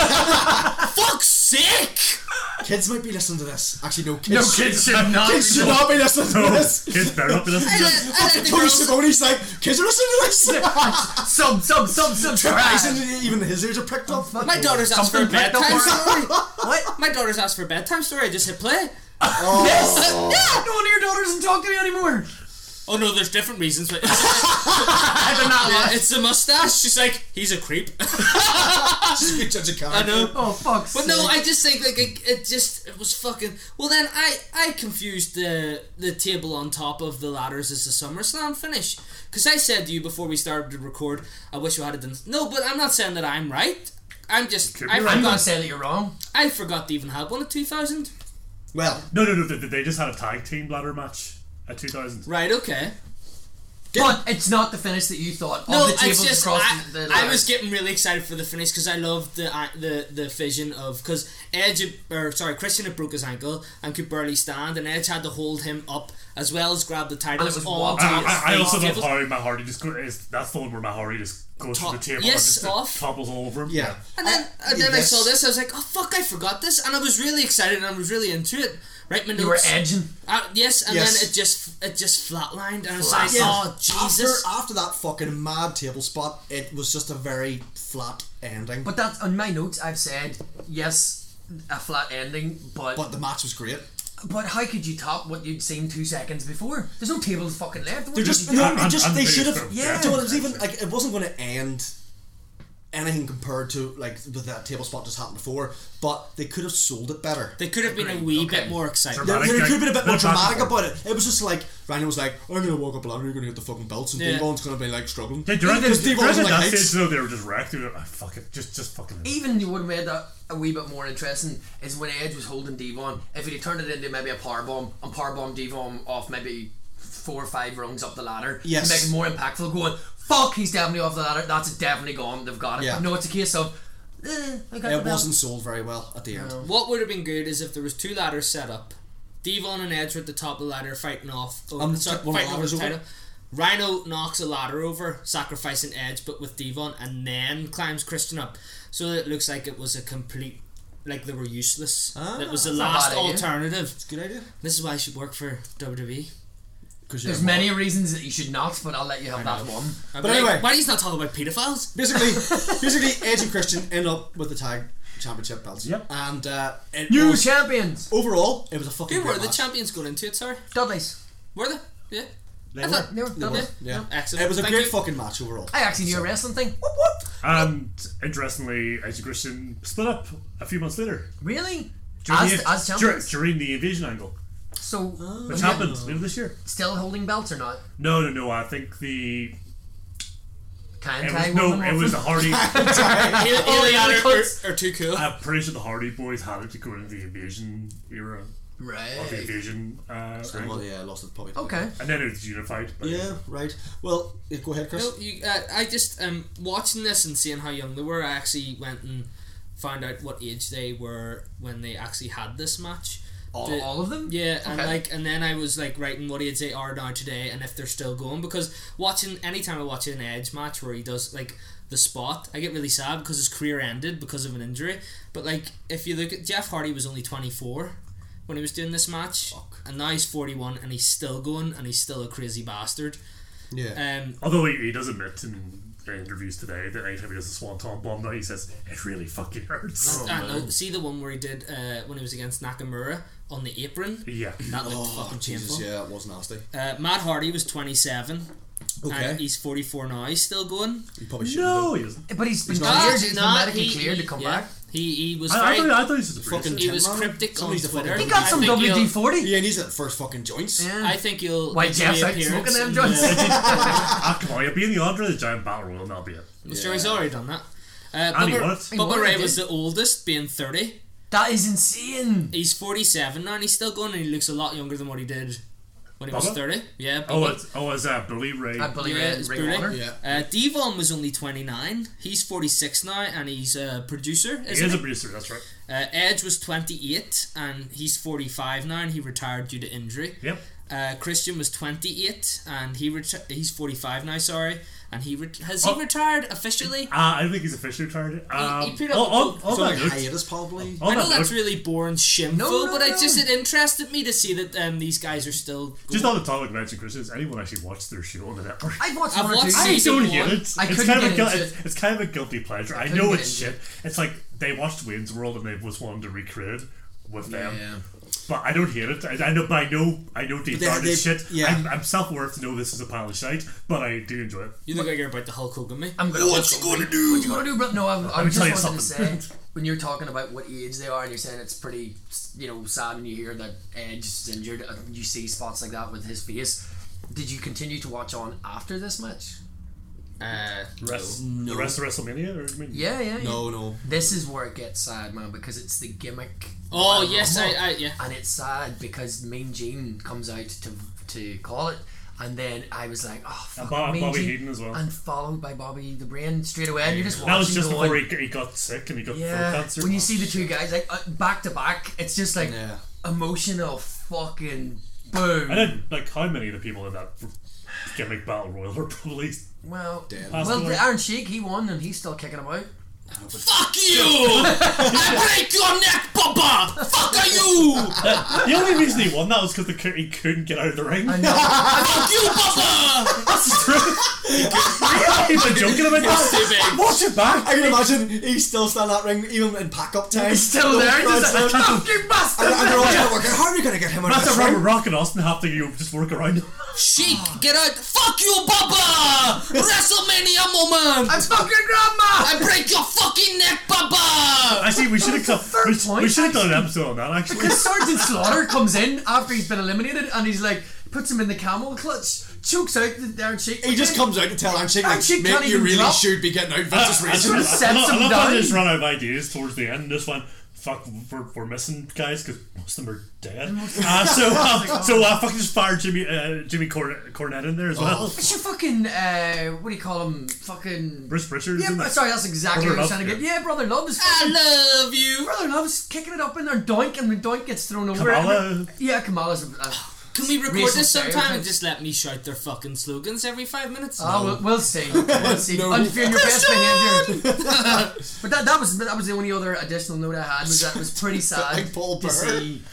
Fuck's sake! Kids might be listening to this. Actually, no. Kids, No should, kids should not. kids should not be listening to No, this. kids better not be listening I to let, this. I let the Tony girls... Schiavone's like, kids are listening to this. Sub sub sub sub. Surprising, even his ears are pricked up. My daughter's asked for a Something picked up bedtime or- story. What? My daughter's asked for a bedtime story. I just hit play. Yes. Yeah. No wonder your daughter doesn't talk to me anymore. Oh no, there's different reasons. But I did not yeah, laugh. it's the mustache. She's like, he's a creep. Just be such a character. I know. Oh fuck. But no, I just think like it, it just it was fucking. Well, then I I confused the the table on top of the ladders as the SummerSlam finish because I said to you before we started to record, I wish we had done. No, but I'm not saying that I'm right. I'm just Could be I right. I'm gonna forgot. say that you're wrong. I forgot to even have one at two thousand. Well, No, no, no. They, they just had a tag team ladder match at two thousand. Right. Okay. But it's not the finish that you thought. No, of the it's tables just across I, the, the I ladders. was getting really excited for the finish because I loved the uh, the the vision of because Edge had- or sorry Christian had broke his ankle and could barely stand and Edge had to hold him up as well as grab the titles was on wobbly. to I, his I, I also face love tables. how Matt Hardy just go, is that's the one where Matt Hardy just goes Top- to the table yes, and just off. topples all over him. yeah. And then I- and then I this- saw this I was like oh fuck I forgot this and I was really excited and I was really into it. Right, my You were notes. edging. Uh, yes, and Yes. then it just it just flatlined and I was Flat. like Yeah. oh Jesus. After, after that fucking mad table spot, it was just a very flat ending. But that's on my notes. I've said yes, a flat ending, but But the match was great. but how could you top what you'd seen two seconds before? There's no tables fucking left. They're What just did you no. do? It just I'm- they I'm should have. very Yeah. fair. So it was even like it wasn't going to end anything compared to like with that table spot just happened before. But they could have sold it better. They could have been a Agreed. wee Okay. bit more exciting. There, Dramatic, there like, could have been a bit more the back and dramatic forth. about it. It was just like Rhino was like, "I'm gonna walk up a ladder, you're gonna get the fucking belts," and Yeah. Devon's gonna be like struggling. Yeah, direct, Because direct, Devon's at like that heights. stage, though, they were just wrecked. They were like, fuck it, just, just fucking. Even you would have made that a wee bit more interesting is when Edge was holding Devon. If he'd turned it into maybe a power bomb and power bomb Devon off maybe four or five rungs up the ladder, Yes. to make it more impactful. Going, fuck, he's definitely off the ladder. That's definitely gone. They've got it. Yeah. But no, it's a case of. Eh, I got the It belt. wasn't sold very well at the end. What would have been good is if there was two ladders set up. Devon and Edge were at the top of the ladder fighting off. Oh, Um, sorry, one of the fighting over ladders the over? title. Rhino knocks a ladder over, sacrificing Edge, but with Devon, and then climbs Christian up. So it looks like it was a complete, like they were useless. Ah, it was the that's not a last bad idea. alternative. It's a good idea. This is why I should work for W W E. Because There's many reasons that you should not, but I'll let you have that one. I'd But be like, anyway. why do you not talk about paedophiles? Basically, basically, Edge and Christian end up with the tag championship belts. Yep. And uh, it New was, champions, overall, it was a fucking Who great were the match. champions going into it? Sorry, Dudleys. were they? Yeah, They I were. thought They were They Dudleys. were, yeah. excellent. It was a Thank great you. fucking match overall. I actually knew a wrestling thing. And interestingly, Edge and Christian split up a few months later. Really? During As, the, as dur- champions? during the invasion angle, So, which happened later this year. still holding belts or not? No, no, no. I think the Can it tag was, no, one of them it was the off? Hardy. Either, Oh, either yeah, that the or, cuts. or, or too cool. I'm pretty sure the Hardy Boys had it to go into the invasion era of the Right. invasion. Uh, angle. Well, yeah, I lost it probably. Okay. And then it was unified. by- Yeah, right. Well, yeah, go ahead, Chris. No, you, uh, I just um watching this and seeing how young they were. I actually went and found out what age they were when they actually had this match All, The- all of them? Yeah, and Okay. like, and then I was like writing what he'd say are now today, and if they're still going, because watching anytime I watch an Edge match where he does like the spot, I get really sad because his career ended because of an injury. But like, if you look at Jeff Hardy was only twenty-four when he was doing this match, Fuck. and now he's forty-one and he's still going, and he's still a crazy bastard. Yeah. Um, Although he, he does admit in interviews today that anytime he does a swanton bomb now, he says it really fucking hurts. I know, see the one where he did uh, when he was against Nakamura on the apron. Yeah. That looked Oh, fucking Jesus, painful. yeah, it was nasty. Uh, Matt Hardy was twenty-seven. Okay. And he's forty-four now. He's still going. You probably shouldn't No, have. he isn't. But he's been not- cleared, Ah, he's been nah, medically he- cleared to he- come yeah. back. He he was I, I, very. thought, I thought he was just a Fucking He was Man, cryptic on somebody's the Twitter. fucking- He got I some think W D he'll- forty. Yeah, and he's at first fucking joints. Yeah. I think he'll. Why make Jeff's a out reappearance smoking them in joints? the- Ah, come on, you'll be in the Andre the Giant Battle Royal and that'll be it. I'm sure he's already done that. Uh, And he Bubba, won it. He won Bubba it, Ray did. was the oldest, being thirty. That is insane. He's forty-seven now, and he's still going, and he looks a lot younger than what he did when he was Bubba? thirty. Yeah, Oh, Bubba. it's, oh, it's uh, Billy Ray. I believe Yeah, in it's Ring Billy. of Honor. Yeah. Uh, Devon was only twenty-nine. He's forty-six now, and he's a producer. He Isn't is he? a producer, that's right. Uh, Edge was twenty-eight, and he's forty-five now, and he retired due to injury. Yep. Uh, Christian was twenty-eight, and he reti- he's forty-five now. Sorry, and he ret- has he Oh. retired officially? Uh, I don't think he's officially retired. Um, he put up all, a all, post- all So that like note- hiatus probably. all I know that that's note- really boring, shameful, No, no, but I no. just it interested me to see that um, these guys are still. Just going. on the topic of Edge and Christian, has anyone actually watched their show on the network? I've watched I've one or watched two. I season don't one. hate it. I it's couldn't kind of a get guil- into it's, it. it's kind of a guilty pleasure. I couldn't know get it's into shit. It's like they watched Wayne's World and they was wanting to recreate it with them. Yeah. But I don't hate it. I, I know, but I know, I know deep They- down they- it's shit. yeah. I'm, I'm self-aware to know this is a pile of shite, but I do enjoy it. You look like you're about to Hulk Hogan me. I'm gonna What you gonna do? What you gonna do, bro? No, I, I me was tell just you wanted to something. say, when you're talking about what age they are and you're saying it's pretty, you know, sad when you hear that Edge is injured and you see spots like that with his face. Did you continue to watch on after this match? Uh, The rest, No. the rest of WrestleMania? Or, I mean, Yeah, yeah, yeah. No, no. This is where it gets sad, man, because it's the gimmick. oh Royal yes, I, Rumble. I yeah. And it's sad because Mean Gene comes out to to call it, and then I was like, oh fuck, And Bob- Mean Bobby Gene, Heenan as well. and followed by Bobby the Brain straight away. And you're just watching. That was just going, before he, he got sick and he got throat yeah. cancer. When you see the two guys like uh, back to back, it's just like Yeah. emotional fucking boom. And then, like, how many of the people in that gimmick battle royal are probably Well, Dead. passed well, away? Aaron Sheik he won and he's still kicking about. Fuck you! I break your neck, Bubba! Fuck are you! The only reason he won that was because he couldn't get out of the ring. I know. Fuck you, Bubba! That's true. He's been joking about that. Watch it back. I can imagine he's still standing that ring even in pack-up time. He's still there. He's just like, and, "Oh, you bastard!" and they're all trying to work out, how are we going to get him out of That's this a Robert ring? Rock and Austin have to you know, just work around him. Sheik, get out! Fuck you, Bubba! WrestleMania moment! I'm fucking grandma. I break your fucking neck, Bubba! Actually, we should have done, third we, point, we should have done an episode on that. Actually, Because Sergeant Slaughter comes in after he's been eliminated and he's like, puts him in the camel clutch, chokes out the Aaron Sheik. He just comes out to tell Anshik, like, Anshik mate, can't you even really drop. should be getting out. Vince is I, raging. I, I, sets I, love- I him love how down. they just run out of ideas towards the end. This one, fuck, we're, we're missing guys because most of them are dead. Uh, so, uh, so uh, fucking just fire Jimmy uh, Jimmy Corn- Cornette in there as well. It's your fucking, uh, what do you call him? Fucking. Bruce Richards. Yeah, in but- there. sorry, that's exactly Brother what I was Love, trying to get. yeah. Yeah, Brother Love is fucking. I love you! Brother Love's kicking it up in there, Doink, and when Doink gets thrown over. Kamala. Yeah, Kamala's. Uh, Can we record Racial this sometime and stereotypes. just let me shout their fucking slogans every five minutes? Oh, we'll, we'll see. We'll see. No. Unfear your best behaviour. But that, that was that was the only other additional note I had was that it was pretty sad Like Paul to Bear. see.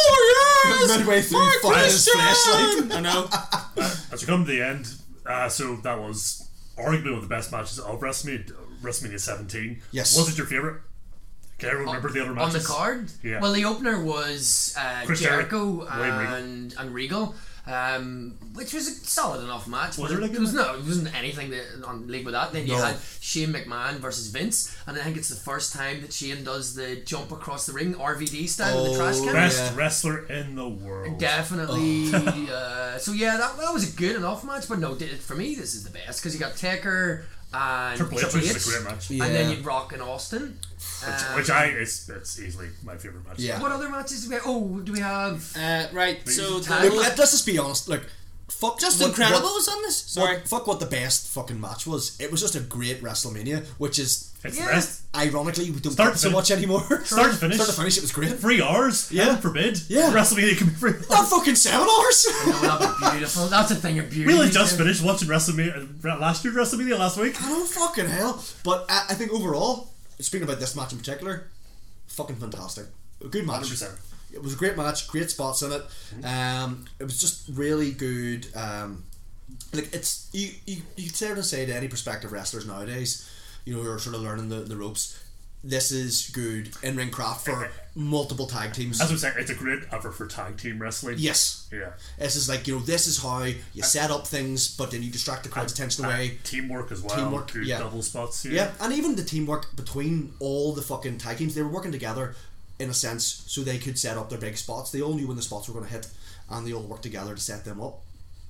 Oh yes! Midway through My fighting his Christian! flashlight. I know. As we come to the end, uh, so that was arguably one of the best matches of WrestleMania, WrestleMania seventeen. Yes. Was it your favorite? Can everyone remember the other On matches? the card? Yeah. Well, the opener was uh, Chris Jericho Jericho, Wayne Regal. and, and Regal. Um, which was a solid enough match. Was but it like it was that? no, it wasn't anything that, on league with that. Then you No. had Shane McMahon versus Vince, and I think it's the first time that Shane does the jump across the ring, R V D style, with the trash Oh, can. Best Yeah. wrestler in the world. Definitely. Oh. uh, so yeah, that, that was a good enough match, but no, did it for me. This is the best because you got Taker and Triple H, Triple which H, is a great match. Yeah. and then you'd Rock and Austin. Which, Um, which I, it's, it's easily my favorite match. Yeah. What other matches do we have? Oh, do we have? Uh, right, so the Tag- Look, whole- let, let's just be honest. Like, fuck Justin what- Credible what- was on this. Sorry. What, fuck what the best fucking match was. It was just a great WrestleMania, which is It's Yeah. the best. ironically we don't Start get so to- much anymore. Start to finish. Start to finish, it was great. Three hours. Yeah. Heaven forbid. Yeah. WrestleMania can be three hours. Not fucking seven hours. No, that'd be beautiful. That's a thing of beauty. We only just finished watching WrestleMania uh, last year. WrestleMania last week. I know, fucking hell. But I, I think overall, speaking about this match in particular, fucking fantastic. A good match. one hundred percent. It was a great match, great spots in it. Um, it was just really good. Um, like it's you, you, you could say to say to any prospective wrestlers nowadays, you know, who are sort of learning the, the ropes. This is good in ring craft for multiple tag teams. As I'm saying, it's a great effort for tag team wrestling. Yes. Yeah. This is like, you know, this is how you set up things, but then you distract the crowd's attention away. Uh, teamwork as well. Teamwork, Good yeah. double spots. Yeah. Yeah, and even the teamwork between all the fucking tag teams, they were working together in a sense so they could set up their big spots. They all knew when the spots were going to hit, and they all worked together to set them up.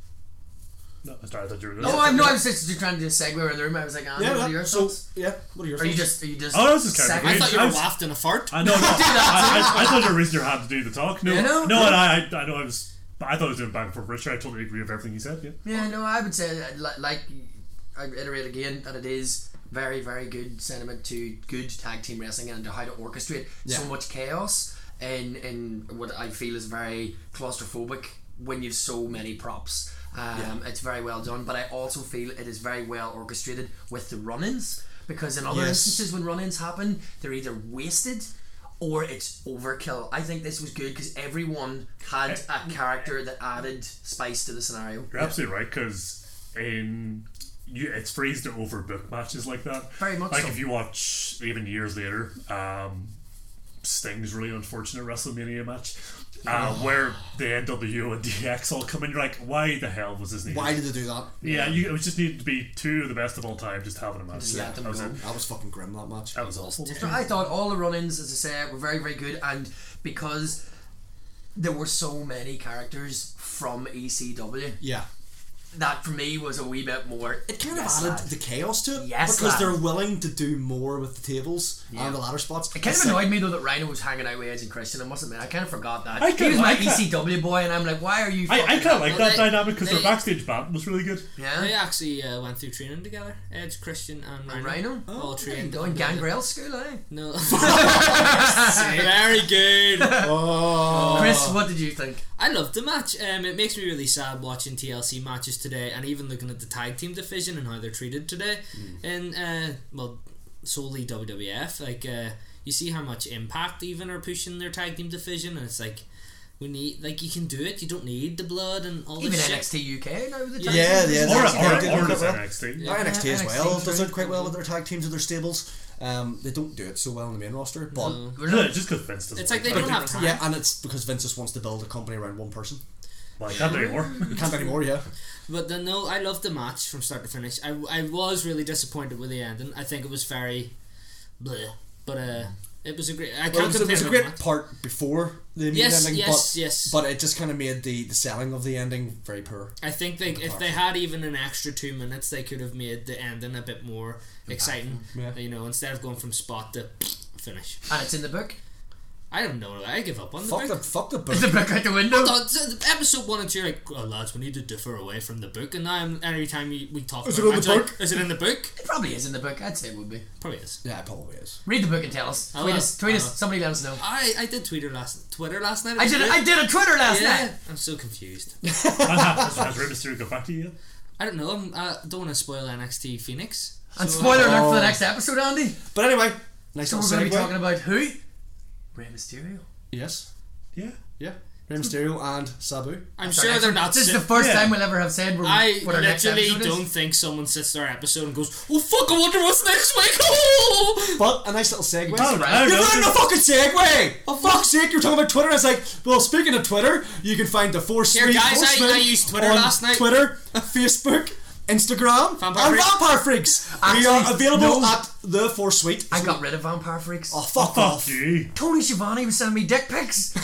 No, sorry, I thought you were going Oh, I know. I was just trying to do a segue around the room. I was like, Andy, Yeah, what yeah. are your So, thoughts? yeah, what are your Are you thoughts? just, are you just? Oh, I was just kind of I agreeing. thought you I were was- wafting a fart. I know. No, I, I, I thought you were raising your hand to do the talk. No, You know? no, and I, I, I know I was. I thought I was doing back and forth. Richard, I totally agree with everything you said. Yeah. Yeah, no, I would say that, li- like I iterate again that it is very, very good sentiment to good tag team wrestling and to how to orchestrate so Yeah. much chaos in in what I feel is very claustrophobic when you've so many props. Um, It's very well done, but I also feel it is very well orchestrated with the run-ins, because in other Yes. instances when run-ins happen, they're either wasted or it's overkill. I think this was good because everyone had a character that added spice to the scenario. You're absolutely right, because in you, it's phrased to overbook matches like that. Very much Like so. if you watch even years later, um, Sting's really unfortunate WrestleMania match, uh, where the N W O and D X all come in. You're like, why the hell was this needed? Why did they do that? Yeah, you, it was just needed to be two of the best of all time, just having a match. Just let them that was go. it. That was fucking grim, that match. That was awful. So I thought all the run-ins, as I say, were very, very good, and because there were so many characters from E C W, Yeah. that for me was a wee bit more. It kind of yes, added lad. the chaos to it, Yes, because lad. they're willing to do more with the tables Yeah. and the ladder spots. It kind It's of like- annoyed me though that Rhino was hanging out with Edge and Christian. I must admit, I kind of forgot that. I he kinda- was my I kinda- E C W boy, and I'm like, why are you? I, I fucking kind of like Well, that they- dynamic because their they- backstage band was really good. Yeah. They actually uh, went through training together. Edge, Christian, and Rhino. Rhino? all trained. Going under- Gangrel school, eh? No. Very good. Oh. Chris, what did you think? I loved the match. Um, it makes me really sad watching T L C matches today, and even looking at the tag team division and how they're treated today. In uh, well, solely W W F. Like uh, you see how much Impact even are pushing their tag team division, and it's like we need, like, you can do it. You don't need the blood and all Even this N shit. X T U K now with the tag Yeah, team yeah, division. Or, N X T or, did or, it does well. N X T. Yeah. N X T as N X T well is does very it quite well good. with their tag teams and their stables. Um, they don't do it so well in the main roster, but No. Yeah, just because Vince doesn't It's like like they that. don't have time. yeah, and it's because Vince just wants to build a company around one person. Well, he can't do anymore. You can't anymore, yeah. But then, no, I loved the match from start to finish. I, I was really disappointed with the ending. I think it was very bleh. But uh, it was a great. I Well, can't it was, it was a complain great about part before the main Yes, ending, yes, but, yes. but it just kind of made the, the selling of the ending very poor. that. I think they, if they had even an extra two minutes, they could have made the ending a bit more exciting. Yeah. You know, instead of going from spot to finish. And it's in the book. I don't know. I give up on the Fuck book. the fuck the book. Is the book out the window? No, so the episode one and two, are like, oh, lads, we need to differ away from the book. And now, I'm, every time we, we talk Is about it in match, the like, book? is it in the book? It probably is in the book. I'd say it would be. Probably is. Yeah, it probably is. Read the book and tell us. I Tweet will. us. Tweet I us. will. Somebody let us know. I, I did Twitter last Twitter last night. It I was did. good. A, I did a Twitter last Yeah, night. I'm so confused. has, has Rey Mysterio got back to you yet? I don't know. I'm, I don't want to spoil N X T Phoenix. And So- spoiler alert for the Oh. next episode, Andy. But anyway, nice So we're little going to be segue. talking about who? Rey Mysterio. Yes. Yeah. Yeah. Rey Mysterio and Sabu. I'm That's our sure next they're one. not. This is sit- the first Yeah. time we'll ever have said we're, I what our next literally episode is. don't think someone sits their episode and goes, "Oh fuck! I wonder what's next week." Oh! But a nice little segue. Oh, right. I don't You're know. running a fucking segue! For fuck's sake, you're talking about Twitter. It's like, well, speaking of Twitter, you can find the Four Here, Sweet guys, I- Horsemen I used Twitter on last night. Twitter, Facebook, Instagram, Vampire and Freaks. Vampire Freaks. we Actually, are available no. at the Four Sweet. I got rid of Vampire Freaks. Oh, fuck Fuck off. you. Tony Schiavone was sending me dick pics.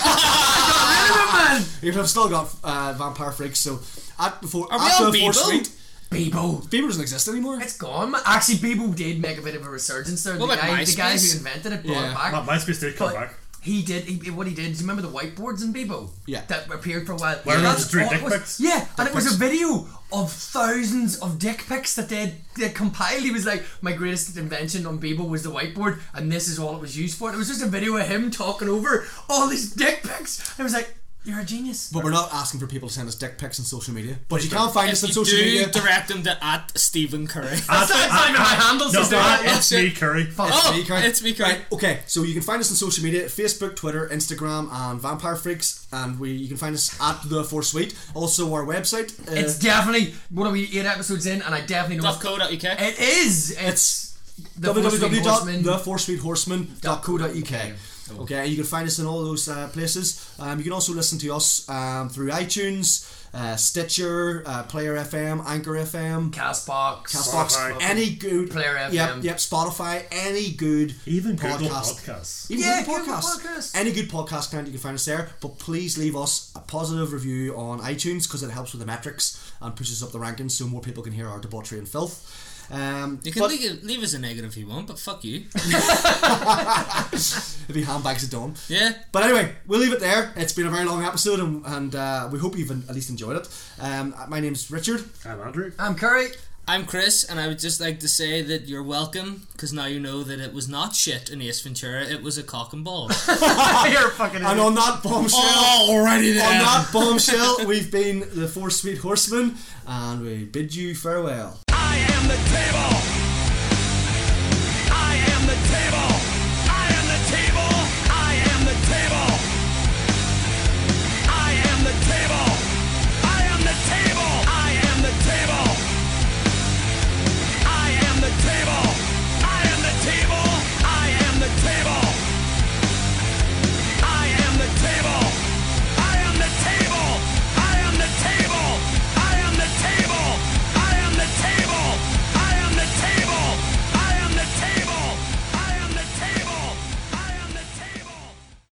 I got rid of him, man. Even I've still got uh, Vampire Freaks, so at, before, Are we at on the Four Bebo? Sweet. Bebo. Bieber doesn't exist anymore. It's gone, man. Actually, Bebo did make a bit of a resurgence there. What the about guy, the guy MySpace? who invented it brought Yeah. it back. My, MySpace did come But back. he did. He, what he did. Do you remember the whiteboards in Bebo? Yeah. That appeared for a while. Where Yeah, those three all it dick was. pics? Yeah, and it was pics. a video of thousands of dick pics that they they compiled. He was like, my greatest invention on Bebo was the whiteboard, and this is all it was used for. And it was just a video of him talking over all these dick pics. I was like, you're a genius. But we're not asking for people to send us dick pics on social media. But you can find us If on you social do, media. direct them to at Stephen Curry. That's not, that's not even my handle, No, sister. that- Oh, it's shit. me, Curry. Oh, me, Curry. it's me, Curry. Right, okay, so you can find us on social media: Facebook, Twitter, Instagram, and Vampire Freaks. And we you can find us at the Four Suite. Also, our website. Uh, It's definitely, what are we, eight episodes in, and I definitely know .co dot U K. it is. It's the w w w dot Horseman. the four sweet horseman dot co dot u k. Okay. Okay, you can find us in all those uh, places. Um, you can also listen to us um, through iTunes, uh, Stitcher, uh, Player F M, Anchor F M, Castbox. Castbox, Spotify. any good Player F M. Yep, yep, Spotify, any good Even Google podcast. Podcasts. Even Yeah, Google Google Podcasts. Podcasts. Any good podcast client, you can find us there. But please leave us a positive review on iTunes because it helps with the metrics and pushes up the rankings so more people can hear our debauchery and filth. Um, You can but leave, leave us a negative if you want, but fuck you. if he handbags it done. Yeah. But anyway, we'll leave it there. It's been a very long episode, and, and uh, we hope you've at least enjoyed it. Um, my name's Richard. I'm Andrew. I'm Curry. I'm Chris, and I would just like to say that you're welcome, because now you know that it was not shit in Ace Ventura, it was a cock and ball. You're a fucking And on that bombshell, Oh, already on there. that bombshell, we've been the Four Sweet Horsemen, and we bid you farewell. I am the table.